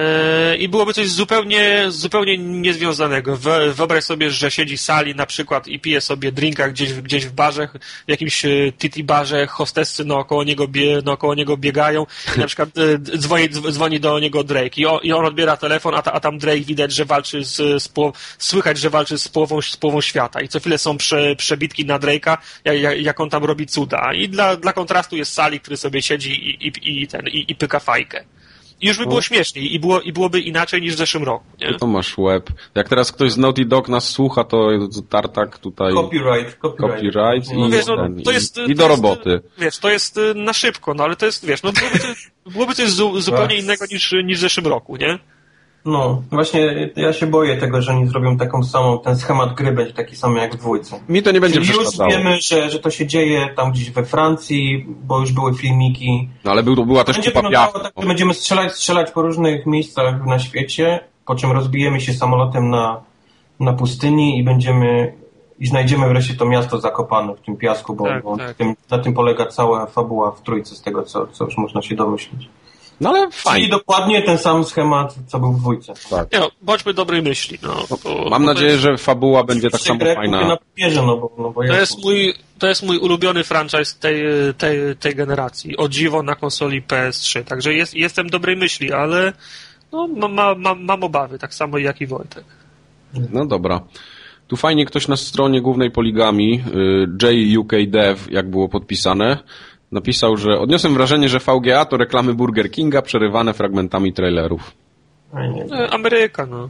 i byłoby coś zupełnie, zupełnie niezwiązanego. Wyobraź sobie, że siedzi w sali na przykład i pije sobie drinka gdzieś, gdzieś w barze, w jakimś titi barze, hostessy naokoło niego, bie, naokoło niego biegają i na przykład dzwoni, dzwoni do niego Drake i on, i on odbiera telefon, a, ta, a tam Drake widać, że walczy z, z poł- słychać, że walczy z połową, z połową świata i co chwilę są prze, przebitki na Drake'a, jak, jak on tam robi cuda. I dla, dla kontrastu jest Sali, który sobie siedzi i, i, i, ten, i, i pyka fajkę. I już by było śmieszniej i, było, i byłoby inaczej niż w zeszłym roku. Nie?
To masz łeb. Jak teraz ktoś z Naughty Dog nas słucha, to Tartak tutaj...
Copyright. Copyright.
copyright
no,
i,
wiesz, no,
ten,
to jest,
i,
to
i do
jest,
roboty.
Wiesz, to jest na szybko, no ale to jest, wiesz, no byłoby to, byłoby to zu, zupełnie innego niż, niż w zeszłym roku, nie?
No, właśnie ja się boję tego, że oni zrobią taką samą, ten schemat gry będzie taki sam jak w dwójce.
Mi to nie będzie
Czyli
przeszkadzało.
już wiemy, że, że to się dzieje tam gdzieś we Francji, bo już były filmiki.
No ale był, była też
Będzie
kupa
wyglądało
piachu.
tak, że będziemy strzelać, strzelać po różnych miejscach na świecie, po czym rozbijemy się samolotem na, na pustyni i będziemy i znajdziemy wreszcie to miasto zakopane w tym piasku, bo,
Tak,
bo
tak.
Tym, na tym polega cała fabuła w trójce z tego, co, co już można się domyślić.
No ale
Czyli
fajnie.
dokładnie ten sam schemat, co był w dwójce.
Tak.
Nie no, bądźmy dobrej myśli, no. Bo,
Mam
bo
nadzieję,
jest,
że fabuła będzie tak samo
Grę
fajna.
kupię na papierze, no bo, no bo
to
ja-
jest mój, to jest mój ulubiony franchise tej, tej, tej generacji. O dziwo na konsoli P S trzy. Także jest, jestem dobrej myśli, ale no, ma, ma, ma, mam obawy, tak samo jak i Wojtek.
No dobra. Tu fajnie ktoś na stronie głównej Poligami, y, J U K Dev, jak było podpisane, napisał, że odniosłem wrażenie, że V G A to reklamy Burger Kinga przerywane fragmentami trailerów.
Ej, nie,
E, Ameryka, no.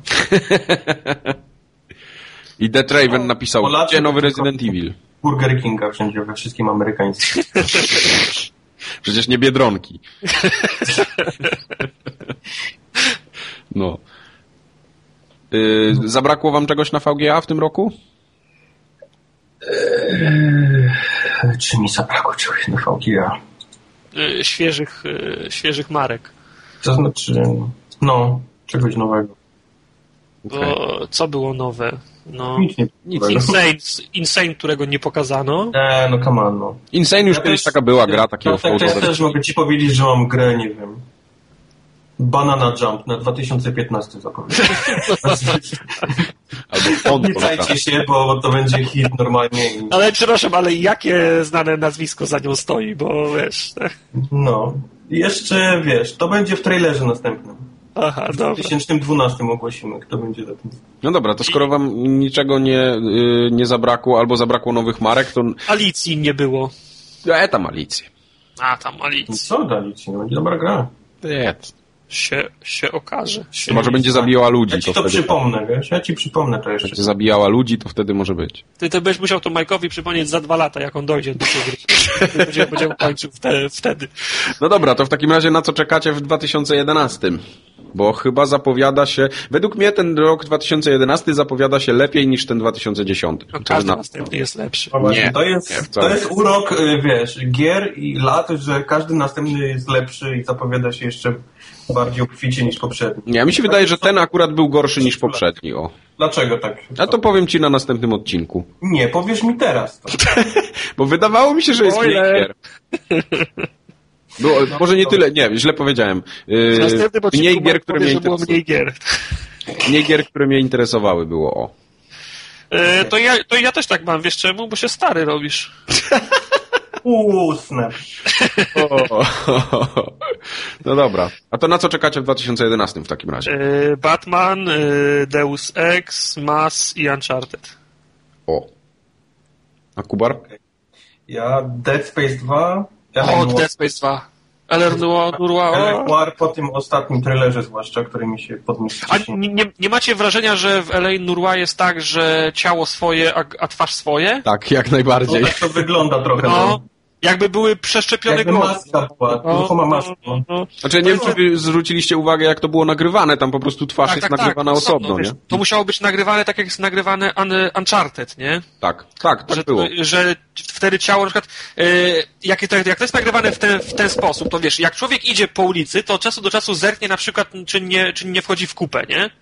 I Death Raven napisał,
Polacy
gdzie nowy
to
Resident
tylko-
Evil?
Burger Kinga wszędzie, we wszystkim amerykańskim.
Przecież nie Biedronki. No. Y, zabrakło wam czegoś na V G A w tym roku?
Eee, czy mi zabrakło czegoś na V G A?
E, Świeżych, e, świeżych marek.
To znaczy, no, czegoś nowego.
Bo co było nowe? No,
Nic nie
Nic.
nowego.
Insane, Insane, którego nie pokazano.
Eee, no come on, no.
Insane już
Ja
kiedyś
też-
taka była gra, takie
no, tak, to ja
offroadowe.
też mogę ci powiedzieć, że mam grę, nie wiem, Banana Jump na dwa tysiące piętnasty zapowiedział.
Albo Font
Nie
polecam.
cajcie się, bo to będzie hit normalnie. I,
Ale przepraszam, ale jakie znane nazwisko za nią stoi, bo wiesz...
no. I jeszcze, wiesz, to będzie w trailerze następnym.
Aha,
W
dobra.
dwa tysiące dwunastym ogłosimy, kto będzie za tym.
No dobra, to skoro wam niczego nie, y, nie zabrakło, albo zabrakło nowych marek, to
Alicji nie było.
e, tam Alicję.
A, tam
No
Alicji.
co dali ci? No, będzie dobra gra.
Nie.
Się, się okaże. Się...
Może będzie zabijała ludzi.
Ja ci to
wtedy-
przypomnę, wiesz? Ja ci przypomnę to jeszcze.
Będzie zabijała ludzi, to wtedy może być.
Ty, ty będziesz musiał to Majkowi przypomnieć za dwa lata, jak on dojdzie do tej gry. Będziemy, będziemy kończył wte, wtedy.
No dobra, to w takim razie na co czekacie w dwa tysiące jedenastym? Bo chyba zapowiada się, według mnie ten rok dwa tysiące jedenasty zapowiada się lepiej niż ten dwa tysiące dziesiąty.
No, każdy następny jest lepszy.
No właśnie,
Nie,
to jest,
nie,
to
wcale.
jest urok, y, wiesz, gier i lat, że każdy następny jest lepszy i zapowiada się jeszcze bardziej obficie niż poprzedni.
Nie, mi się wydaje, że ten akurat był gorszy niż poprzedni, o.
Dlaczego tak?
A to powiem ci na następnym odcinku.
Nie, powiesz mi teraz to.
Bo wydawało mi się, że jest mniej
Spoiler.
gier. Było, może nie tyle, nie, źle powiedziałem. Yy,
Następny odcinku
mniej gier,
Majk
które
powie,
mnie
że było
interesowały.
mniej gier.
Mniej gier, które mnie interesowały było, o.
E, to, ja, to ja też tak mam, wiesz czemu? Bo się stary robisz.
Uuu, snap.
O, no dobra. A to na co czekacie w dwa tysiące jedenastym w takim razie?
E, Batman, e, Deus Ex, Mass i Uncharted.
O. A Kubar?
Ja Dead Space dwa. Ja
O, Dead Space dwa. L R Noir.
Noir po tym ostatnim trailerze zwłaszcza, który mi się podniósł.
A nie, nie, nie macie wrażenia, że w L A Noir jest tak, że ciało swoje, a, a twarz swoje?
Tak, jak
No,
najbardziej.
tak to wygląda trochę.
No,
No.
jakby były przeszczepione
Jakby
głowy.
maska była,
No,
ruchoma maska.
no, no.
Znaczy, nie wiem, czy wy zwróciliście uwagę, jak to było nagrywane. Tam po prostu twarz jest nagrywana osobno,
wiesz,
nie?
To musiało być nagrywane tak, jak jest nagrywane Un Uncharted, nie?
Tak, tak, tak
Że,
było.
że wtedy ciało, na przykład, e, jak, to, jak to jest nagrywane w ten, w ten sposób, to wiesz, jak człowiek idzie po ulicy, to od czasu do czasu zerknie na przykład, czy nie, czy nie wchodzi w kupę, nie?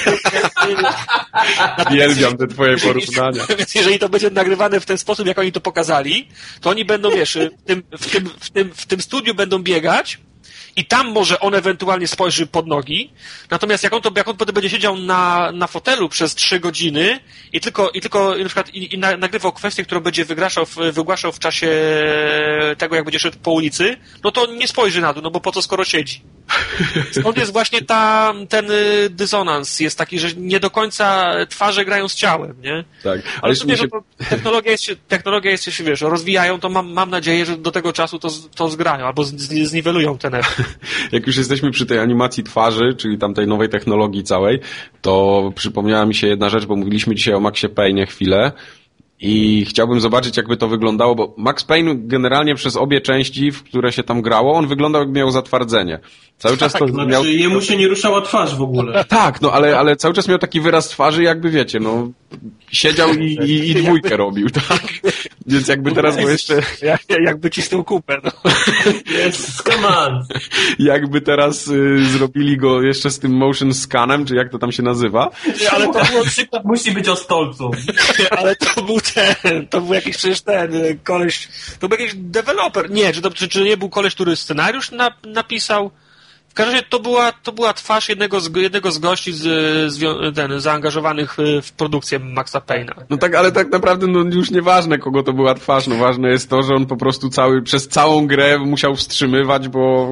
Uwielbiam te twoje porównania.
Więc jeżeli to będzie nagrywane w ten sposób, jak oni to pokazali, to oni będą, wiesz, w tym, w tym, w tym, w tym studiu będą biegać i tam może on ewentualnie spojrzy pod nogi, natomiast jak on to, jak on potem będzie siedział na, na fotelu przez trzy godziny i tylko, i tylko na przykład i, i na, nagrywał kwestię, którą będzie wygłaszał w, wygłaszał w czasie tego, jak będzie szedł po ulicy, no to nie spojrzy na dół, no bo po co skoro siedzi. Stąd jest właśnie ta, ten dysonans jest taki, że nie do końca twarze grają z ciałem, nie?
Tak.
Ale,
Ale
w sumie,
się...
no, technologia jest, technologia jest się, wiesz, rozwijają, to mam, mam nadzieję, że do tego czasu to, to zgrają, albo z, zniwelują ten efekt.
Jak już jesteśmy przy tej animacji twarzy, czyli tam tej nowej technologii całej, to przypomniała mi się jedna rzecz, bo mówiliśmy dzisiaj o Maxie Payne'ie chwilę i chciałbym zobaczyć, jakby to wyglądało, bo Max Payne generalnie przez obie części, w które się tam grało, on wyglądał, jakby miał zatwardzenie. Cały czas
tak,
to
znaczy
miał...
jemu się nie ruszała twarz w ogóle.
Tak, no ale, ale cały czas miał taki wyraz twarzy, jakby wiecie, no siedział i, i, i dwójkę robił, tak? Więc jakby teraz go jeszcze...
Jak, jakby cisnął kupę, no.
Yes, come on!
Jakby teraz y, zrobili go jeszcze z tym motion scanem, czy jak to tam się nazywa.
Ale to było przykład, musi być o stolcu.
Ale to był ten, to był jakiś przecież ten koleś, to był jakiś deweloper. Nie, czy to czy, czy nie był koleś, który scenariusz na, napisał? W każdym razie to była, to była twarz jednego z, jednego z gości z, z, ten, zaangażowanych w produkcję Maxa Payne'a.
No tak, ale tak naprawdę no już nieważne, kogo to była twarz, no ważne jest to, że on po prostu cały, przez całą grę musiał wstrzymywać, bo...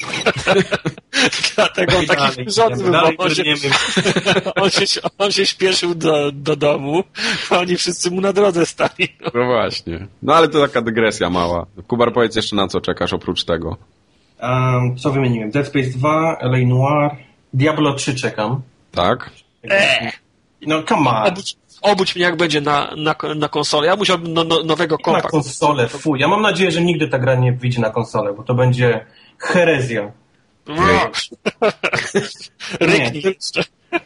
Dlatego on taki rządzy był, on się, on, się, on się śpieszył do, do domu, a oni wszyscy mu na drodze stali. No.
no właśnie. No ale to taka dygresja mała. Kubar, powiedz jeszcze, na co czekasz oprócz tego.
Um, co wymieniłem? Dead Space dwa, L A Noire, Diablo trzy czekam.
Tak?
Eee.
No come on.
Obudź, obudź mnie, jak będzie na, na, na konsolę. Ja musiałbym no, no, nowego kompa.
Na konsolę, fuj. Ja mam nadzieję, że nigdy ta gra nie wyjdzie na konsolę, bo to będzie herezja.
Ryknij jeszcze.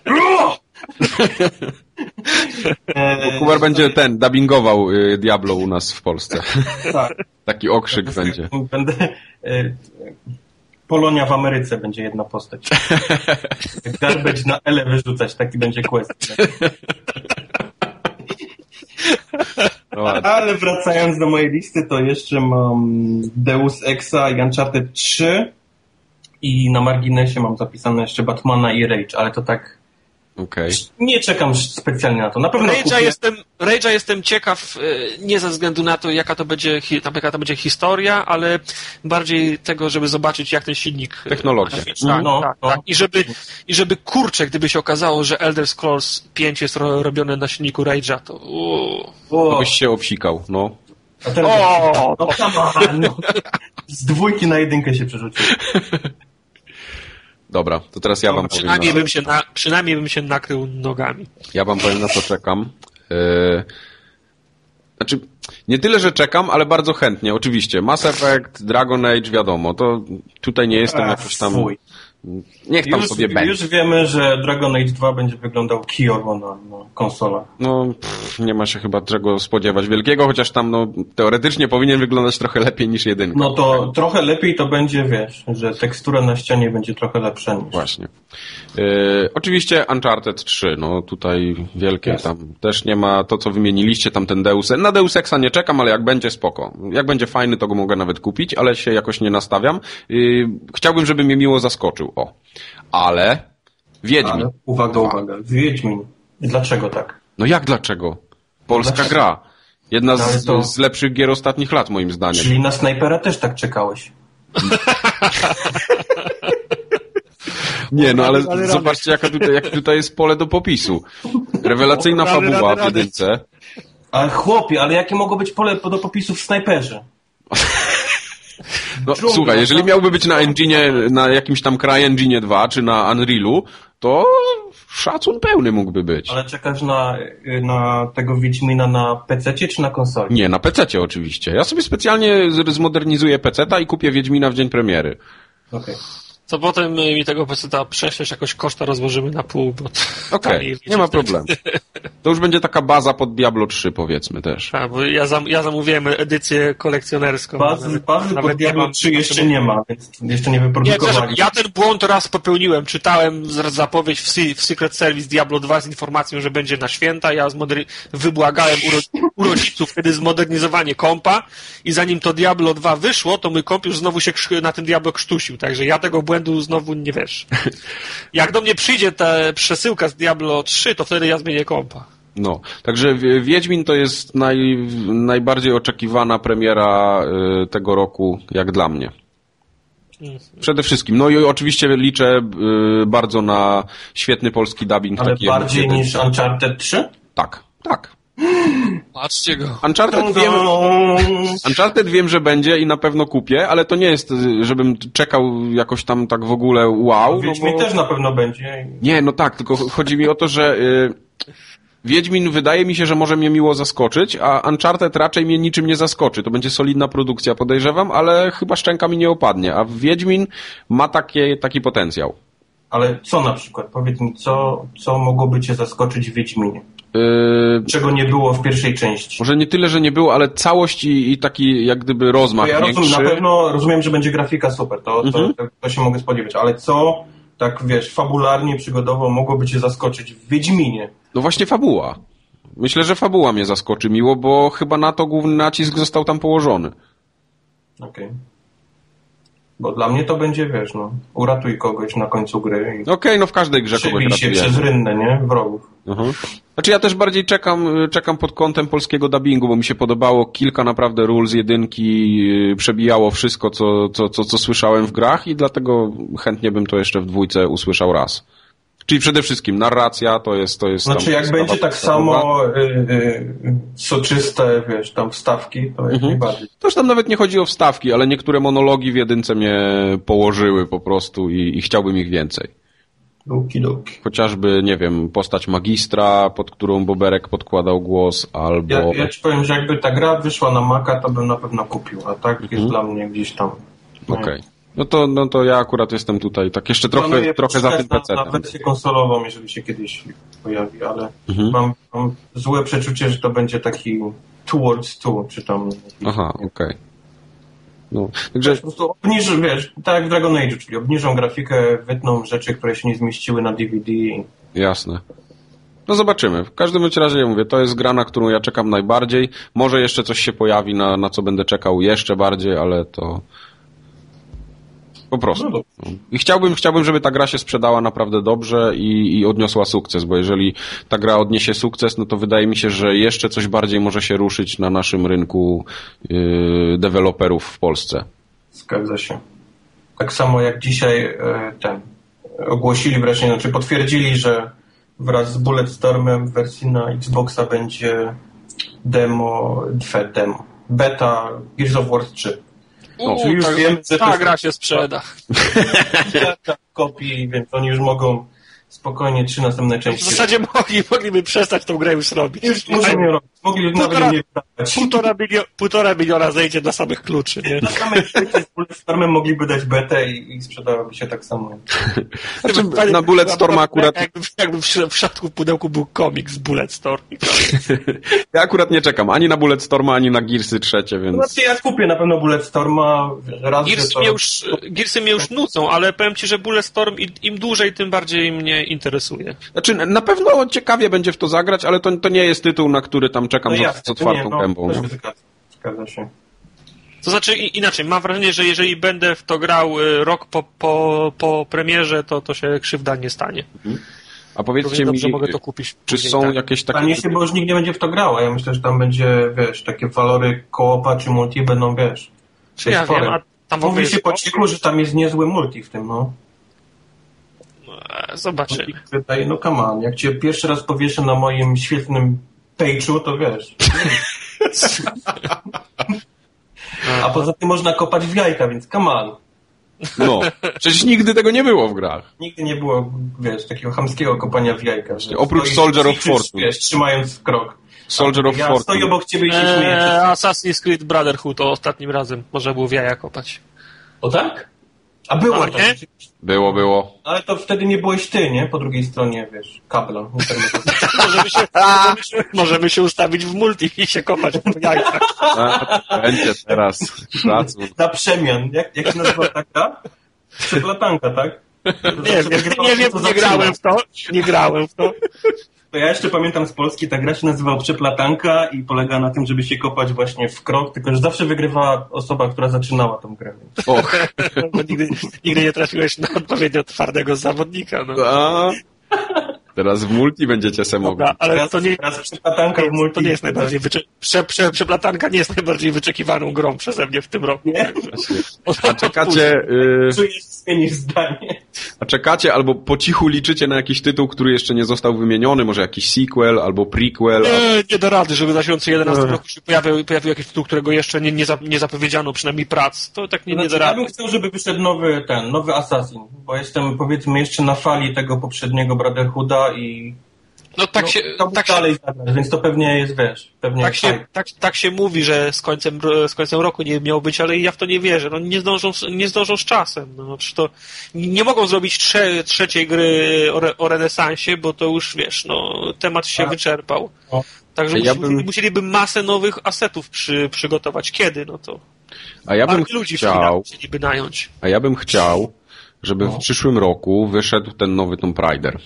Bo Kubar będzie ten, dubbingował y, Diablo u nas w Polsce.
Tak.
Taki okrzyk ja będzie.
Będę... Y, Polonia w Ameryce będzie jedna postać. Garbage na L wyrzucać, taki będzie quest.
No
ale wracając do mojej listy, to jeszcze mam Deus Exa i Uncharted trzy i na marginesie mam zapisane jeszcze Batmana i Rage, ale to tak
okay.
Nie czekam specjalnie na to. Na pewno
Rage'a jestem, Rage'a jestem ciekaw nie ze względu na to, jaka to będzie, jaka to będzie historia, ale bardziej tego, żeby zobaczyć, jak ten silnik...
Technologia.
Tak,
no,
tak,
no.
tak. I żeby, i żeby kurczę, gdyby się okazało, że Elder Scrolls pięć jest ro, robione na silniku Rage'a, to... Uuu.
To byś się obsikał, no.
A teraz o, no, come on, no. Z dwójki na jedynkę się przerzucił.
Dobra, to teraz ja
no,
wam
przynajmniej
powiem.
Bym się na, przynajmniej bym się nakrył nogami.
Ja wam powiem, na co czekam. Yy... Znaczy, nie tyle, że czekam, ale bardzo chętnie, oczywiście. Mass Effect, Dragon Age, wiadomo, to tutaj nie jestem
A,
jakoś tam...
Fuj.
Niech tam
już,
sobie będzie.
Już wiemy, że Dragon Age dwa będzie wyglądał kijowo na, na konsolach.
No, pff, nie ma się chyba czego spodziewać wielkiego, chociaż tam no, teoretycznie powinien wyglądać trochę lepiej niż jedynka.
No to trochę lepiej to będzie, wiesz, że tekstura na ścianie będzie trochę lepsza niż...
Właśnie. Yy, oczywiście Uncharted trzy, no tutaj wielkie
Jest.
tam też nie ma to, co wymieniliście, tam ten Deus... Na Deus Exa nie czekam, ale jak będzie, spoko. Jak będzie fajny, to go mogę nawet kupić, ale się jakoś nie nastawiam. Yy, chciałbym, żeby mnie miło zaskoczył, o. Ale Wiedźmin.
Ale, uwaga, uwaga, Wiedźmin. Dlaczego tak?
No jak dlaczego? Polska
Dlaczego?
gra. Jedna
No,
z,
to...
z lepszych gier ostatnich lat, moim zdaniem.
Czyli na Snajpera też tak czekałeś.
Nie, no ale zobaczcie, jaka tutaj, jak tutaj jest pole do popisu. Rewelacyjna fabuła w jedynce.
Ale chłopie, ale jakie mogło być pole do popisu w Snajperze?
No, słuchaj, jeżeli miałby być na engine, na jakimś tam CryEngine dwa, czy na Unrealu, to szacun pełny mógłby być.
Ale czekasz na, na tego Wiedźmina na pececie czy na konsoli?
Nie, na pececie oczywiście. Ja sobie specjalnie zmodernizuję peceta i kupię Wiedźmina w dzień premiery.
Okej.
To potem mi tego peceta prześlesz, jakoś koszta rozłożymy na pół, bo...
Okej, okay, nie ma problemu. To już będzie taka baza pod Diablo trzy, powiedzmy też.
A, bo ja, zam, ja zamówiłem edycję kolekcjonerską.
Bazy, bazy pod Diablo trzy jeszcze nie ma, więc jeszcze nie wyprodukowali.
Nie, ja ten błąd raz popełniłem. Czytałem zapowiedź w, w Secret Service Diablo dwa z informacją, że będzie na święta. Ja zmoder... wybłagałem uro... u rodziców wtedy zmodernizowanie kompa i zanim to Diablo dwa wyszło, to mój komp już znowu się na tym Diablo krztusił. Także ja tego błędu znowu nie wiesz. Jak do mnie przyjdzie ta przesyłka z Diablo trzy, to wtedy ja zmienię kompa.
No, także Wiedźmin to jest naj, najbardziej oczekiwana premiera y, tego roku, jak dla mnie. Przede wszystkim. No i oczywiście liczę y, bardzo na świetny polski dubbing.
Ale
taki
bardziej
jak
niż Uncharted trzy?
Tak, tak.
Patrzcie go.
Uncharted wiem, Uncharted wiem, że będzie i na pewno kupię, ale to nie jest, żebym czekał jakoś tam tak w ogóle wow.
Wiedźmin
no bo...
też na pewno będzie.
Nie, no tak, tylko chodzi mi o to, że y, Wiedźmin wydaje mi się, że może mnie miło zaskoczyć, a Uncharted raczej mnie niczym nie zaskoczy. To będzie solidna produkcja, podejrzewam, ale chyba szczęka mi nie opadnie, a Wiedźmin ma takie, taki potencjał.
Ale co na przykład? Powiedz mi, co, co mogłoby cię zaskoczyć w Wiedźminie?
Yy,
Czego nie było w pierwszej części?
Może nie tyle, że nie było, ale całość i, i taki jak gdyby rozmach
ja
większy.
rozumiem, na pewno rozumiem, że będzie grafika super, to,
mhm.
to, to, to się mogę spodziewać, ale co tak wiesz, fabularnie, przygodowo mogłoby cię zaskoczyć w Wiedźminie?
No właśnie fabuła. Myślę, że fabuła mnie zaskoczy miło, bo chyba na to główny nacisk został tam położony.
Okej. Okay. Bo dla mnie to będzie, wiesz, no, uratuj kogoś na końcu gry.
Okej, okay, no w każdej grze kogoś ratuje.
się przez rynnę, nie? Wrogów.
Uh-huh. Znaczy ja też bardziej czekam, czekam pod kątem polskiego dubbingu, bo mi się podobało kilka naprawdę ról z jedynki, przebijało wszystko, co, co, co, co słyszałem w grach i dlatego chętnie bym to jeszcze w dwójce usłyszał raz. Czyli przede wszystkim narracja to jest... To jest
znaczy jak będzie tak samo y, y, soczyste, wiesz, tam wstawki, to jak mhm. najbardziej.
To już tam nawet nie chodzi o wstawki, ale niektóre monologi w jedynce mnie położyły po prostu i, i chciałbym ich więcej.
Okidoki.
Chociażby, nie wiem, postać magistra, pod którą Boberek podkładał głos, albo...
Ja, ja ci powiem, że jakby ta gra wyszła na Maca, to bym na pewno kupił, a tak mhm. jest dla mnie gdzieś tam.
Okej. Okay. No to, no to ja akurat jestem tutaj tak jeszcze trochę, no, trochę za tym pecetem.
Na wersję konsolową, jeżeli się kiedyś pojawi, ale mhm. mam, mam złe przeczucie, że to będzie taki towards two, czy tam...
Aha, okej. Okay. No, także...
Po prostu obniżą, wiesz, tak jak w Dragon Age, czyli obniżą grafikę, wytną rzeczy, które się nie zmieściły na D V D.
Jasne. No zobaczymy. W każdym razie ja mówię, to jest gra, na którą ja czekam najbardziej. Może jeszcze coś się pojawi, na, na co będę czekał jeszcze bardziej, ale to... Po prostu. No I chciałbym, chciałbym, żeby ta gra się sprzedała naprawdę dobrze i, i odniosła sukces, bo jeżeli ta gra odniesie sukces, no to wydaje mi się, że jeszcze coś bardziej może się ruszyć na naszym rynku yy, deweloperów w Polsce.
Zgadza się. Tak samo jak dzisiaj yy, ten ogłosili wreszcie, znaczy potwierdzili, że wraz z Bulletstormem w wersji na Xboxa będzie demo, dwe demo, beta Gears of War trzy.
No, czyli już tak, wiem, że ta gra się sprzeda.
Kopii, więc oni już mogą spokojnie trzy następne części.
W zasadzie mogli, mogliby przestać tą grę już robić.
Już muszą ją robić. Mogli półtora, nawet nie wydawać.
Półtora, milio, półtora miliona zejdzie dla samych kluczy. Nie?
Na samych kluczy z Bulletstormem mogliby dać betę i, i sprzedałaby się tak samo.
Znaczy, na Bulletstorma akurat...
Jakby, jakby w środku w pudełku był komik z Bulletstorm.
Ja akurat nie czekam ani na Bulletstorma, ani na Gearsy trzecie, więc...
Znaczy ja kupię na pewno Bulletstorma. Raz,
Gears
to...
mnie już, Gearsy mnie już nucą, ale powiem ci, że Bulletstorm im dłużej, tym bardziej mnie interesuje.
Znaczy, na pewno ciekawie będzie w to zagrać, ale to, to nie jest tytuł, na który tam czekam no z, z otwartą
nie,
gębą.
No, zgadza, zgadza się.
To znaczy, inaczej, mam wrażenie, że jeżeli będę w to grał rok po, po, po premierze, to, to się krzywda nie stanie. Mhm.
A powiedzcie mi,
dobrze, mogę to kupić
czy są tak. jakieś takie...
Stanie się, bo już nikt nie będzie w to grał, a ja myślę, że tam będzie, wiesz, takie walory co-opa czy multi będą, wiesz...
Czy ja wiem, a tam
mówi się po cichu, że tam jest niezły multi w tym, no.
Zobaczymy.
Wydaje, no come on, jak cię pierwszy raz powieszę na moim świetnym page'u, to wiesz. A poza tym można kopać w jajka, więc come on.
No, przecież nigdy tego nie było w grach.
Nigdy nie było, wiesz, takiego chamskiego kopania w jajka.
Oprócz Soldier of Fortune.
Wiesz, trzymając krok.
Soldier of
ja
Fortune.
stoję obok ciebie i się
eee,
śmieję.
Assassin's Creed Brotherhood o ostatnim razem można było w jaja kopać.
O tak? A było
no,
to.
Nie?
Było, było.
Ale to wtedy nie byłeś ty, nie? Po drugiej stronie, wiesz, kabla.
możemy, się, możemy, się, możemy się ustawić w multi i się kopać po jajkach.
A, będzie teraz. Szacun.
Na przemian. Jak, jak się nazywa ta gra? Przeplatanka, tak?
Nie, nie, nie, nie wiem, nie grałem w to. Nie grałem w to.
To ja jeszcze pamiętam z Polski, ta gra się nazywała Przeplatanka i polega na tym, żeby się kopać właśnie w krok, tylko że zawsze wygrywała osoba, która zaczynała tą grę.
Och.
Bo nigdy, nigdy nie trafiłeś na odpowiednio twardego zawodnika. No.
A, teraz w multi będziecie se mogli.
Dobra, ale
Teraz,
to nie,
teraz Przeplatanka w multi.
to nie jest najbardziej wycze... prze, prze, Przeplatanka nie jest najbardziej wyczekiwaną grą przeze mnie w tym roku.
Nie?
A czekacie... Y...
Czujesz, zmienisz zdanie.
A czekacie albo po cichu liczycie na jakiś tytuł, który jeszcze nie został wymieniony, może jakiś sequel albo prequel?
Nie,
a...
nie da rady, żeby w dwa tysiące jedenastym roku się pojawił, pojawił jakiś tytuł, którego jeszcze nie, nie, za, nie zapowiedziano, przynajmniej prac. To tak nie, nie
Znaczy,
da
ja
rady.
bym chciał, żeby wyszedł nowy ten, nowy Assassin, bo jestem powiedzmy jeszcze na fali tego poprzedniego Brotherhooda i
No tak
no,
się...
to
Tak się
dalej zagrać, więc to pewnie jest, wiesz, pewnie
Tak
jest
się,
hype.
tak, tak się mówi, że z końcem, z końcem roku nie miał być, ale ja w to nie wierzę. No, nie, zdążą, nie zdążą z czasem. No, przecież to nie mogą zrobić trze, trzeciej gry o, re, o renesansie, bo to już, wiesz, no, temat się
Tak.
wyczerpał.
No.
Także
Ja
musi,
bym-
musieliby masę nowych asetów przy, przygotować. Kiedy? No to
A ja bym
parę ludzi w
chciał,
finał musieliby nająć.
a ja bym chciał, żeby w przyszłym roku wyszedł ten nowy Tomb Raider.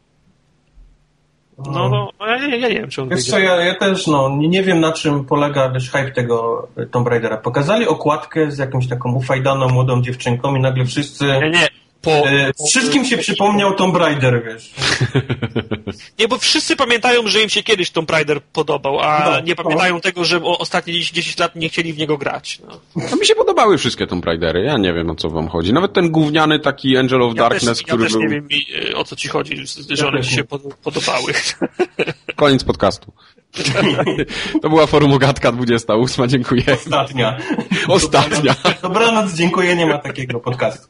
No, no, ja, ja, ja nie wiem, czy on
Wiesz
wyjdzie.
co, ja, ja też, no, nie, nie wiem na czym polega wiesz, hype tego y, Tomb Raidera. Pokazali okładkę z jakąś taką ufajdaną młodą dziewczynką i nagle wszyscy...
Nie, nie. Po,
y, wszystkim się przypomniał Tomb Raider, wiesz.
Nie, bo wszyscy pamiętają, że im się kiedyś Tomb Raider podobał, a
No,
nie
no.
pamiętają tego, że o ostatnie dziesięć lat nie chcieli w niego grać. No.
No mi się podobały wszystkie Tomb Raidery, ja nie wiem o co wam chodzi. Nawet ten gówniany taki Angel of
Ja
Darkness,
też, ja
który
też
był...
nie wiem, i, o co ci chodzi, że one ci się pod- podobały.
Koniec podcastu. To była Forumogatka dwudziesta ósma, dziękuję.
Ostatnia.
Ostatnia.
Dobranoc, dziękuję, nie ma takiego podcastu.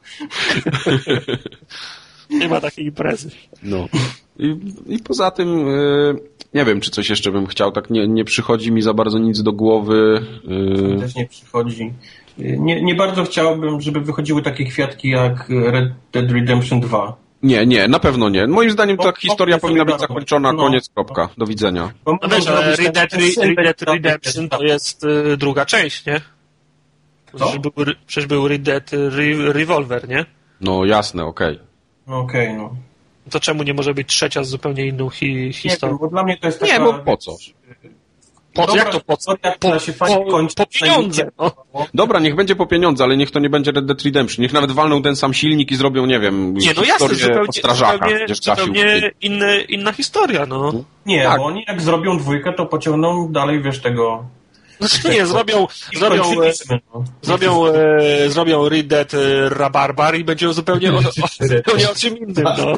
Nie ma takiej imprezy.
No. I, i poza tym, y, nie wiem, czy coś jeszcze bym chciał, tak nie, nie przychodzi mi za bardzo nic do głowy. Y,
Też nie przychodzi. Nie, nie bardzo chciałbym, żeby wychodziły takie kwiatki jak Red Dead Redemption dwa.
nie, nie, na pewno nie. Moim zdaniem ta
O,
historia
o,
powinna być
solidarność.
zakończona,
No.
koniec, kropka. Do widzenia.
Bo
No wiesz,
mogą
ale
zrobić
Red Dead,
tak-
Red Dead Redemption to jest y, druga część, nie?
Co?
Przecież był, przecież był Red Dead Re- Revolver, nie?
No jasne, okej.
No okej, no.
To czemu nie może być trzecia z zupełnie inną hi-
Nie wiem,
historią?
bo dla mnie to jest taka...
Nie, bo po co?
Po co?
Dobra,
Jak to po co?
historia,
Po,
która się fajnie
po,
kończy,
po pieniądze, no.
Dobra, niech będzie po pieniądze, ale niech to nie będzie Red Dead Redemption. Niech nawet walną ten sam silnik i zrobią, nie wiem,
Nie, no jasne,
historię
zupełnie,
o strażakach.
zupełnie,
gdzież gasił
zupełnie inny, inna historia, no.
Nie,
Tak.
bo oni jak zrobią dwójkę, to pociągną dalej, wiesz, tego...
Znaczy nie, zrobią,
I
zrobią, e,
kończyliśmy, no.
zrobią, e, zrobią Red Dead e, Rabarbar i będzie zupełnie o, o, zupełnie o czym innym, no.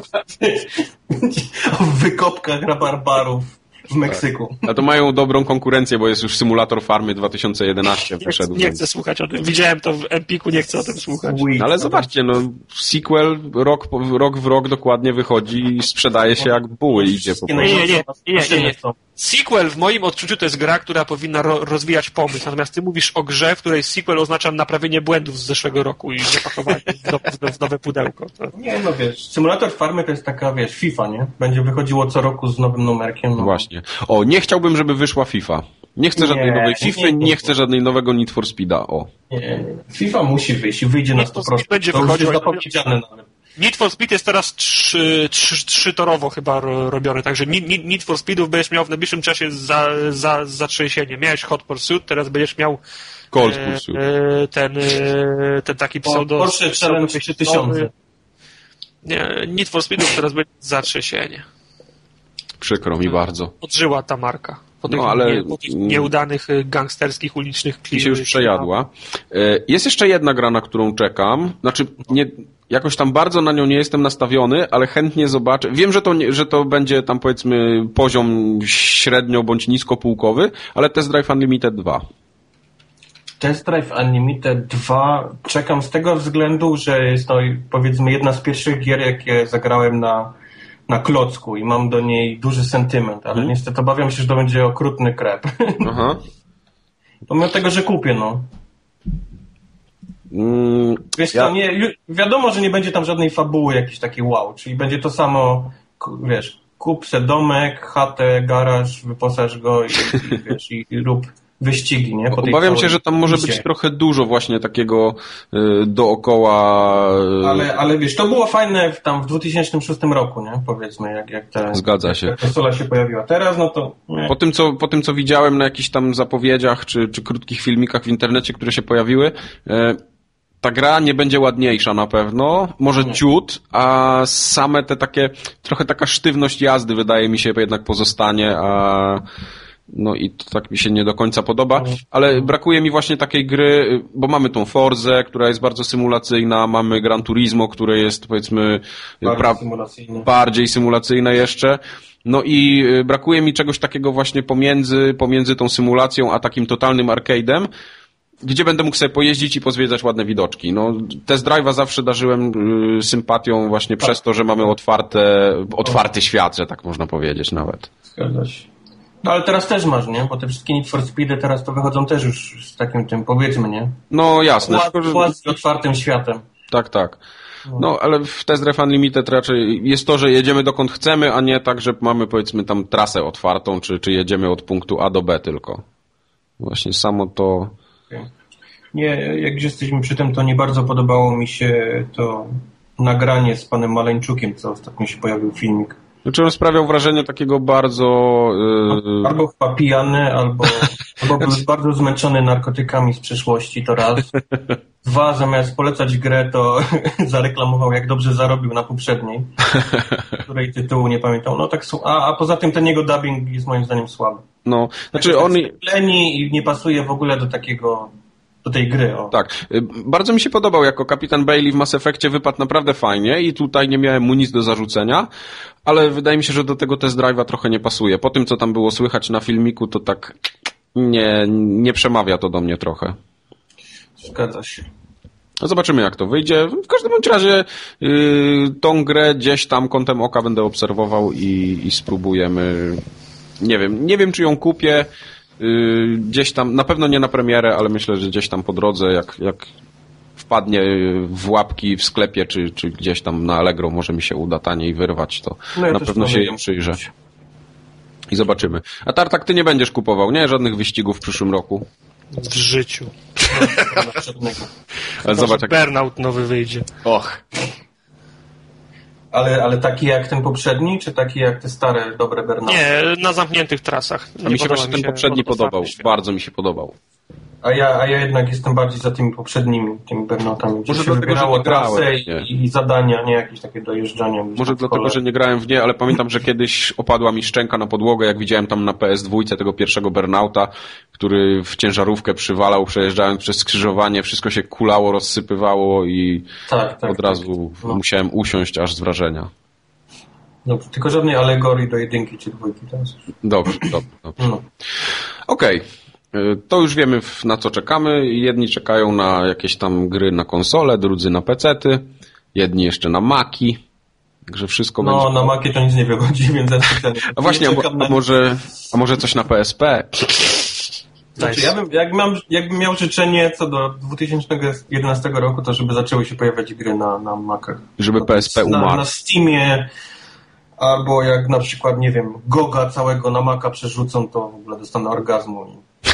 O wykopkach rabarbarów w Meksyku.
A to mają dobrą konkurencję, bo jest już symulator farmy dwa tysiące jedenaście
Nie,
wyszedł.
nie
więc-
chcę słuchać o tym. Widziałem to w Empiku, nie chcę o tym słuchać.
Sweet.
No ale zobaczcie, no sequel rok, po- rok w rok dokładnie wychodzi i sprzedaje się jak buły idzie po
Nie,
prostu.
Nie, nie, nie, nie, nie, nie.
są.
Sequel w moim odczuciu to jest gra, która powinna ro- rozwijać pomysł, natomiast ty mówisz o grze, w której sequel oznacza naprawienie błędów z zeszłego roku i zapakowanie w, no, w nowe pudełko. To...
Nie, no wiesz, symulator farmy to jest taka, wiesz, FIFA, nie? Będzie wychodziło co roku z nowym numerkiem. No.
Właśnie. O, nie chciałbym, żeby wyszła FIFA. Nie chcę żadnej
Nie,
nowej FIFA, nie,
nie, nie.
chcę żadnej nowego Need for Speeda. O.
Nie, nie. FIFA musi wyjść i wyjdzie na
Need for
sto procent.
Speed będzie
to już
wychodził,
jest
ale-
zapowiedziane nawet.
Need for Speed jest teraz trzy, trzy, trzytorowo chyba ro, robiony, także Need, Need- Need for Speedów będziesz miał w najbliższym czasie za, za, za trzęsienie. Miałeś Hot Pursuit, teraz będziesz miał
Cold
e,
Pursuit.
e, ten, e, ten taki pseudo...
Porsche Challenge trzy tysiące.
Nie, Need for Speedów teraz będzie za trzęsienie.
Przykro mi bardzo.
Odżyła ta marka. Po tych,
No, ale-
nie, po tych nieudanych y, gangsterskich, ulicznych
I się już przejadła. E, Jest jeszcze jedna gra, na którą czekam. Znaczy, nie, jakoś tam bardzo na nią nie jestem nastawiony, ale chętnie zobaczę. Wiem, że to, nie, że to będzie tam powiedzmy poziom średnio bądź nisko półkowy, ale Test Drive Unlimited dwa.
Test Drive Unlimited dwa czekam z tego względu, że jest to powiedzmy jedna z pierwszych gier, jakie zagrałem na, na klocku i mam do niej duży sentyment, ale
Hmm.
niestety obawiam się, że to będzie okrutny krep.
Aha.
Pomimo tego, że kupię, no.
Mm,
wiesz
ja...
co, nie, wiadomo, że nie będzie tam żadnej fabuły jakiejś takiej wow, czyli będzie to samo, wiesz, kup se domek, chatę, garaż, wyposaż go i, i, wiesz, i rób wyścigi, nie? Po tej
Obawiam się, że tam może
misie.
być trochę dużo właśnie takiego y, dookoła... Y...
Ale, ale wiesz, to było fajne w, tam w dwa tysiące szóstym roku, nie? Powiedzmy, jak, jak ta
Zgadza się.
Jak ta konsola się pojawiła. Teraz, no to... Nie.
Po tym, co, po tym, co widziałem na jakichś tam zapowiedziach czy, czy krótkich filmikach w internecie, które się pojawiły, y, ta gra nie będzie ładniejsza na pewno, może nie. ciut, a same te takie, trochę taka sztywność jazdy wydaje mi się jednak pozostanie, a no i to tak mi się nie do końca podoba, ale brakuje mi właśnie takiej gry, bo mamy tą Forzę, która jest bardzo symulacyjna, mamy Gran Turismo, które jest powiedzmy
bardziej,
pra-
symulacyjne.
bardziej symulacyjne jeszcze. No i brakuje mi czegoś takiego właśnie pomiędzy, pomiędzy tą symulacją a takim totalnym arcade'em, gdzie będę mógł sobie pojeździć i pozwiedzać ładne widoczki. No, test drive'a zawsze darzyłem y, sympatią właśnie tak. przez to, że mamy otwarte, otwarty o. świat, że tak można powiedzieć nawet.
Zgadza się. No ale teraz też masz, nie? Bo te wszystkie Need for Speedy teraz to wychodzą też już z takim tym, powiedzmy, nie?
No jasne.
Ład, z otwartym światem.
Tak, tak. No, ale w Test Drive Unlimited raczej jest to, że jedziemy dokąd chcemy, a nie tak, że mamy powiedzmy tam trasę otwartą, czy, czy jedziemy od punktu A do B tylko. Właśnie samo to...
Okay. Nie, jak już jesteśmy przy tym, to nie bardzo podobało mi się to nagranie z panem Maleńczukiem, co ostatnio się pojawił filmik.
Znaczy on sprawiał wrażenie takiego bardzo... Yy...
Albo chyba pijany, albo, albo był bardzo zmęczony narkotykami z przeszłości, to raz. Dwa, zamiast polecać grę, to zareklamował, jak dobrze zarobił na poprzedniej, której tytułu nie pamiętam. No tak, a, a poza tym ten jego dubbing jest moim zdaniem słaby.
No, znaczy
tak
on...
Leni i nie pasuje w ogóle do takiego... do tej gry. O.
Tak. Bardzo mi się podobał, jako kapitan Bailey w Mass Effectie wypadł naprawdę fajnie i tutaj nie miałem mu nic do zarzucenia, ale wydaje mi się, że do tego test drive'a trochę nie pasuje. Po tym, co tam było słychać na filmiku, to tak nie, nie przemawia to do mnie trochę.
Zgadza się.
No zobaczymy, jak to wyjdzie. W każdym bądź razie yy, tą grę gdzieś tam kątem oka będę obserwował i, i spróbujemy. Nie wiem, nie wiem, czy ją kupię. Gdzieś tam, na pewno nie na premierę, ale myślę, że gdzieś tam po drodze, jak, jak wpadnie w łapki w sklepie, czy, czy gdzieś tam na Allegro może mi się uda taniej wyrwać, to no ja na pewno się ją przyjrzę. I zobaczymy. A Tartak, ty nie będziesz kupował, nie? Żadnych wyścigów w przyszłym roku?
W życiu.
Ale zobacz, jak...
Burnout nowy wyjdzie.
Och.
Ale, ale taki jak ten poprzedni, czy taki jak te stare, dobre Burnouty?
Nie, na zamkniętych trasach.
A mi się właśnie ten poprzedni podobał. Bardzo mi się podobał.
A ja, a ja jednak jestem bardziej za tymi poprzednimi, tymi Burnoutami, gdzie
może
się wybierało trasę
i,
i zadania, nie jakieś takie dojeżdżania.
Może dlatego, że nie grałem w nie, ale pamiętam, że kiedyś opadła mi szczęka na podłogę, jak widziałem tam na P S dwa tego pierwszego Burnouta, który w ciężarówkę przywalał, przejeżdżając przez skrzyżowanie, wszystko się kulało, rozsypywało i tak, tak, od razu tak. No. musiałem usiąść aż z wrażenia.
Dobrze, tylko żadnej alegorii do jedynki czy dwójki teraz.
Dobrze, dobrze. dobrze. No. Okej. Okay. To już wiemy, na co czekamy. Jedni czekają na jakieś tam gry na konsole, drudzy na pecety, jedni jeszcze na Maki. Także wszystko
no,
będzie...
No, na Maki to nic nie wychodzi, więc ja specjalnie...
A właśnie, a, a, może, a może coś na P S P?
Znaczy, ja bym, jak mam, jakbym miał życzenie co do dwa tysiące jedenastego roku, to żeby zaczęły się pojawiać gry na, na Macach.
Żeby
no,
P S P umarł.
Na, na Steamie, albo jak na przykład, nie wiem, Goga całego na Maca przerzucą, to w ogóle dostanę orgazmu.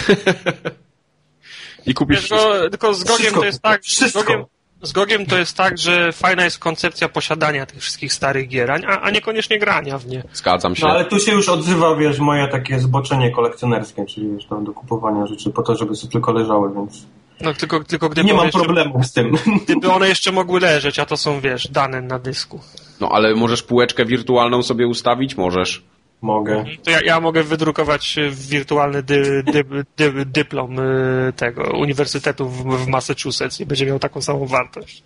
I kupisz
tylko, tylko z Gogiem to jest tak, z Gogiem, z Gogiem to jest tak, że fajna jest koncepcja posiadania tych wszystkich starych gier, a, a niekoniecznie grania w nie.
Zgadzam się.
No ale tu się już odzywa, wiesz, moje takie zboczenie kolekcjonerskie, czyli wiesz, tam do kupowania rzeczy po to, żeby sobie tylko leżały, więc...
No tylko, tylko gdyby
nie mam
jeszcze,
problemu z tym.
Gdyby one jeszcze mogły leżeć, a to są, wiesz, dane na dysku.
No ale możesz półeczkę wirtualną sobie ustawić? Możesz.
Mogę.
To ja, ja mogę wydrukować wirtualny dy, dy, dy, dyplom tego uniwersytetu w, w Massachusetts i będzie miał taką samą wartość.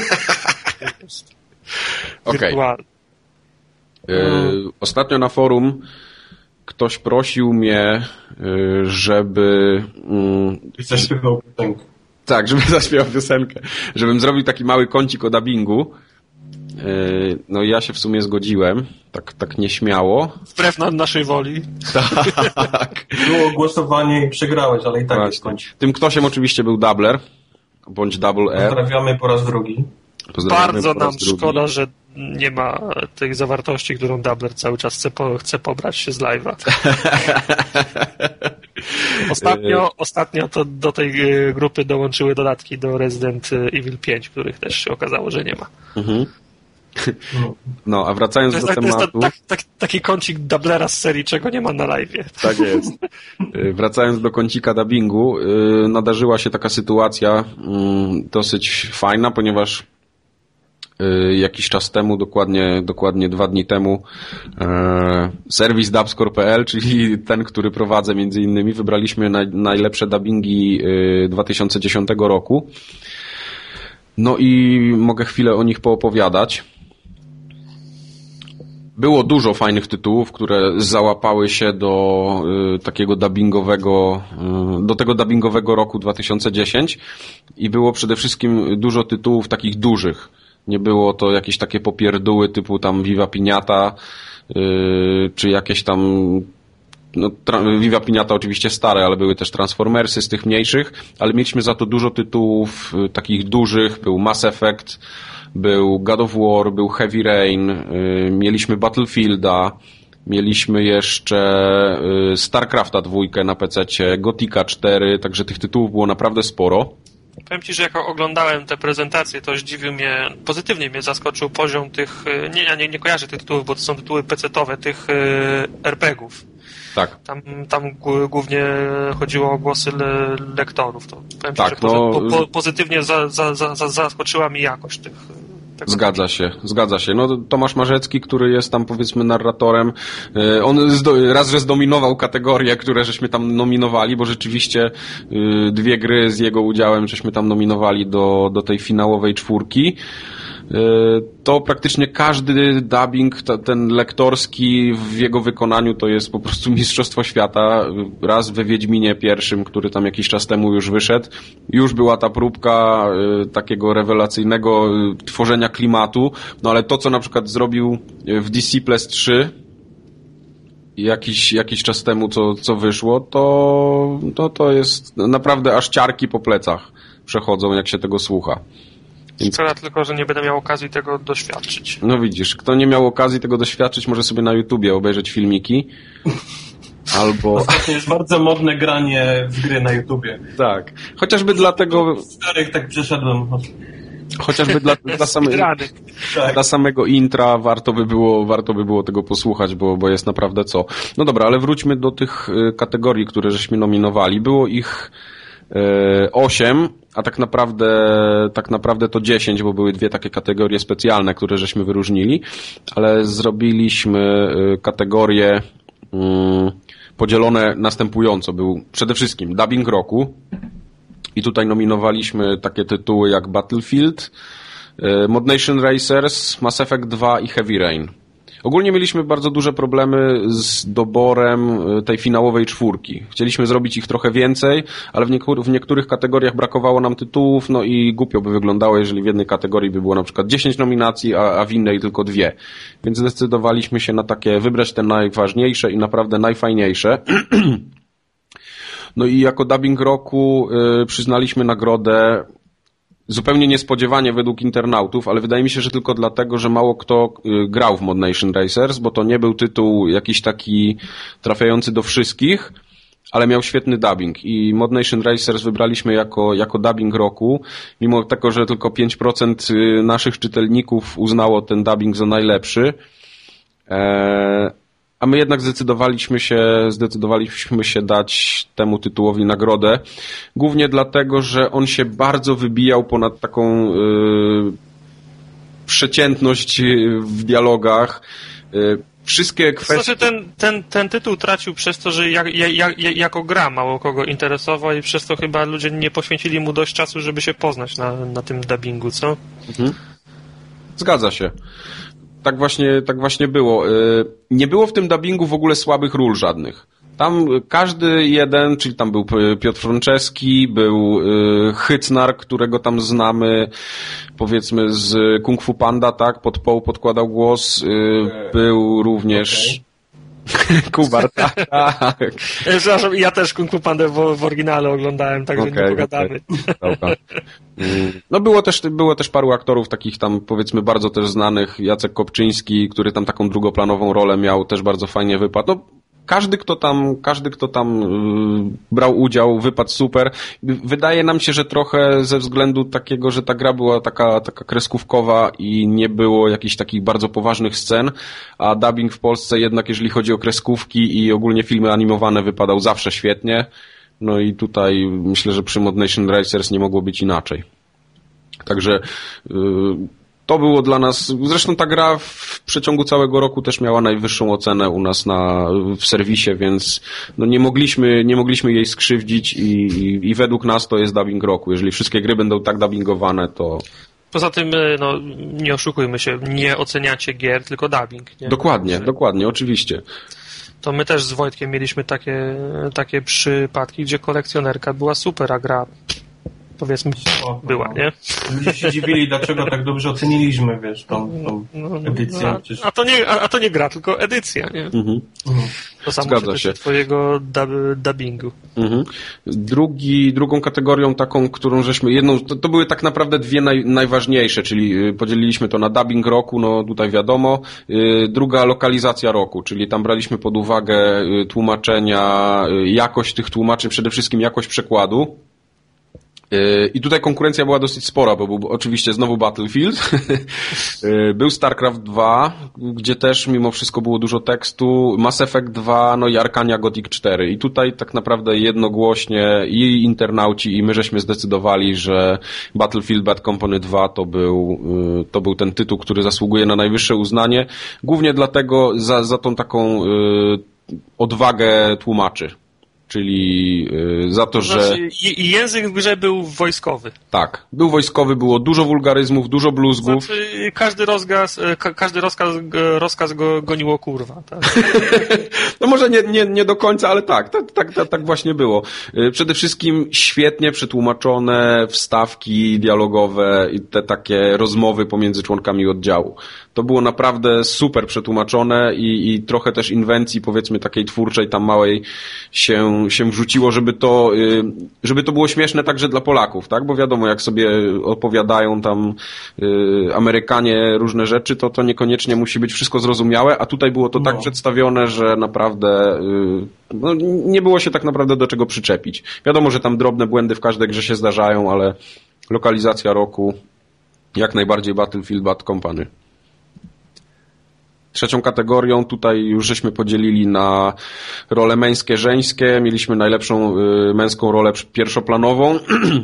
Okej. Okay. Yy, ostatnio na forum ktoś prosił mnie, yy, żeby...
Yy, zaśpiewał piosenkę.
Tak, żeby zaśpiewał piosenkę. Żebym zrobił taki mały kącik o dubbingu. No i ja się w sumie zgodziłem, tak, tak nieśmiało.
Wbrew naszej woli.
Tak.
Było głosowanie i przegrałeś, ale i tak jest kończy.
Tym ktośem oczywiście był Dabbler. bądź Double R.
Pozdrawiamy po raz drugi.
Bardzo nam szkoda, że nie ma tej zawartości, którą Doubler cały czas chce, po, chce pobrać się z live'a. Ostatnio, ostatnio to do tej grupy dołączyły dodatki do Resident Evil pięć, których też się okazało, że nie ma. Mhm.
No, a wracając do
tak,
tematu...
To jest tak, tak, taki kącik Doublera z serii, czego nie ma na live'ie.
Tak jest. Wracając do kącika dubbingu, nadarzyła się taka sytuacja dosyć fajna, ponieważ jakiś czas temu, dokładnie, dokładnie dwa dni temu, e, serwis dubscore kropka p l, czyli ten, który prowadzę między innymi, wybraliśmy naj, najlepsze dubbingi e, dwa tysiące dziesiątego roku. No i mogę chwilę o nich poopowiadać. Było dużo fajnych tytułów, które załapały się do y, takiego dubbingowego, y, do tego dubbingowego roku dwa tysiące dziesiątego i było przede wszystkim dużo tytułów takich dużych. Nie było to jakieś takie popierdóły typu tam Viva Piñata, yy, czy jakieś tam, no, tra- Viva Piñata oczywiście stare, ale były też Transformersy z tych mniejszych, ale mieliśmy za to dużo tytułów yy, takich dużych, był Mass Effect, był God of War, był Heavy Rain, yy, mieliśmy Battlefielda, mieliśmy jeszcze yy, StarCrafta dwójkę na pececie, Gothica cztery, także tych tytułów było naprawdę sporo.
Powiem Ci, że jak oglądałem te prezentacje, to zdziwił mnie, pozytywnie mnie zaskoczył poziom tych, nie, ja nie, nie kojarzę tych tytułów, bo to są tytuły pecetowe, tych er pe gie ów.
Tak.
Tam, tam głównie chodziło o głosy le, lektorów. To powiem
tak,
Ci, że
no,
po, po, pozytywnie za, za, za, za, zaskoczyła mi jakość tych.
Zgadza się, zgadza się. No Tomasz Marzecki, który jest tam powiedzmy narratorem, on raz, że zdominował kategorie, które żeśmy tam nominowali, bo rzeczywiście dwie gry z jego udziałem żeśmy tam nominowali do, do tej finałowej czwórki. To praktycznie każdy dubbing, ten lektorski w jego wykonaniu to jest po prostu mistrzostwo świata. Raz we Wiedźminie pierwszym, który tam jakiś czas temu już wyszedł, już była ta próbka takiego rewelacyjnego tworzenia klimatu, no ale to, co na przykład zrobił w Disciples trzy jakiś, jakiś czas temu, co, co wyszło, to, to, to jest naprawdę aż ciarki po plecach przechodzą, jak się tego słucha.
Więc... Szkoda tylko, że nie będę miał okazji tego doświadczyć.
No widzisz, kto nie miał okazji tego doświadczyć, może sobie na YouTubie obejrzeć filmiki. Albo...
Ostatnio jest bardzo modne granie w gry na YouTubie.
Tak. Chociażby dlatego...
Starych tak przeszedłem.
Chociażby dla, dla, same... tak. dla samego intra warto by było, warto by było tego posłuchać, bo, bo jest naprawdę co. No dobra, ale wróćmy do tych kategorii, które żeśmy nominowali. Było ich osiem, a tak naprawdę, tak naprawdę to dziesięć, bo były dwie takie kategorie specjalne, które żeśmy wyróżnili, ale zrobiliśmy kategorie podzielone następująco. Był przede wszystkim dubbing roku i tutaj nominowaliśmy takie tytuły jak Battlefield, Mod Nation Racers, Mass Effect dwa i Heavy Rain. Ogólnie mieliśmy bardzo duże problemy z doborem tej finałowej czwórki. Chcieliśmy zrobić ich trochę więcej, ale w, niektó- w niektórych kategoriach brakowało nam tytułów, no i głupio by wyglądało, jeżeli w jednej kategorii by było na przykład dziesięć nominacji, a, a w innej tylko dwie. Więc zdecydowaliśmy się na takie, wybrać te najważniejsze i naprawdę najfajniejsze. No i jako dubbing roku y, przyznaliśmy nagrodę zupełnie niespodziewanie według internautów, ale wydaje mi się, że tylko dlatego, że mało kto grał w Mod Nation Racers, bo to nie był tytuł jakiś taki trafiający do wszystkich, ale miał świetny dubbing i Mod Nation Racers wybraliśmy jako, jako dubbing roku, mimo tego, że tylko pięć procent naszych czytelników uznało ten dubbing za najlepszy. Eee, A my jednak zdecydowaliśmy się, zdecydowaliśmy się dać temu tytułowi nagrodę. Głównie dlatego, że on się bardzo wybijał ponad taką yy, przeciętność w dialogach. Yy, wszystkie kwestie...
To znaczy ten, ten, ten tytuł tracił przez to, że jak, jak, jak, jako gra mało kogo interesował i przez to chyba ludzie nie poświęcili mu dość czasu, żeby się poznać na, na tym dubbingu, co? Mhm.
Zgadza się. Tak właśnie, tak właśnie było. Nie było w tym dubbingu w ogóle słabych ról żadnych. Tam każdy jeden, czyli tam był Piotr Franceski, był Hycnar, którego tam znamy, powiedzmy z Kung Fu Panda, tak, pod Poe podkładał głos. Był również... Kubar, tak, tak.
Przepraszam, ja też Kung Fu Pandę w, w oryginale oglądałem, także okay, nie pogadamy.
Okay. No było też, było też paru aktorów takich tam, powiedzmy, bardzo też znanych. Jacek Kopczyński, który tam taką drugoplanową rolę miał, też bardzo fajnie wypadł. No, Każdy, kto tam, każdy, kto tam yy, brał udział, wypadł super. Wydaje nam się, że trochę ze względu takiego, że ta gra była taka, taka kreskówkowa i nie było jakichś takich bardzo poważnych scen, a dubbing w Polsce jednak, jeżeli chodzi o kreskówki i ogólnie filmy animowane, wypadał zawsze świetnie. No i tutaj myślę, że przy Mod Nation Racers nie mogło być inaczej. Także yy, to było dla nas, zresztą ta gra w przeciągu całego roku też miała najwyższą ocenę u nas na, w serwisie, więc no nie mogliśmy, nie mogliśmy jej skrzywdzić i, i, i według nas to jest dubbing roku. Jeżeli wszystkie gry będą tak dubbingowane, to...
Poza tym, no, nie oszukujmy się, nie oceniacie gier, tylko dubbing. Nie?
Dokładnie, że... dokładnie, oczywiście.
To my też z Wojtkiem mieliśmy takie, takie przypadki, gdzie kolekcjonerka była super, a gra... powiedzmy, o, była, no. Nie?
Ludzie się dziwili, dlaczego tak dobrze oceniliśmy, wiesz, tą, tą no, no, edycję.
A, a, to nie, a, a to nie gra, tylko edycja, nie? Mhm. To samo
Zgadza się.
twojego dub, dubbingu.
Mhm. Drugi, drugą kategorią taką, którą żeśmy, jedną, to, to były tak naprawdę dwie naj, najważniejsze, czyli podzieliliśmy to na dubbing roku, no tutaj wiadomo, druga lokalizacja roku, czyli tam braliśmy pod uwagę tłumaczenia, jakość tych tłumaczeń, przede wszystkim jakość przekładu. I tutaj konkurencja była dosyć spora, bo był oczywiście znowu Battlefield, był StarCraft dwa, gdzie też mimo wszystko było dużo tekstu, Mass Effect dwa, no i Arcania Gothic cztery. I tutaj tak naprawdę jednogłośnie i internauci, i my żeśmy zdecydowali, że Battlefield Bad Company dwa to był, to był ten tytuł, który zasługuje na najwyższe uznanie, głównie dlatego za, za tą taką y, odwagę tłumaczy. Czyli za to, że...
Znaczy, i język w grze był wojskowy.
Tak, był wojskowy, było dużo wulgaryzmów, dużo bluzgów.
Znaczy, każdy rozkaz, ka, każdy rozkaz, rozkaz go goniło kurwa. Tak?
No może nie, nie, nie do końca, ale tak, tak, tak, tak, tak właśnie było. Przede wszystkim świetnie przetłumaczone wstawki dialogowe i te takie rozmowy pomiędzy członkami oddziału. To było naprawdę super przetłumaczone i, i trochę też inwencji, powiedzmy, takiej twórczej, tam małej się, się wrzuciło, żeby to, żeby to było śmieszne także dla Polaków, tak? Bo wiadomo, jak sobie opowiadają tam Amerykanie różne rzeczy, to to niekoniecznie musi być wszystko zrozumiałe, a tutaj było to no. tak przedstawione, że naprawdę no, nie było się tak naprawdę do czego przyczepić. Wiadomo, że tam drobne błędy w każdej grze się zdarzają, ale lokalizacja roku jak najbardziej Battlefield Bad Company. Trzecią kategorią tutaj już żeśmy podzielili na role męskie, żeńskie. Mieliśmy najlepszą y, męską rolę pierwszoplanową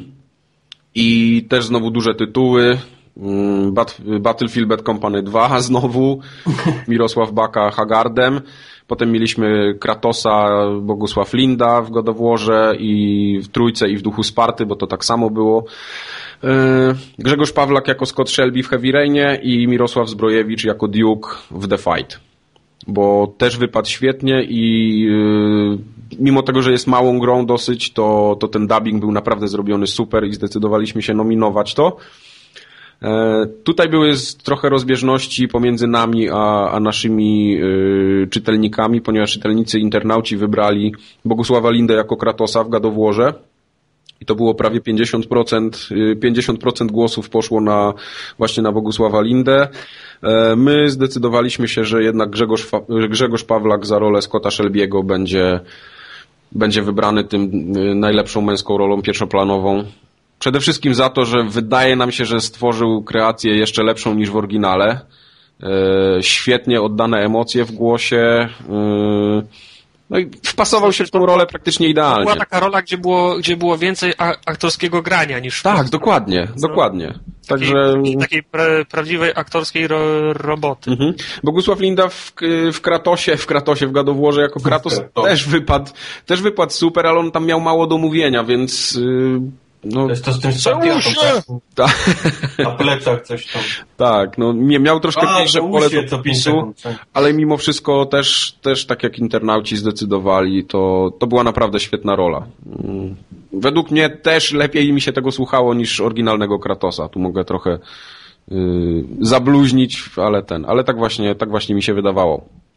i też znowu duże tytuły. Y, Bat, Battlefield Bad Company dwa znowu, Mirosław Baka Hagardem. Potem mieliśmy Kratosa, Bogusław Linda w God of Warze i w Trójce i w Duchu Sparty, bo to tak samo było. Grzegorz Pawlak jako Scott Shelby w Heavy Rainie i Mirosław Zbrojewicz jako Duke w The Fight, bo też wypadł świetnie i mimo tego, że jest małą grą dosyć, to, to ten dubbing był naprawdę zrobiony super i zdecydowaliśmy się nominować to. Tutaj były trochę rozbieżności pomiędzy nami a, a naszymi y, czytelnikami, ponieważ czytelnicy internauci wybrali Bogusława Lindę jako Kratosa w God of Warze. I to było prawie pięćdziesiąt procent, pięćdziesiąt procent głosów poszło na właśnie na Bogusława Lindę. My zdecydowaliśmy się, że jednak Grzegorz, Grzegorz Pawlak za rolę Scotta Shelby'ego będzie, będzie wybrany tym najlepszą męską rolą pierwszoplanową. Przede wszystkim za to, że wydaje nam się, że stworzył kreację jeszcze lepszą niż w oryginale. Świetnie oddane emocje w głosie. No i wpasował się w tą rolę praktycznie idealnie.
To była taka rola, gdzie było, gdzie było więcej aktorskiego grania niż w
Tak, Polsce. dokładnie, Co? dokładnie.
Także... Takiej, takiej pra, prawdziwej aktorskiej ro, roboty. Mhm.
Bogusław Linda w, w Kratosie, w Kratosie w God of Warze jako Kratos też wypadł, też wypadł super, ale on tam miał mało do mówienia, więc... Yy...
No, to jest to z tym spartiaką, tak? Na plecach coś tam.
Tak, no miał troszkę mniejsze pole do popisu, ale mimo wszystko też, też tak jak internauci zdecydowali, to, to była naprawdę świetna rola. Według mnie też lepiej mi się tego słuchało niż oryginalnego Kratosa. Tu mogę trochę yy, zabluźnić, ale ten, ale tak właśnie, tak właśnie mi się wydawało.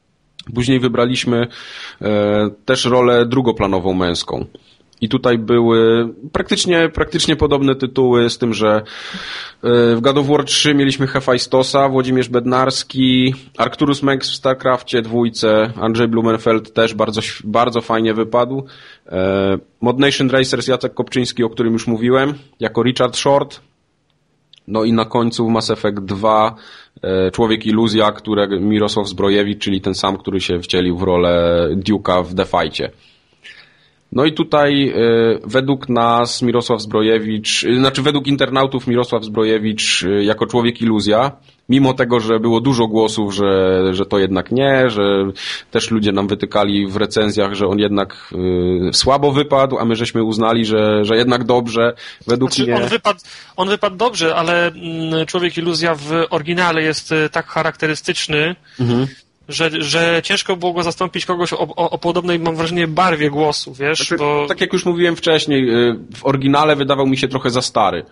Później wybraliśmy e, też rolę drugoplanową męską. I tutaj były praktycznie, praktycznie podobne tytuły, z tym, że e, w God of War trzy mieliśmy Hefajstosa, Włodzimierz Bednarski, Arcturus Mengs w StarCrafcie dwójce, Andrzej Blumenfeld też bardzo, bardzo fajnie wypadł. E, Mod Nation Racers Jacek Kopczyński, o którym już mówiłem, jako Richard Short. No i na końcu Mass Effect dwa Człowiek Iluzja, którego Mirosław Zbrojewicz, czyli ten sam, który się wcielił w rolę Duke'a w The Fight'cie. No i tutaj y, według nas Mirosław Zbrojewicz, y, znaczy według internautów Mirosław Zbrojewicz y, jako Człowiek Iluzja, mimo tego, że było dużo głosów, że, że to jednak nie, że też ludzie nam wytykali w recenzjach, że on jednak y, słabo wypadł, a my żeśmy uznali, że, że jednak dobrze. Według
znaczy,
mnie...
on, wypadł, on wypadł dobrze, ale mm, Człowiek Iluzja w oryginale jest y, tak charakterystyczny, mhm. Że, że ciężko było go zastąpić kogoś o, o, o podobnej, mam wrażenie, barwie głosu, wiesz?
Znaczy,
bo...
Tak jak już mówiłem wcześniej, w oryginale wydawał mi się trochę za stary.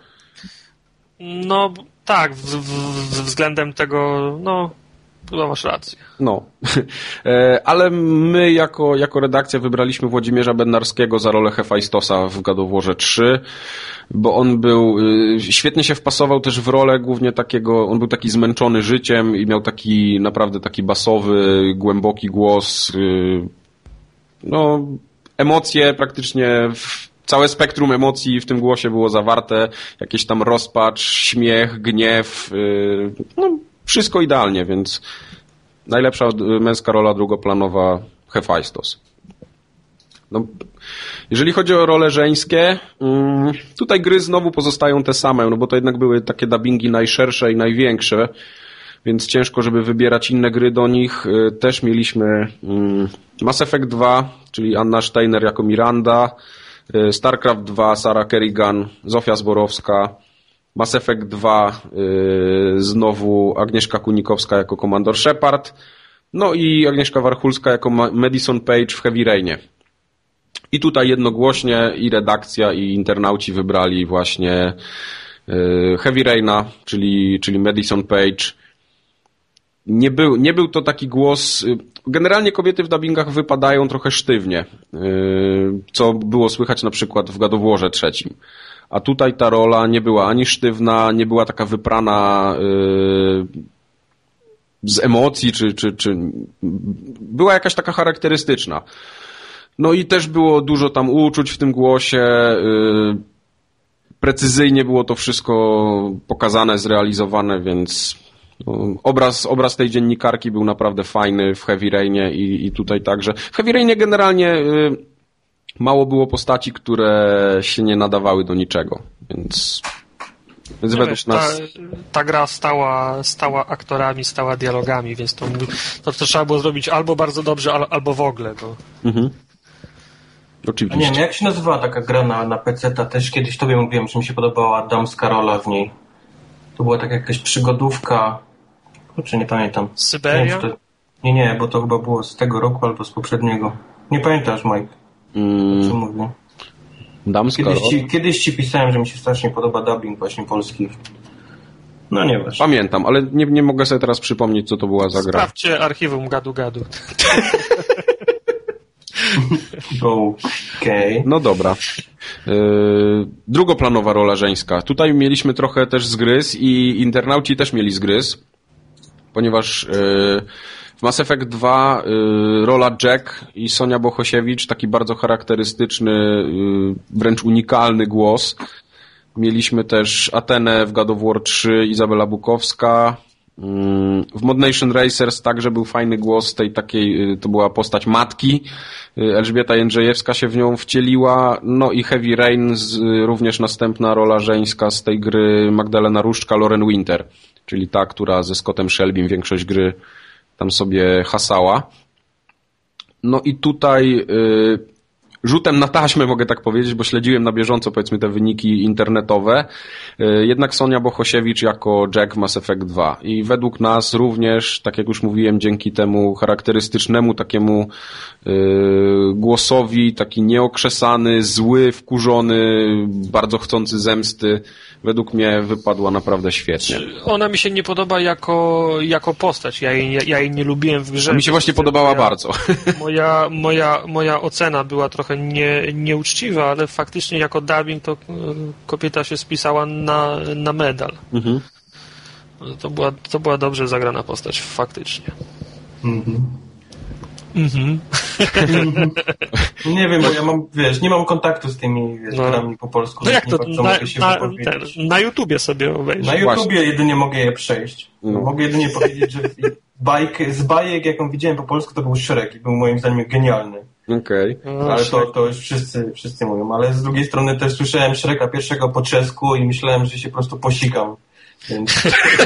No tak, w, w, względem tego, no, chyba masz rację.
No, ale my jako, jako redakcja wybraliśmy Włodzimierza Bednarskiego za rolę Hefajstosa w God of Warze trzy, bo on był, świetnie się wpasował też w rolę głównie takiego, on był taki zmęczony życiem i miał taki naprawdę taki basowy, głęboki głos, no, emocje praktycznie, całe spektrum emocji w tym głosie było zawarte, jakieś tam rozpacz, śmiech, gniew, no, wszystko idealnie, więc najlepsza męska rola drugoplanowa Hefajstos. No, jeżeli chodzi o role żeńskie, tutaj gry znowu pozostają te same, no bo to jednak były takie dubbingi najszersze i największe, więc ciężko, żeby wybierać inne gry do nich. Też mieliśmy Mass Effect dwa, czyli Anna Steiner jako Miranda, StarCraft dwa, Sarah Kerrigan, Zofia Zborowska, Mass Effect dwa, yy, znowu Agnieszka Kunikowska jako Komandor Shepard, no i Agnieszka Warchulska jako Madison Page w Heavy Rainie. I tutaj jednogłośnie i redakcja, i internauci wybrali właśnie yy, Heavy Raina, czyli, czyli Madison Page. Nie był, nie był to taki głos... Generalnie kobiety w dubbingach wypadają trochę sztywnie, yy, co było słychać na przykład w God of Warze trzecim. A tutaj ta rola nie była ani sztywna, nie była taka wyprana yy, z emocji, czy, czy, czy była jakaś taka charakterystyczna. No i też było dużo tam uczuć w tym głosie, yy, precyzyjnie było to wszystko pokazane, zrealizowane, więc no, obraz, obraz tej dziennikarki był naprawdę fajny w Heavy Rainie i, i tutaj także. W Heavy Rainie generalnie yy, mało było postaci, które się nie nadawały do niczego, więc, więc według wiesz, nas...
Ta, ta gra stała, stała aktorami, stała dialogami, więc to, to, to trzeba było zrobić albo bardzo dobrze, albo w ogóle. Bo... Mhm.
Oczywiście.
A nie, jak się nazywała taka gra na, na peceta? Też kiedyś tobie mówiłem, że mi się podobała damska rola w niej. To była taka jakaś przygodówka, kurczę, nie pamiętam.
Syberia?
Nie, to... nie, nie, bo to chyba było z tego roku albo z poprzedniego. Nie pamiętasz, Mike? Mm. O czym mówię?
Damska
kiedyś ci, kiedyś ci pisałem, że mi się strasznie podoba dubbing właśnie polski. No nie wiesz.
Pamiętam, ale nie, nie mogę sobie teraz przypomnieć, co to była za gra.
Sprawdźcie archiwum Gadu Gadu.
Okej. Okay.
No dobra. Yy, drugoplanowa rola żeńska. Tutaj mieliśmy trochę też zgryz i internauci też mieli zgryz, ponieważ yy, w Mass Effect dwa yy, rola Jack i Sonia Bohosiewicz, taki bardzo charakterystyczny, yy, wręcz unikalny głos. Mieliśmy też Atenę w God of War trzy, Izabela Bukowska. W Mod Nation Racers także był fajny głos tej takiej, to była postać matki. Elżbieta Jędrzejewska się w nią wcieliła. No i Heavy Rain, również następna rola żeńska z tej gry, Magdalena Różczka, Lauren Winter, czyli ta, która ze Scottem Shelbym większość gry tam sobie hasała. No i tutaj rzutem na taśmę, mogę tak powiedzieć, bo śledziłem na bieżąco, powiedzmy, te wyniki internetowe. Jednak Sonia Bohosiewicz jako Jack w Mass Effect dwa. I według nas również, tak jak już mówiłem, dzięki temu charakterystycznemu takiemu yy, głosowi, taki nieokrzesany, zły, wkurzony, bardzo chcący zemsty, według mnie wypadła naprawdę świetnie.
Ona mi się nie podoba jako, jako postać. Ja jej, ja jej nie lubiłem w grze.
A mi się właśnie podobała
moja,
bardzo.
Moja, moja, moja ocena była trochę nie, nieuczciwa, ale faktycznie jako dubbing to kobieta się spisała na, na medal. Mhm. To, była, to była dobrze zagrana postać, faktycznie. Mhm.
Mhm. Nie wiem, bo ja mam, wiesz, nie mam kontaktu z tymi wiesz, no. grami po polsku.
No jak to? Na, na, ten, na YouTubie sobie obejrzeć.
Na YouTubie Właśnie. jedynie mogę je przejść. No. Mogę jedynie powiedzieć, że bajk, z bajek, jaką widziałem po polsku, to był Shrek i był moim zdaniem genialny.
Okej.
Okay. Ale to, to już wszyscy, wszyscy mówią. Ale z drugiej strony też słyszałem Shreka pierwszego po czesku i myślałem, że się po prostu posikam. Więc...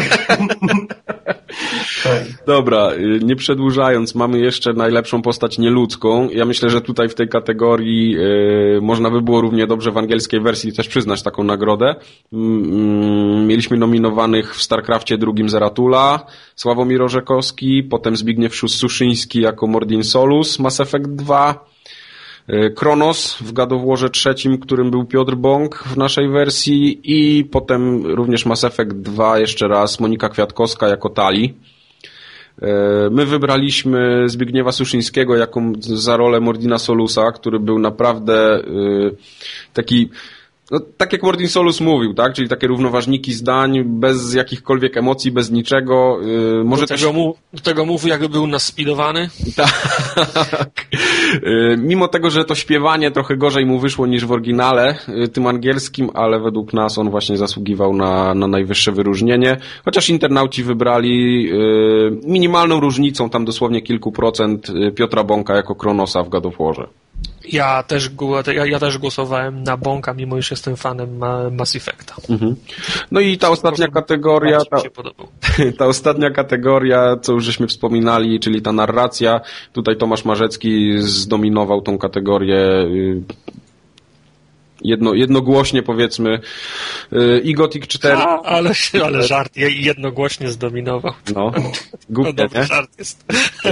tak. Dobra, nie przedłużając, mamy jeszcze najlepszą postać nieludzką. Ja myślę, że tutaj w tej kategorii yy, można by było równie dobrze w angielskiej wersji też przyznać taką nagrodę. Yy, mieliśmy nominowanych w StarCrafcie drugim Zeratula, Sławomir Orzekowski, potem Zbigniew Suszyński jako Mordin Solus, Mass Effect dwa, Kronos w God of Warze trzecim, którym był Piotr Bąk w naszej wersji i potem również Mass Effect dwa jeszcze raz Monika Kwiatkowska jako Tali. My wybraliśmy Zbigniewa Suszyńskiego jako za rolę Mordina Solusa, który był naprawdę taki... No, tak jak Mordin Solus mówił, tak? Czyli takie równoważniki zdań, bez jakichkolwiek emocji, bez niczego. Yy, może
do, tego też... mu, do tego mówił, jakby był naspidowany.
Tak. Yy, mimo tego, że to śpiewanie trochę gorzej mu wyszło niż w oryginale, yy, tym angielskim, ale według nas on właśnie zasługiwał na, na najwyższe wyróżnienie. Chociaż internauci wybrali yy, minimalną różnicą, tam dosłownie kilku procent, yy, Piotra Bąka jako Kronosa w God of Warze.
Ja też, ja, ja też głosowałem na Bąka, mimo iż jestem fanem Mass Effecta. Mhm.
No i ta ostatnia kategoria, ta, ta ostatnia kategoria, co już żeśmy wspominali, czyli ta narracja. Tutaj Tomasz Marzecki zdominował tą kategorię jedno, jednogłośnie, powiedzmy. I Gothic cztery.
A, ale, ale żart, jednogłośnie zdominował.
No, głupie,
no dobry
nie?
żart jest.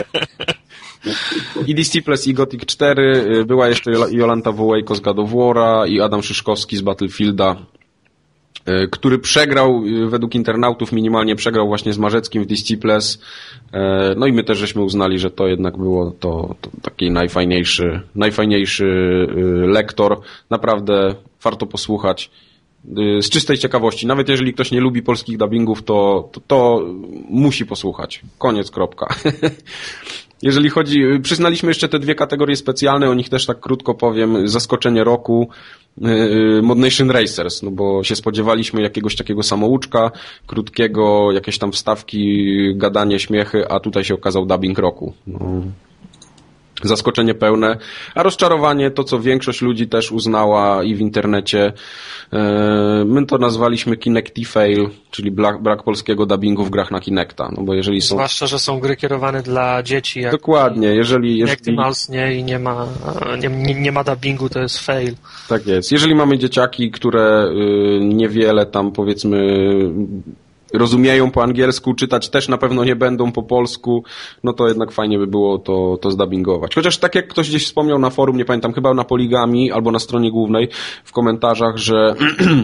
I Disciples i Gothic cztery, była jeszcze Jolanta Wołejko z God of War'a i Adam Szyszkowski z Battlefielda, który przegrał, według internautów minimalnie przegrał właśnie z Marzeckim w Disciples. No i my też żeśmy uznali, że to jednak było to, to taki najfajniejszy, najfajniejszy lektor. Naprawdę warto posłuchać. Z czystej ciekawości. Nawet jeżeli ktoś nie lubi polskich dubbingów, to, to, to musi posłuchać. Koniec, kropka. Jeżeli chodzi, przyznaliśmy jeszcze te dwie kategorie specjalne, o nich też tak krótko powiem. Zaskoczenie roku, yy, Mod Nation Racers, no bo się spodziewaliśmy jakiegoś takiego samouczka, krótkiego, jakieś tam wstawki, gadanie, śmiechy, a tutaj się okazał dubbing roku. No. Zaskoczenie pełne, a rozczarowanie to, co większość ludzi też uznała i w internecie. My to nazwaliśmy Kinecti-fail, czyli brak, brak polskiego dubbingu w grach na Kinecta. No bo jeżeli są...
Zwłaszcza, że są gry kierowane dla dzieci. Jak
Dokładnie, jeżeli... jeżeli...
nie i nie ma, nie, nie, nie ma dubbingu, to jest fail.
Tak jest. Jeżeli mamy dzieciaki, które niewiele tam, powiedzmy, rozumieją po angielsku, czytać też na pewno nie będą po polsku, no to jednak fajnie by było to, to zdubbingować. Chociaż tak jak ktoś gdzieś wspomniał na forum, nie pamiętam, chyba na Poligami albo na stronie głównej w komentarzach, że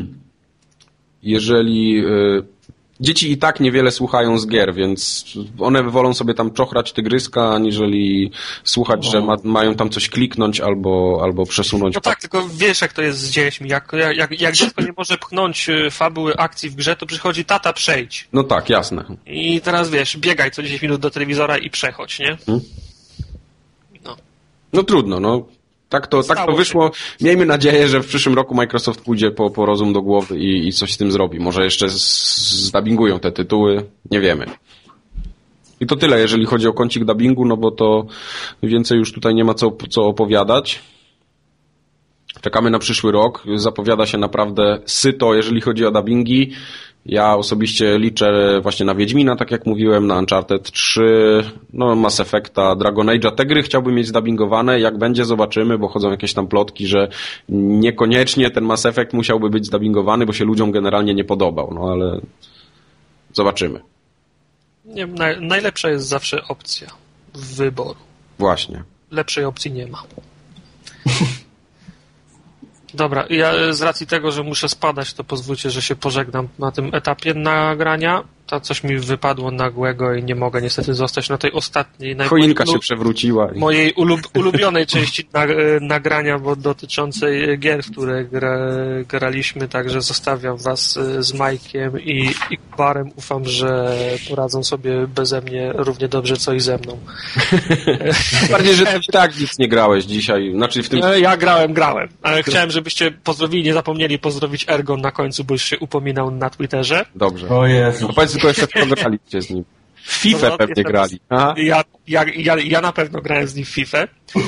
jeżeli y, dzieci i tak niewiele słuchają z gier, więc one wolą sobie tam czochrać tygryska, aniżeli słuchać, no. że ma, mają tam coś kliknąć albo, albo przesunąć.
No tak, tylko wiesz jak to jest z dziećmi. Jak, jak, jak dziecko nie może pchnąć fabuły akcji w grze, to przychodzi tata, przejdź.
No tak, jasne.
I teraz wiesz, biegaj co dziesięć minut do telewizora i przechodź, nie? Hmm?
No. no trudno, no. Tak to, tak to wyszło. Miejmy nadzieję, że w przyszłym roku Microsoft pójdzie po, po rozum do głowy i, i coś z tym zrobi. Może jeszcze zdubbingują te tytuły. Nie wiemy. I to tyle, jeżeli chodzi o kącik dubbingu, no bo to więcej już tutaj nie ma co, co opowiadać. Czekamy na przyszły rok. Zapowiada się naprawdę syto, jeżeli chodzi o dubbingi. Ja osobiście liczę właśnie na Wiedźmina, tak jak mówiłem, na Uncharted trzy, no Mass Effecta, Dragon Age'a. Te gry chciałbym mieć zdubbingowane. Jak będzie, zobaczymy, bo chodzą jakieś tam plotki, że niekoniecznie ten Mass Effect musiałby być zdubbingowany, bo się ludziom generalnie nie podobał. No ale zobaczymy.
Nie, naj, najlepsza jest zawsze opcja wyboru.
Właśnie.
Lepszej opcji nie ma. Dobra, ja z racji tego, że muszę spadać, to pozwólcie, że się pożegnam na tym etapie nagrania. To coś mi wypadło nagłego i nie mogę niestety zostać na tej ostatniej...
Choinka się przewróciła. I...
Mojej ulub, ulubionej części na, nagrania, bo dotyczącej gier, w które gra, graliśmy, także zostawiam was z Majkiem i, i Kubarem. Ufam, że poradzą sobie beze mnie równie dobrze, co i ze mną.
Bardziej, że ty tak nic nie grałeś dzisiaj. Znaczy w tym...
Ja grałem, grałem, ale chciałem, żebyście pozdrowili, nie zapomnieli pozdrowić Ergon na końcu, bo już się upominał na Twitterze.
Dobrze.
O Jezu.
No powiedz tylko jeszcze, w co graliście z nim. W FIFA no, pewnie grali. Aha.
Ja, ja, ja, ja na pewno grałem z nim w FIFA.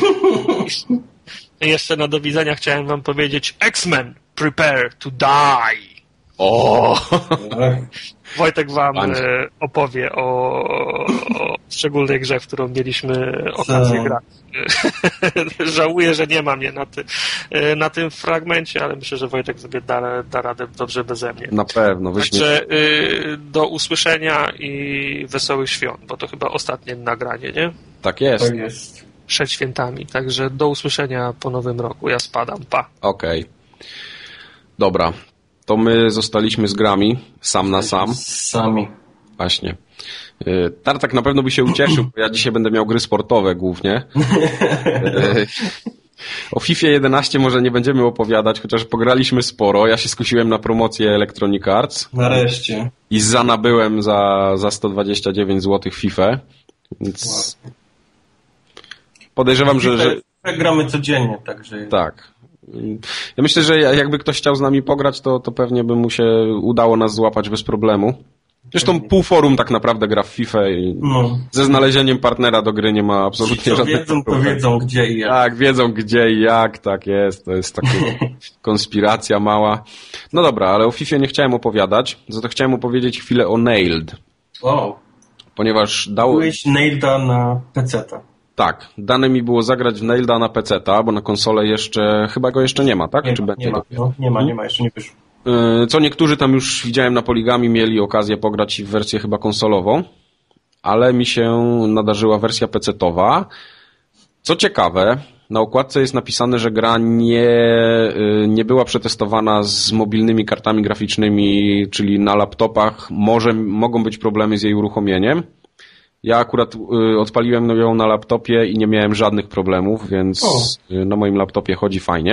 Jeszcze na do widzenia chciałem wam powiedzieć X-Men, prepare to die.
O!
Wojtek wam Pańcie. opowie o, o szczególnej grze, w którą mieliśmy okazję Co? grać. Żałuję, że nie ma mnie na, ty, na tym fragmencie, ale myślę, że Wojtek sobie da, da radę dobrze beze mnie.
Na pewno.
Także do usłyszenia i wesołych świąt, bo to chyba ostatnie nagranie, nie?
Tak jest.
Tak jest.
Przed świętami, także do usłyszenia po nowym roku. Ja spadam, pa.
Okej. Okay. Dobra. To my zostaliśmy z grami, sam na sam.
Sami.
Właśnie. Tartak na pewno by się ucieszył, bo ja dzisiaj będę miał gry sportowe głównie. O FIFA jedenaście może nie będziemy opowiadać, chociaż pograliśmy sporo. Ja się skusiłem na promocję Electronic Arts.
Nareszcie.
I zanabyłem za, za sto dwadzieścia dziewięć złotych FIFA. Więc podejrzewam, że, że...
gramy codziennie, także...
Tak. Ja myślę, że jakby ktoś chciał z nami pograć, to, to pewnie by mu się udało nas złapać bez problemu. Zresztą pół forum tak naprawdę gra w FIFA i no. ze znalezieniem partnera do gry nie ma absolutnie żadnego
wiedzą, problemu. To wiedzą gdzie i jak.
Tak, wiedzą gdzie i jak, tak jest. To jest taka konspiracja mała. No dobra, ale o FIFA nie chciałem opowiadać, za to chciałem opowiedzieć chwilę o Nailed.
Wow.
Ponieważ dał...
Byłeś Naileda na peceta.
Tak, dane mi było zagrać w Naileda na peceta, bo na konsolę jeszcze, chyba go jeszcze nie ma, tak?
Nie
Czy
ma,
będzie
nie, ma, no, nie ma, nie ma, jeszcze nie wyszło.
Co niektórzy tam już widziałem na Poligami mieli okazję pograć w wersję chyba konsolową, ale mi się nadarzyła wersja pecetowa. Co ciekawe, na okładce jest napisane, że gra nie, nie była przetestowana z mobilnymi kartami graficznymi, czyli na laptopach może, mogą być problemy z jej uruchomieniem. Ja akurat odpaliłem ją na laptopie i nie miałem żadnych problemów, więc o. na moim laptopie chodzi fajnie.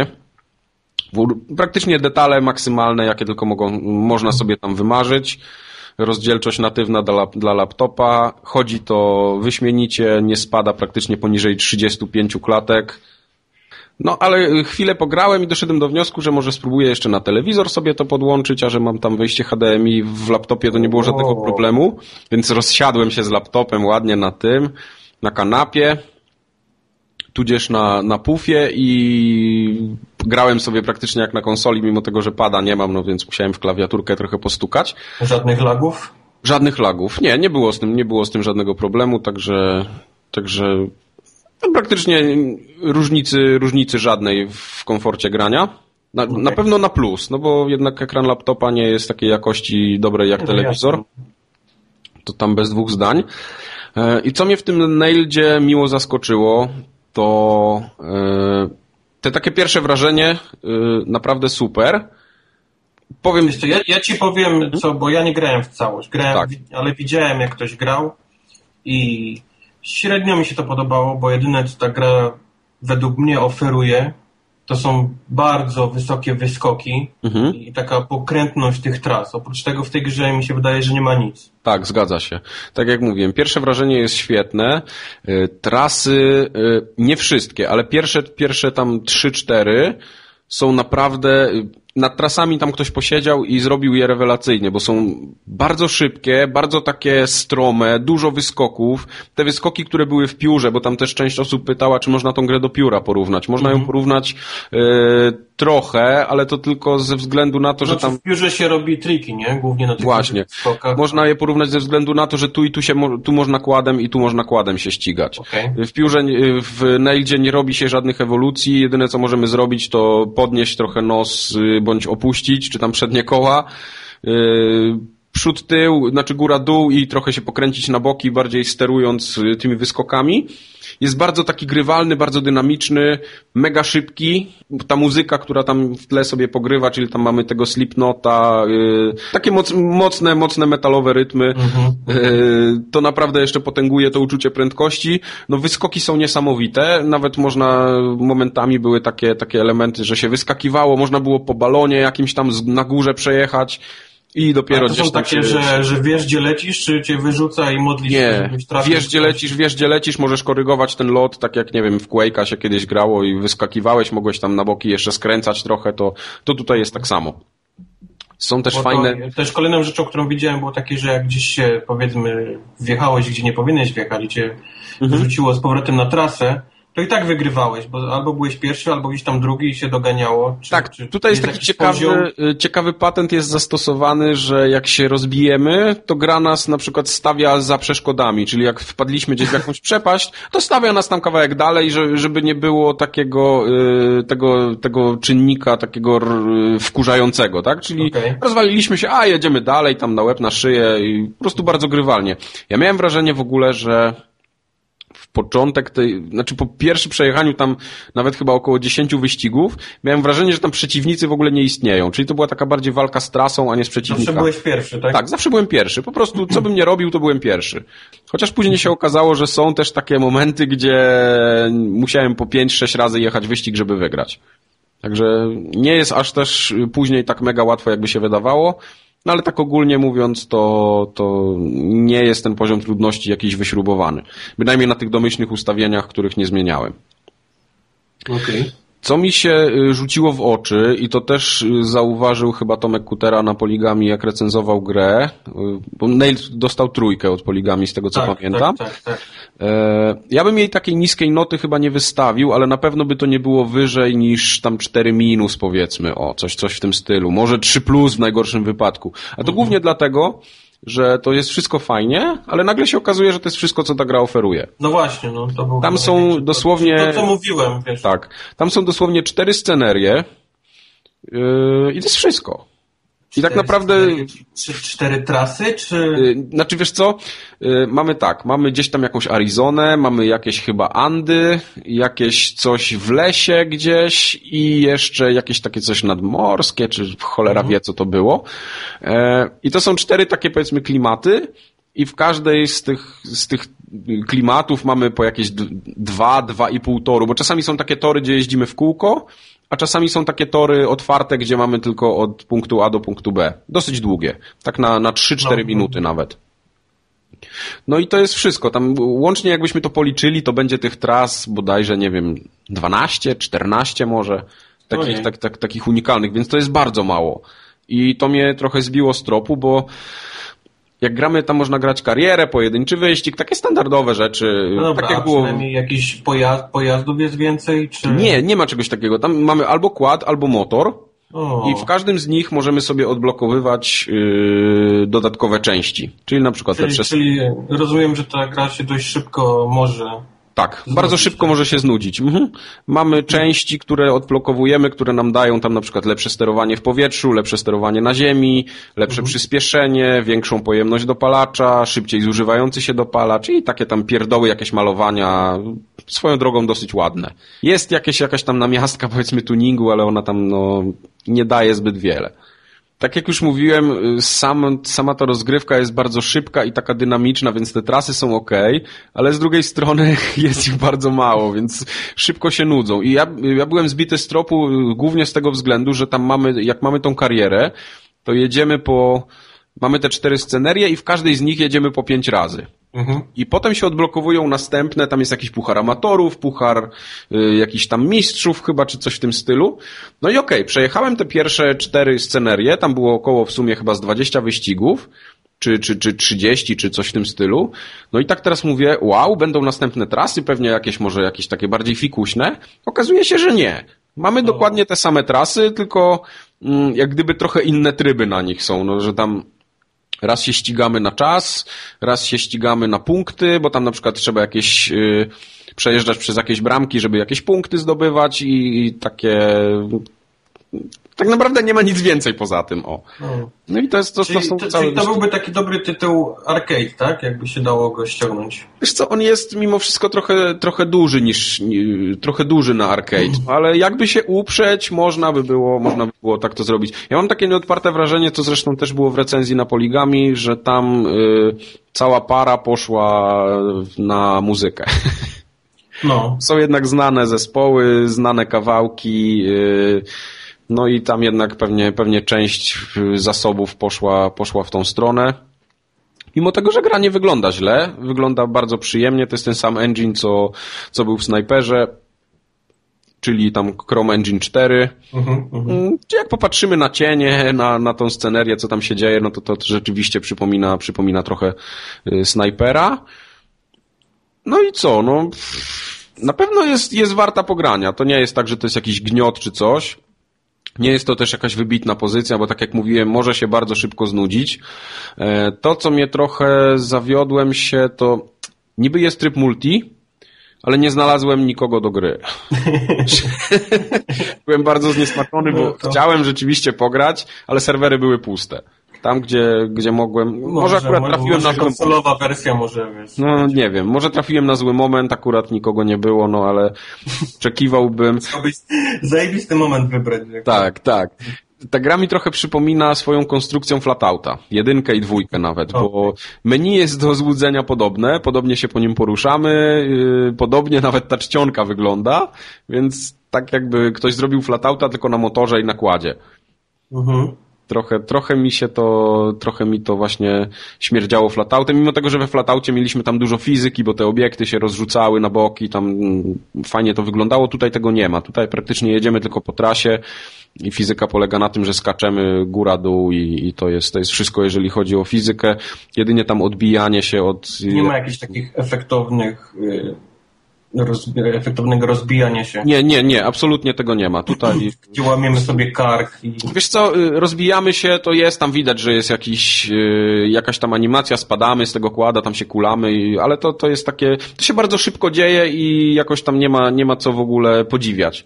Praktycznie detale maksymalne, jakie tylko mogą, można sobie tam wymarzyć. Rozdzielczość natywna dla, dla laptopa. Chodzi to wyśmienicie, nie spada praktycznie poniżej trzydziestu pięciu klatek. No, ale chwilę pograłem i doszedłem do wniosku, że może spróbuję jeszcze na telewizor sobie to podłączyć, a że mam tam wejście H D M I w laptopie, to nie było żadnego problemu. Więc rozsiadłem się z laptopem ładnie na tym, na kanapie, tudzież na, na pufie i grałem sobie praktycznie jak na konsoli, mimo tego, że pada nie mam, no więc musiałem w klawiaturkę trochę postukać.
Żadnych lagów?
Żadnych lagów. Nie, nie było z tym, nie było z tym żadnego problemu, także, także no, praktycznie różnicy, różnicy żadnej w komforcie grania. Na, okay. na pewno na plus, no bo jednak ekran laptopa nie jest takiej jakości dobrej jak no, telewizor. Jasne. To tam bez dwóch zdań. I co mnie w tym Naildzie miło zaskoczyło, to te takie pierwsze wrażenie naprawdę super. Powiem...
Jeszcze, ja, ja ci powiem co, bo ja nie grałem w całość, grałem, tak. ale widziałem jak ktoś grał i średnio mi się to podobało, bo jedyne co ta gra według mnie oferuje, to są bardzo wysokie wyskoki mhm. i taka pokrętność tych tras. Oprócz tego w tej grze mi się wydaje, że nie ma nic.
Tak, zgadza się. Tak jak mówiłem, pierwsze wrażenie jest świetne. Trasy, nie wszystkie, ale pierwsze, pierwsze tam trzy cztery są naprawdę... Nad trasami tam ktoś posiedział i zrobił je rewelacyjnie, bo są bardzo szybkie, bardzo takie strome, dużo wyskoków. Te wyskoki, które były w piórze, bo tam też część osób pytała, czy można tą grę do pióra porównać. Można ją porównać y, trochę, ale to tylko ze względu na to,
znaczy,
że tam...
w piórze się robi triki, nie? Głównie na tych
Właśnie.
skokach.
Można je porównać ze względu na to, że tu i tu się, tu można kładem i tu można kładem się ścigać.
Okay.
W piórze, w Naildzie nie robi się żadnych ewolucji, jedyne co możemy zrobić to podnieść trochę nos, bądź opuścić, czy tam przednie koła, yy, przód, tył, znaczy góra, dół i trochę się pokręcić na boki, bardziej sterując tymi wyskokami. Jest bardzo taki grywalny, bardzo dynamiczny, mega szybki. Ta muzyka, która tam w tle sobie pogrywa, czyli tam mamy tego Slipknota, yy, takie moc, mocne, mocne metalowe rytmy, mm-hmm. yy, to naprawdę jeszcze potęguje to uczucie prędkości. No wyskoki są niesamowite, nawet można, momentami były takie, takie elementy, że się wyskakiwało, można było po balonie jakimś tam na górze przejechać. I dopiero
A to są takie, się... że, że wiesz gdzie lecisz, czy cię wyrzuca i modlisz się, żebyś trafił?
Wiesz gdzie lecisz, wiesz gdzie lecisz, możesz korygować ten lot, tak jak nie wiem, w Quake'a się kiedyś grało i wyskakiwałeś, mogłeś tam na boki jeszcze skręcać trochę, to, to tutaj jest tak samo. Są też
Bo
fajne...
To, też kolejną rzeczą, którą widziałem, było takie, że jak gdzieś się, powiedzmy, wjechałeś, gdzie nie powinieneś wjechać i cię mhm. wyrzuciło z powrotem na trasę, to i tak wygrywałeś, bo albo byłeś pierwszy, albo gdzieś tam drugi i się doganiało. Czy,
tak,
czy
tutaj jest taki ciekawy, ciekawy patent jest zastosowany, że jak się rozbijemy, to gra nas na przykład stawia za przeszkodami, czyli jak wpadliśmy gdzieś w jakąś przepaść, to stawia nas tam kawałek dalej, żeby nie było takiego tego, tego czynnika takiego wkurzającego, tak? Czyli okay. rozwaliliśmy się, a jedziemy dalej, tam na łeb, na szyję i po prostu bardzo grywalnie. Ja miałem wrażenie w ogóle, że w początek tej, znaczy po pierwszym przejechaniu tam nawet chyba około dziesięciu wyścigów, miałem wrażenie, że tam przeciwnicy w ogóle nie istnieją. Czyli to była taka bardziej walka z trasą, a nie z przeciwnikami.
Zawsze byłeś pierwszy, tak?
Tak, zawsze byłem pierwszy. Po prostu co bym nie robił, to byłem pierwszy. Chociaż później się okazało, że są też takie momenty, gdzie musiałem po pięć, sześć razy jechać wyścig, żeby wygrać. Także nie jest aż też później tak mega łatwo, jakby się wydawało. No ale tak ogólnie mówiąc, to, to nie jest ten poziom trudności jakiś wyśrubowany. Bynajmniej na tych domyślnych ustawieniach, których nie zmieniałem.
Okej. Okay.
Co mi się rzuciło w oczy i to też zauważył chyba Tomek Kutera na Poligami, jak recenzował grę, bo Nail dostał trójkę od Poligami, z tego co
tak,
pamiętam.
Tak, tak, tak.
Ja bym jej takiej niskiej noty chyba nie wystawił, ale na pewno by to nie było wyżej niż tam cztery minus powiedzmy, o, coś, coś w tym stylu. Może trzy plus w najgorszym wypadku. A to mhm. głównie dlatego, że to jest wszystko fajnie, ale nagle się okazuje, że to jest wszystko, co ta gra oferuje.
No właśnie, no to było...
Tam są dosłownie...
To, co mówiłem, wiesz.
Tak. Tam są dosłownie cztery scenerie yy, i to jest wszystko. I tak naprawdę...
Czy cztery trasy, czy...
Yy, znaczy, wiesz co? Yy, mamy tak, mamy gdzieś tam jakąś Arizonę, mamy jakieś chyba Andy, jakieś coś w lesie gdzieś i jeszcze jakieś takie coś nadmorskie, czy cholera mhm. wie, co to było. Yy, I to są cztery takie, powiedzmy, klimaty i w każdej z tych, z tych klimatów mamy po jakieś dwa, dwa i pół toru, bo czasami są takie tory, gdzie jeździmy w kółko, a czasami są takie tory otwarte, gdzie mamy tylko od punktu A do punktu B. Dosyć długie. Tak na, na trzy cztery no. minuty nawet. No i to jest wszystko. Tam łącznie jakbyśmy to policzyli, to będzie tych tras bodajże, nie wiem, dwanaście, czternaście może. Takich, tak, tak, takich unikalnych, więc to jest bardzo mało. I to mnie trochę zbiło z tropu, bo jak gramy, tam można grać karierę, pojedynczy wyścig, takie standardowe rzeczy.
No dobra,
tak jak
a
było...
przynajmniej jakiś pojazd, pojazdów jest więcej? Czy...
Nie, nie ma czegoś takiego. Tam mamy albo quad, albo motor o. i w każdym z nich możemy sobie odblokowywać yy, dodatkowe części. Czyli na przykład...
Czyli,
te przez...
czyli rozumiem, że ta gra się dość szybko może...
Tak, bardzo szybko może się znudzić. Mhm. Mamy części, które odblokowujemy, które nam dają tam na przykład lepsze sterowanie w powietrzu, lepsze sterowanie na ziemi, lepsze mhm. przyspieszenie, większą pojemność dopalacza, szybciej zużywający się dopalacz i takie tam pierdoły, jakieś malowania, swoją drogą dosyć ładne. Jest jakieś, jakaś tam namiastka, powiedzmy, tuningu, ale ona tam no nie daje zbyt wiele. Tak jak już mówiłem, sam, sama ta rozgrywka jest bardzo szybka i taka dynamiczna, więc te trasy są okej, ale z drugiej strony jest ich bardzo mało, więc szybko się nudzą. I ja, ja byłem zbity z tropu głównie z tego względu, że tam mamy, jak mamy tą karierę, to jedziemy po... Mamy te cztery scenerie i w każdej z nich jedziemy po pięć razy. Mhm. I potem się odblokowują następne, tam jest jakiś puchar amatorów, puchar y, jakiś tam mistrzów chyba, czy coś w tym stylu. No i okej, okay, przejechałem te pierwsze cztery scenerie, tam było około w sumie chyba z dwadzieścia wyścigów, czy, czy, czy trzydzieści, czy coś w tym stylu. No i tak teraz mówię, wow, będą następne trasy, pewnie jakieś może jakieś takie bardziej fikuśne. Okazuje się, że nie. Mamy no. dokładnie te same trasy, tylko mm, jak gdyby trochę inne tryby na nich są, no, że tam raz się ścigamy na czas, raz się ścigamy na punkty, bo tam na przykład trzeba jakieś y, przejeżdżać przez jakieś bramki, żeby jakieś punkty zdobywać i, i takie... Tak naprawdę nie ma nic więcej poza tym, o. No, no i to jest to,
czyli,
to są
to,
całe...
Czyli to byłby taki dobry tytuł arcade, tak? Jakby się dało go ściągnąć.
Wiesz co, on jest mimo wszystko trochę, trochę duży niż, trochę duży na arcade, ale jakby się uprzeć, można by było, można by było tak to zrobić. Ja mam takie nieodparte wrażenie, to zresztą też było w recenzji na Poligami, że tam y, cała para poszła na muzykę. No. Są jednak znane zespoły, znane kawałki, y, no i tam jednak pewnie, pewnie część zasobów poszła, poszła w tą stronę. Mimo tego, że gra nie wygląda źle, wygląda bardzo przyjemnie, to jest ten sam engine, co, co był w Snajperze, czyli tam Chrome Engine cztery. Uh-huh, uh-huh. Jak popatrzymy na cienie, na, na tą scenerię, co tam się dzieje, no to to rzeczywiście przypomina, przypomina trochę y, Snajpera. No i co, no na pewno jest, jest warta pogrania. To nie jest tak, że to jest jakiś gniot czy coś. Nie jest to też jakaś wybitna pozycja, bo tak jak mówiłem, może się bardzo szybko znudzić. To, co mnie trochę zawiodłem się, to niby jest tryb multi, ale nie znalazłem nikogo do gry. Byłem bardzo zniesmaczony, bo no to... chciałem rzeczywiście pograć, ale serwery były puste. Tam, gdzie, gdzie mogłem... Może, może akurat trafiłem może na zły
konsolowa wersja może, wiesz.
No nie wiem, może trafiłem na zły moment, akurat nikogo nie było, no ale oczekiwałbym...
Zajebisty moment wybrać.
Tak, tak. Ta gra mi trochę przypomina swoją konstrukcją Flatouta. Jedynkę i dwójkę nawet, okay. Bo menu jest do złudzenia podobne, podobnie się po nim poruszamy, yy, podobnie nawet ta czcionka wygląda, więc tak jakby ktoś zrobił Flatouta tylko na motorze i nakładzie. Mhm. Trochę, trochę mi się to, trochę mi to właśnie śmierdziało Flatoutem, mimo tego, że we Flatoutie mieliśmy tam dużo fizyki, bo te obiekty się rozrzucały na boki, tam fajnie to wyglądało, tutaj tego nie ma. Tutaj praktycznie jedziemy tylko po trasie i fizyka polega na tym, że skaczemy góra-dół i, i to jest, to jest wszystko, jeżeli chodzi o fizykę. Jedynie tam odbijanie się od...
Nie ma jakichś takich efektownych... Yy... Roz, efektownego rozbijania się.
Nie, nie, nie, absolutnie tego nie ma. Tutaj...
Gdzie łamiemy sobie kark i...
Wiesz co, rozbijamy się, to jest, tam widać, że jest jakiś, jakaś tam animacja, spadamy z tego kłada, tam się kulamy, ale to, to jest takie, to się bardzo szybko dzieje i jakoś tam nie ma, nie ma co w ogóle podziwiać.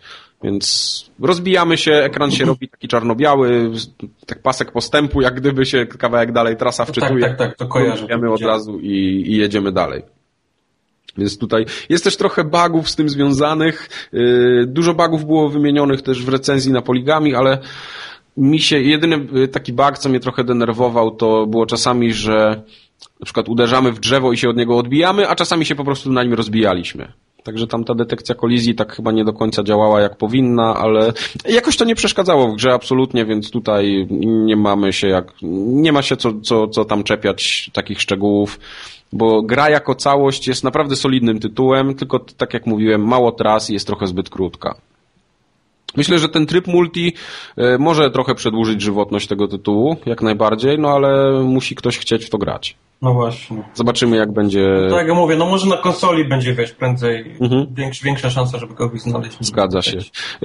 Więc rozbijamy się, ekran się robi taki czarno-biały, tak pasek postępu, jak gdyby się kawałek dalej trasa wczytuje.
Tak, tak, tak, to kojarzę.
Jedziemy od razu i, i jedziemy dalej. Więc tutaj jest też trochę bugów z tym związanych. Dużo bugów było wymienionych też w recenzji na Poligami, ale mi się jedyny taki bug, co mnie trochę denerwował, to było czasami, że na przykład uderzamy w drzewo i się od niego odbijamy, a czasami się po prostu na nim rozbijaliśmy. Także tam ta detekcja kolizji tak chyba nie do końca działała jak powinna, ale jakoś to nie przeszkadzało w grze absolutnie, więc tutaj nie mamy się jak, nie ma się co, co, co tam czepiać takich szczegółów. Bo gra jako całość jest naprawdę solidnym tytułem, tylko tak jak mówiłem, mało tras i jest trochę zbyt krótka. Myślę, że ten tryb multi może trochę przedłużyć żywotność tego tytułu, jak najbardziej, no ale musi ktoś chcieć w to grać.
No właśnie.
Zobaczymy, jak będzie...
No tak jak mówię, no może na konsoli będzie, wiesz, prędzej mhm. większa, większa szansa, żeby kogoś znaleźć.
Zgadza się.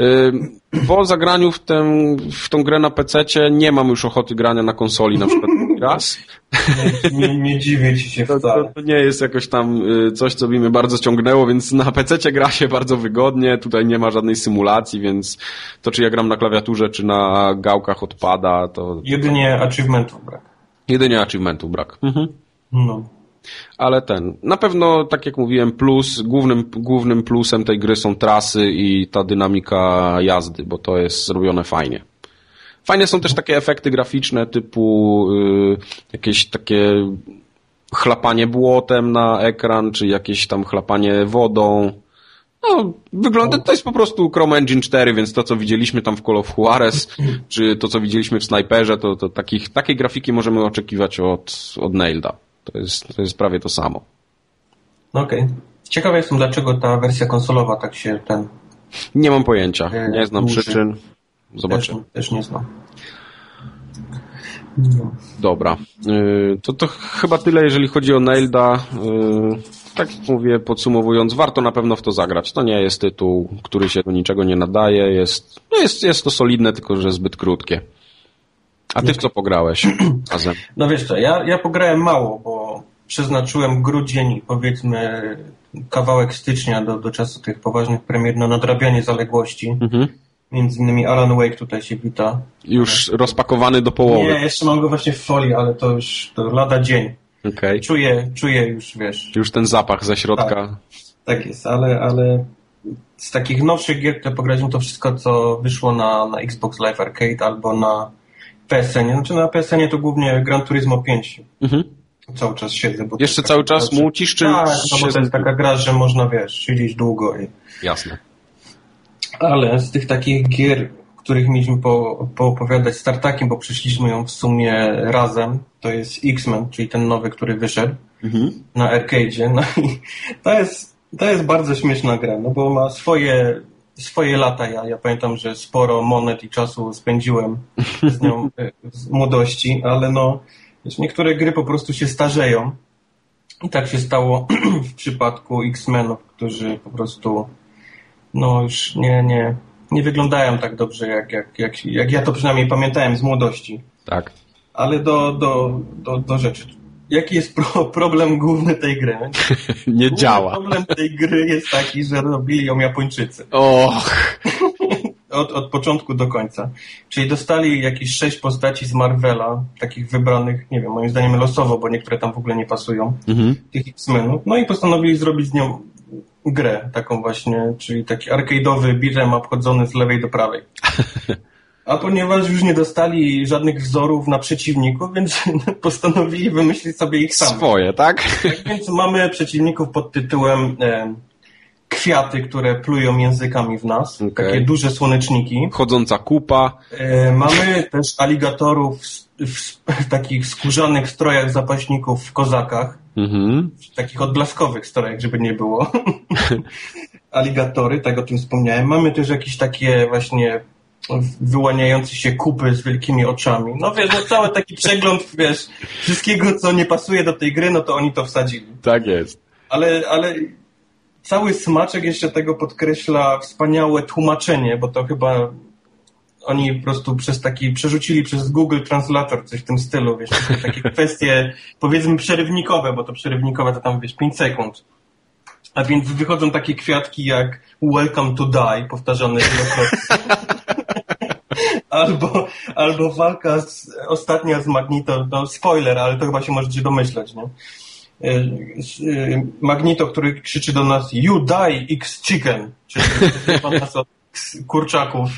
Po zagraniu w, tę, w tą grę na pececie nie mam już ochoty grania na konsoli na przykład raz.
Nie, nie, nie dziwię ci się wcale.
To, to, to nie jest jakoś tam coś, co by mnie bardzo ciągnęło, więc na pececie gra się bardzo wygodnie, tutaj nie ma żadnej symulacji, więc to czy ja gram na klawiaturze, czy na gałkach odpada, to...
Jedynie achievementów brak.
Jedynie achievementów brak. Mhm.
No.
Ale ten, na pewno, tak jak mówiłem, plus, głównym, głównym plusem tej gry są trasy i ta dynamika jazdy, bo to jest zrobione fajnie. Fajne są też takie efekty graficzne typu y, jakieś takie chlapanie błotem na ekran, czy jakieś tam chlapanie wodą. No, wygląda, to jest po prostu Chrome Engine cztery, więc to, co widzieliśmy tam w Call of Juarez, czy to, co widzieliśmy w Snajperze, to, to takich, takiej grafiki możemy oczekiwać od, od Nailda. To jest, to jest prawie to samo.
Okej. Okay. Ciekawy jestem, dlaczego ta wersja konsolowa tak się ten...
Nie mam pojęcia. Nie znam dłuży. przyczyn. Zobaczymy.
Też, też nie znam.
No. Dobra. To, to chyba tyle, jeżeli chodzi o Nailda. tak jak mówię, podsumowując, warto na pewno w to zagrać. To nie jest tytuł, który się do niczego nie nadaje. Jest, no jest, jest to solidne, tylko że zbyt krótkie. A ty w co pograłeś razem?
No wiesz co, ja, ja pograłem mało, bo przeznaczyłem grudzień, powiedzmy kawałek stycznia do, do czasu tych poważnych premier na nadrabianie zaległości. Mhm. Między innymi Alan Wake tutaj się wita.
Już rozpakowany do połowy.
Nie, jeszcze mam go właśnie w folii, ale to już to lada dzień.
Okay.
Czuję, czuję już, wiesz.
Już ten zapach ze środka.
Tak, tak jest, ale, ale z takich nowszych gier, które pograliśmy, to wszystko, co wyszło na, na Xbox Live Arcade albo na P S N. Znaczy na P S N to głównie Gran Turismo pięć. Mhm. Cały czas siedzę. Bo
jeszcze cały
taka,
czas mucisz, czy...
Tak, no bo to jest taka gra, że można, wiesz, siedzieć długo. I...
Jasne.
Ale z tych takich gier, których mieliśmy po, poopowiadać z Tartakiem, bo przeszliśmy ją w sumie razem, to jest X-Men, czyli ten nowy, który wyszedł mhm. na arcade'zie. No i to jest, to jest bardzo śmieszna gra, no bo ma swoje, swoje lata. Ja, ja pamiętam, że sporo monet i czasu spędziłem z nią z młodości, ale no wiesz, niektóre gry po prostu się starzeją. I tak się stało w przypadku X-Menów, którzy po prostu no już nie, nie, nie wyglądają tak dobrze, jak, jak, jak, jak ja to przynajmniej pamiętałem z młodości.
Tak.
Ale do, do, do, do rzeczy. Jaki jest pro, problem główny tej gry?
nie
główny
działa.
Problem tej gry jest taki, że robili ją Japończycy.
Och.
Od, od początku do końca. Czyli dostali jakieś sześć postaci z Marvela, takich wybranych, nie wiem, moim zdaniem losowo, bo niektóre tam w ogóle nie pasują, mhm. tych X-Menów. No i postanowili zrobić z nią grę taką właśnie, czyli taki arcade'owy beat'em up chodzony z lewej do prawej. A ponieważ już nie dostali żadnych wzorów na przeciwników, więc postanowili wymyślić sobie ich sami.
Swoje, tak?
Tak więc mamy przeciwników pod tytułem e, kwiaty, które plują językami w nas. Okay. Takie duże słoneczniki.
Chodząca kupa.
E, mamy też aligatorów w, w, w takich skórzanych strojach zapaśników w kozakach. Mhm. Takich odblaskowych strojach, żeby nie było. Aligatory, tak o tym wspomniałem. Mamy też jakieś takie właśnie wyłaniające się kupy z wielkimi oczami. No wiesz, no cały taki przegląd, wiesz, wszystkiego, co nie pasuje do tej gry, no to oni to wsadzili.
Tak jest.
Ale, ale cały smaczek jeszcze tego podkreśla wspaniałe tłumaczenie, bo to chyba oni po prostu przez taki, przerzucili przez Google Translator coś w tym stylu, wiesz, takie kwestie, powiedzmy przerywnikowe, bo to przerywnikowe to tam, wiesz, pięć sekund. A więc wychodzą takie kwiatki jak Welcome to Die, powtarzane wielokrotnie. albo, albo walka z, ostatnia z Magneto, no spoiler, ale to chyba się możecie domyśleć, nie? Magneto, który krzyczy do nas You die, X-Chicken, czyli nas od kurczaków.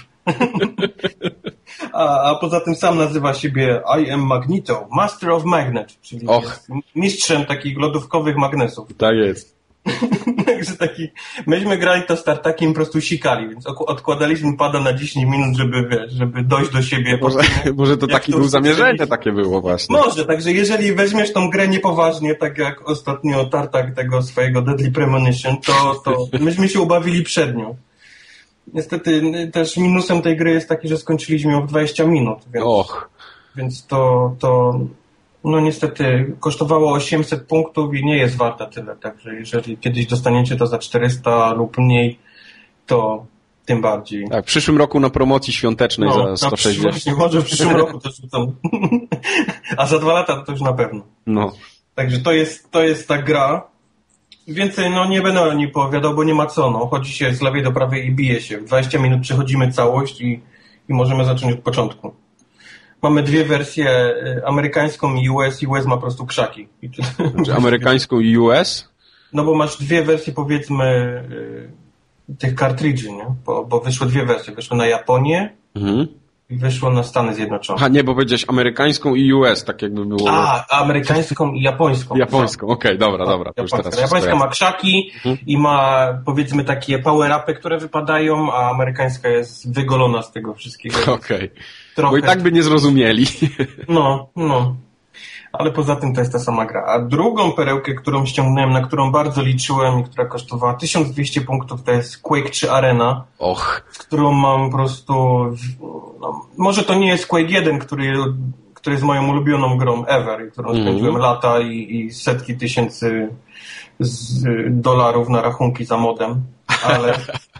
A, a poza tym sam nazywa siebie I am Magneto, Master of Magnet, czyli jest mistrzem takich lodówkowych magnesów.
Tak jest.
Także taki, myśmy grali to z Tartakiem, po prostu sikali, więc odkładaliśmy pada na dziesięć minut, żeby, wiesz, żeby dojść do siebie.
Może, tym, może to takie było zamierzenie, takie było właśnie.
Może, także jeżeli weźmiesz tą grę niepoważnie, tak jak ostatnio Tartak tego swojego Deadly Premonition, to, to myśmy się ubawili przed nią. Niestety też minusem tej gry jest taki, że skończyliśmy ją w dwadzieścia minut, więc,
Och.
więc to, to no niestety kosztowało osiemset punktów i nie jest warta tyle, także jeżeli kiedyś dostaniecie to za czterysta lub mniej, to tym bardziej.
Tak, w przyszłym roku na promocji świątecznej
no,
za sto sześćdziesiąt.
Nie może w przyszłym roku to rzucą. A za dwa lata to już na pewno.
No.
Także to jest, to jest ta gra. Więcej no nie będę o niej opowiadał, bo nie ma co. No. Chodzi się z lewej do prawej i bije się. W dwadzieścia minut przechodzimy całość i, i możemy zacząć od początku. Mamy dwie wersje, amerykańską i U S. U S ma po prostu krzaki.
Znaczy amerykańską i U S?
No bo masz dwie wersje, powiedzmy, tych kartridży, nie? Bo, bo wyszły dwie wersje. Wyszły na Japonię mhm. i wyszło na Stany Zjednoczone.
A nie, bo powiedziałeś amerykańską i U S, tak jakby było.
A, amerykańską i japońską.
Japońską, okej, okay, dobra, dobra. To już teraz
japońska ma krzaki mhm. i ma, powiedzmy, takie power-upy, które wypadają, a amerykańska jest wygolona z tego wszystkiego.
Okej. Okay. Bo i tak by nie zrozumieli.
No, no. Ale poza tym to jest ta sama gra. A drugą perełkę, którą ściągnąłem, na którą bardzo liczyłem i która kosztowała tysiąc dwieście punktów, to jest Quake trzy Arena.
Och.
Z którą mam po prostu... No, może to nie jest Quake jeden, który, który jest moją ulubioną grą ever, którą
Mm.
spędziłem lata i, i setki tysięcy z, dolarów na rachunki za modem, ale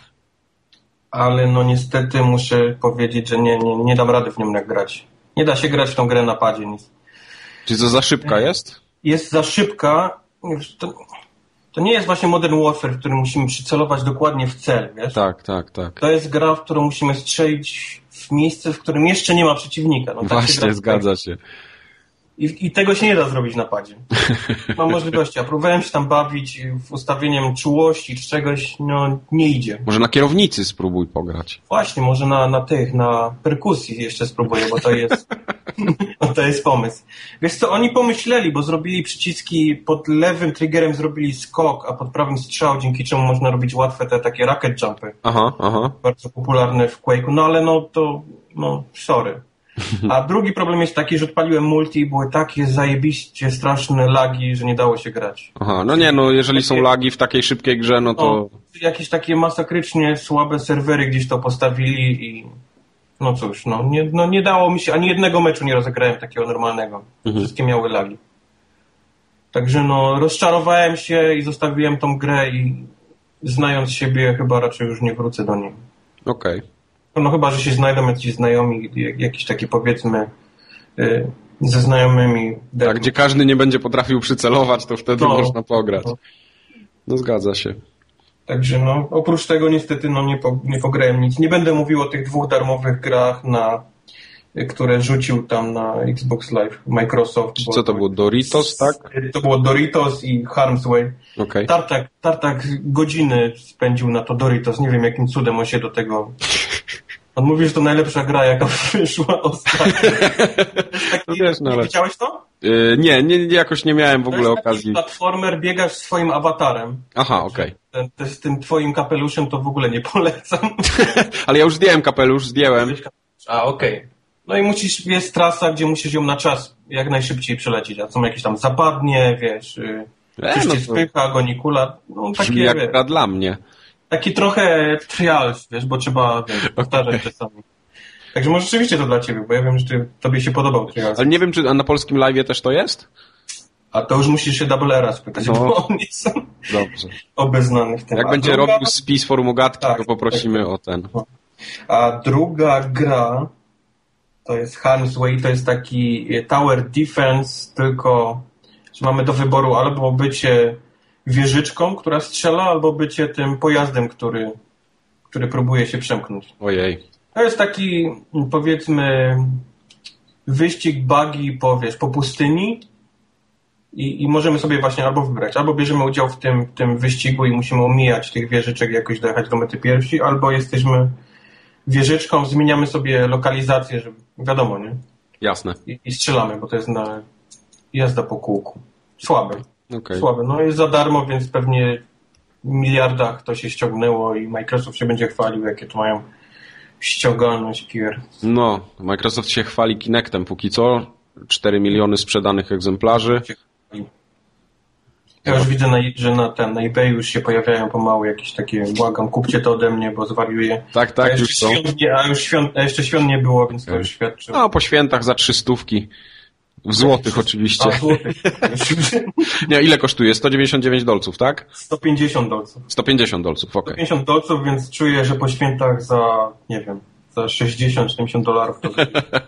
ale no niestety muszę powiedzieć, że nie, nie, nie dam rady w nią jak grać. Nie da się grać w tą grę na padzie nic.
Czy to za szybka jest?
Jest za szybka. To, to nie jest właśnie Modern Warfare, w którym musimy przycelować dokładnie w cel, wiesz?
Tak, tak, tak.
To jest gra, w którą musimy strzelić w miejsce, w którym jeszcze nie ma przeciwnika. No, tak
Właśnie,
się gra,
zgadza się.
I, I tego się nie da zrobić na padzie. Mam możliwości. Ja próbowałem się tam bawić w ustawieniem czułości czy czegoś, no nie idzie.
Może na kierownicy spróbuj pograć.
Właśnie, może na, na tych, na perkusji jeszcze spróbuję, bo to jest bo to jest pomysł. Wiesz co, oni pomyśleli, bo zrobili przyciski, pod lewym triggerem zrobili skok, a pod prawym strzał, dzięki czemu można robić łatwe te takie rocket jumpy.
Aha, aha.
Bardzo popularne w Quake'u, no ale no to, no sorry. A drugi problem jest taki, że odpaliłem multi i były takie zajebiście straszne lagi, że nie dało się grać.
Aha, no nie, no jeżeli są lagi w takiej szybkiej grze, no to...
No, jakieś takie masakrycznie słabe serwery gdzieś to postawili i no cóż, no nie, no nie dało mi się, ani jednego meczu nie rozegrałem takiego normalnego.
Mhm.
Wszystkie miały lagi. Także no rozczarowałem się i zostawiłem tą grę i znając siebie chyba raczej już nie wrócę do niej.
Okej. Okay.
No chyba, że się znajdą jakiś znajomi, jakieś takie powiedzmy y, ze znajomymi.
Tak, gdzie każdy nie będzie potrafił przycelować, to wtedy
no,
można pograć.
No.
no zgadza się.
Także no, oprócz tego niestety no nie, po, nie pograłem nic. Nie będę mówił o tych dwóch darmowych grach, na, które rzucił tam na Xbox Live Microsoft.
Co to było? Doritos, tak?
To było Doritos i Harm's Way.
Okay.
Tartak, Tartak godziny spędził na to Doritos. Nie wiem jakim cudem on się do tego... On mówi, że to najlepsza gra, jaka wyszła ostatnio. Taki...
Wiesz, no ale...
Widziałeś to?
Yy, nie, nie, jakoś nie miałem w ogóle
to jest
okazji.
Taki platformer, biegasz swoim awatarem.
Aha, okej.
Okay. Z tym twoim kapeluszem to w ogóle nie polecam.
Ale ja już zdjąłem kapelusz, zdjąłem.
A, okej. Okay. No i musisz, jest trasa, gdzie musisz ją na czas jak najszybciej przelecieć, a są jakieś tam zapadnie, wiesz, e, coś no cię spycha, gonikula, no takie,
jak
wiesz,
gra dla mnie.
Taki trochę trials, wiesz, bo trzeba, wiesz, powtarzać okay. czasami. Także może rzeczywiście to dla ciebie, bo ja wiem, że ty, tobie się podobał trials.
Ale nie wiem, czy na polskim live'ie też to jest?
A to już musisz się Double Era spytać, no. Bo oni są
Dobrze.
obeznani w tym.
Jak
a
będzie
druga...
robił spis forum Ogatki,
tak,
to poprosimy
tak.
o ten.
A druga gra to jest Harm's Way, to jest taki tower defense, tylko że mamy do wyboru albo bycie wieżyczką, która strzela, albo bycie tym pojazdem, który, który próbuje się przemknąć.
Ojej.
To jest taki, powiedzmy, wyścig buggy po, wiesz, po pustyni i, i możemy sobie właśnie albo wybrać, albo bierzemy udział w tym, tym wyścigu i musimy omijać tych wieżyczek, jakoś dojechać do mety pierwsi, albo jesteśmy wieżyczką, zmieniamy sobie lokalizację, żeby, wiadomo, nie?
Jasne.
I, i strzelamy, bo to jest na jazda po kółku. Słabe.
Okay.
Słabe. No jest za darmo, więc pewnie w miliardach to się ściągnęło i Microsoft się będzie chwalił, jakie to mają ściągalność gier.
No, Microsoft się chwali Kinectem póki co. cztery miliony sprzedanych egzemplarzy.
Ja już widzę, na, że na, ten, na eBay już się pojawiają pomału jakieś takie, błagam, kupcie to ode mnie, bo zwariuję.
Tak, tak,
a
już są.
Nie, a, już świąt, a jeszcze świąt nie było, więc okay. to już świadczy.
No, po świętach za trzy stówki. W złotych oczywiście.
A, złotych.
Nie, ile kosztuje? sto dziewięćdziesiąt dziewięć dolców, tak?
sto pięćdziesiąt dolców.
sto pięćdziesiąt dolców, okej.
Okay. sto pięćdziesiąt dolców, więc czuję, że po świętach za, nie wiem, za sześćdziesiąt siedemdziesiąt dolarów to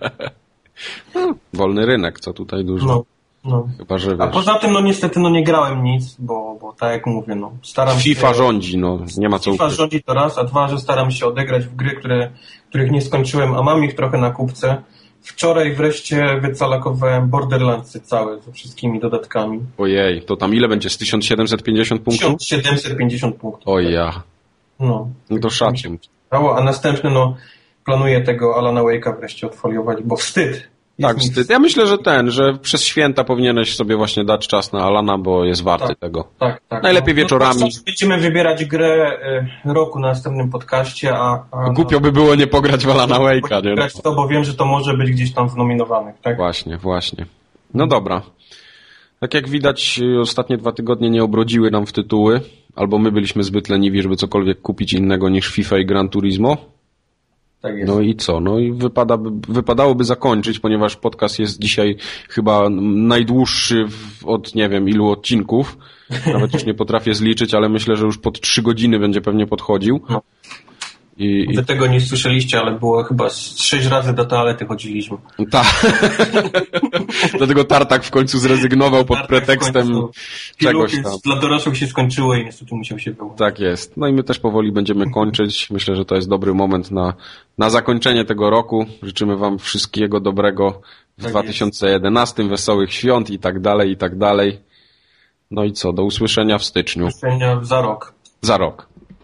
no, wolny rynek, co tutaj dużo.
No, no.
Chyba, że wiesz.
A poza tym, no niestety, no nie grałem nic, bo, bo tak jak mówię, no staram
FIFA
się...
FIFA rządzi, no nie ma co
FIFA
ukryć.
rządzi to raz, a dwa, że staram się odegrać w gry, które, których nie skończyłem, a mam ich trochę na kupce. Wczoraj wreszcie wycalakowałem Borderlandsy całe, ze wszystkimi dodatkami.
Ojej, to tam ile będzie? Z tysiąc siedemset pięćdziesiąt punktów?
tysiąc siedemset pięćdziesiąt punktów.
Oj ja.
No.
No to szacun.
A następny, no, planuję tego Alana Wake'a wreszcie odfoliować, bo wstyd.
Tak, wstyd. Ja myślę, że ten, że przez święta powinieneś sobie właśnie dać czas na Alana, bo jest warty
tak,
tego.
Tak, tak.
Najlepiej
no,
wieczorami.
No, będziemy wybierać grę y, roku na następnym podcaście, a... a
Głupio by było nie pograć w Alana Wake'a, nie?
Grać w to, bo wiem, że to może być gdzieś tam w nominowanych, tak?
Właśnie, właśnie. No dobra. Tak jak widać, ostatnie dwa tygodnie nie obrodziły nam w tytuły, albo my byliśmy zbyt leniwi, żeby cokolwiek kupić innego niż FIFA i Gran Turismo.
Tak jest.
No i co? No i wypada, wypadałoby zakończyć, ponieważ podcast jest dzisiaj chyba najdłuższy w, od nie wiem ilu odcinków. Nawet już nie potrafię zliczyć, ale myślę, że już pod trzy godziny będzie pewnie podchodził.
No.
I,
Wy
i...
tego nie słyszeliście, ale było chyba z sześć razy do toalety chodziliśmy.
Tak. Dlatego Tartak w końcu zrezygnował pod
Tartak
pretekstem czegoś tam.
Dla dorosłych się skończyło i niestety musiał się wyłączyć.
Tak jest. No i my też powoli będziemy kończyć. Myślę, że to jest dobry moment na, na zakończenie tego roku. Życzymy wam wszystkiego dobrego w
tak
dwa tysiące jedenastym, wesołych świąt i tak dalej, i tak dalej. No i co? Do usłyszenia w styczniu.
Do usłyszenia za rok.
Za rok.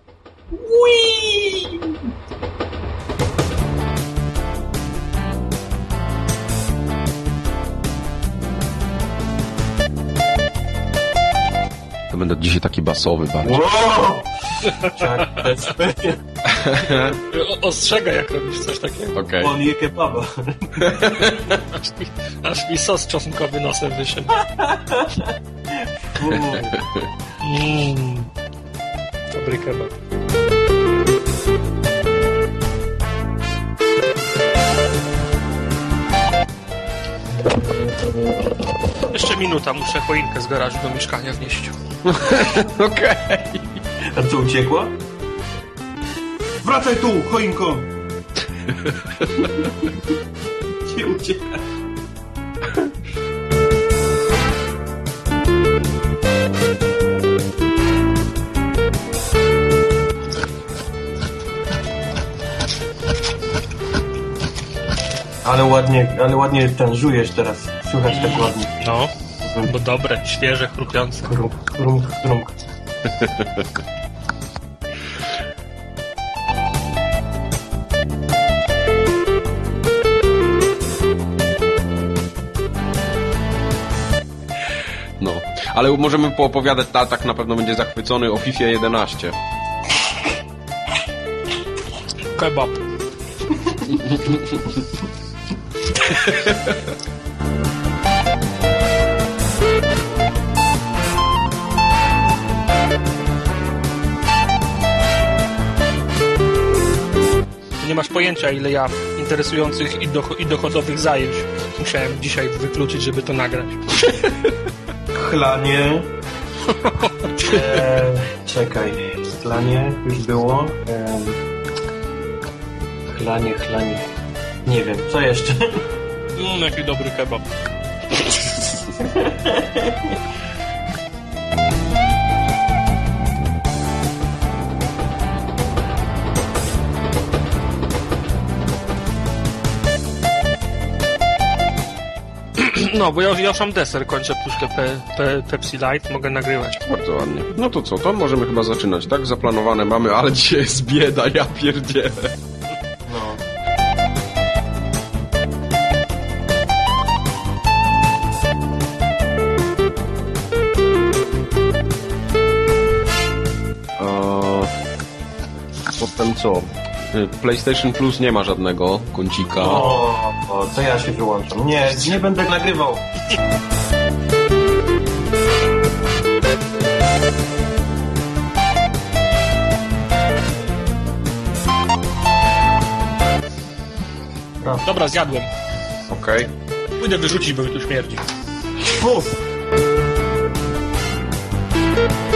Whee!
To będę dzisiaj taki basowy bardziej.
Wow! Tak, to jest
O, ostrzega, jak robisz coś takiego.
Okej.
on je kebaba.
Aż mi, aż mi sos czosnkowy nosem wyszedł. Mm. Dobry kebab. Jeszcze minuta, muszę choinkę z garażu do mieszkania wnieść.
Okej.
A co, uciekła? Wracaj tu, choinko! Nie uciekaj. Ale ładnie, ale ładnie ten żujesz teraz. Słychać tak ładnie.
No, bo dobre, świeże, chrupiące.
Chrunk, chrunk, chrunk.
No. Ale możemy poopowiadać, tak na pewno będzie zachwycony o FIFA jedenaście.
Kebab. Nie masz pojęcia, ile ja interesujących i, doch- i dochodowych zajęć musiałem dzisiaj wykluczyć, żeby to nagrać.
Chlanie. E, czekaj. Chlanie już było. E, chlanie, chlanie. Nie wiem, co jeszcze?
Mmm, jaki dobry kebab. No, bo ja, ja już mam deser, kończę puszkę pe, pe, Pepsi Light, mogę nagrywać.
Bardzo ładnie. No to co, to możemy chyba zaczynać, tak? Zaplanowane mamy, ale dzisiaj jest bieda, ja pierdzielę.
No.
Potem co? PlayStation Plus nie ma żadnego kącika.
O, o, to ja się wyłączam. Nie, nie będę nagrywał. No.
Dobra, zjadłem.
Okej. Okay.
Pójdę wyrzucić, bo mi tu śmierdzi.
Puf!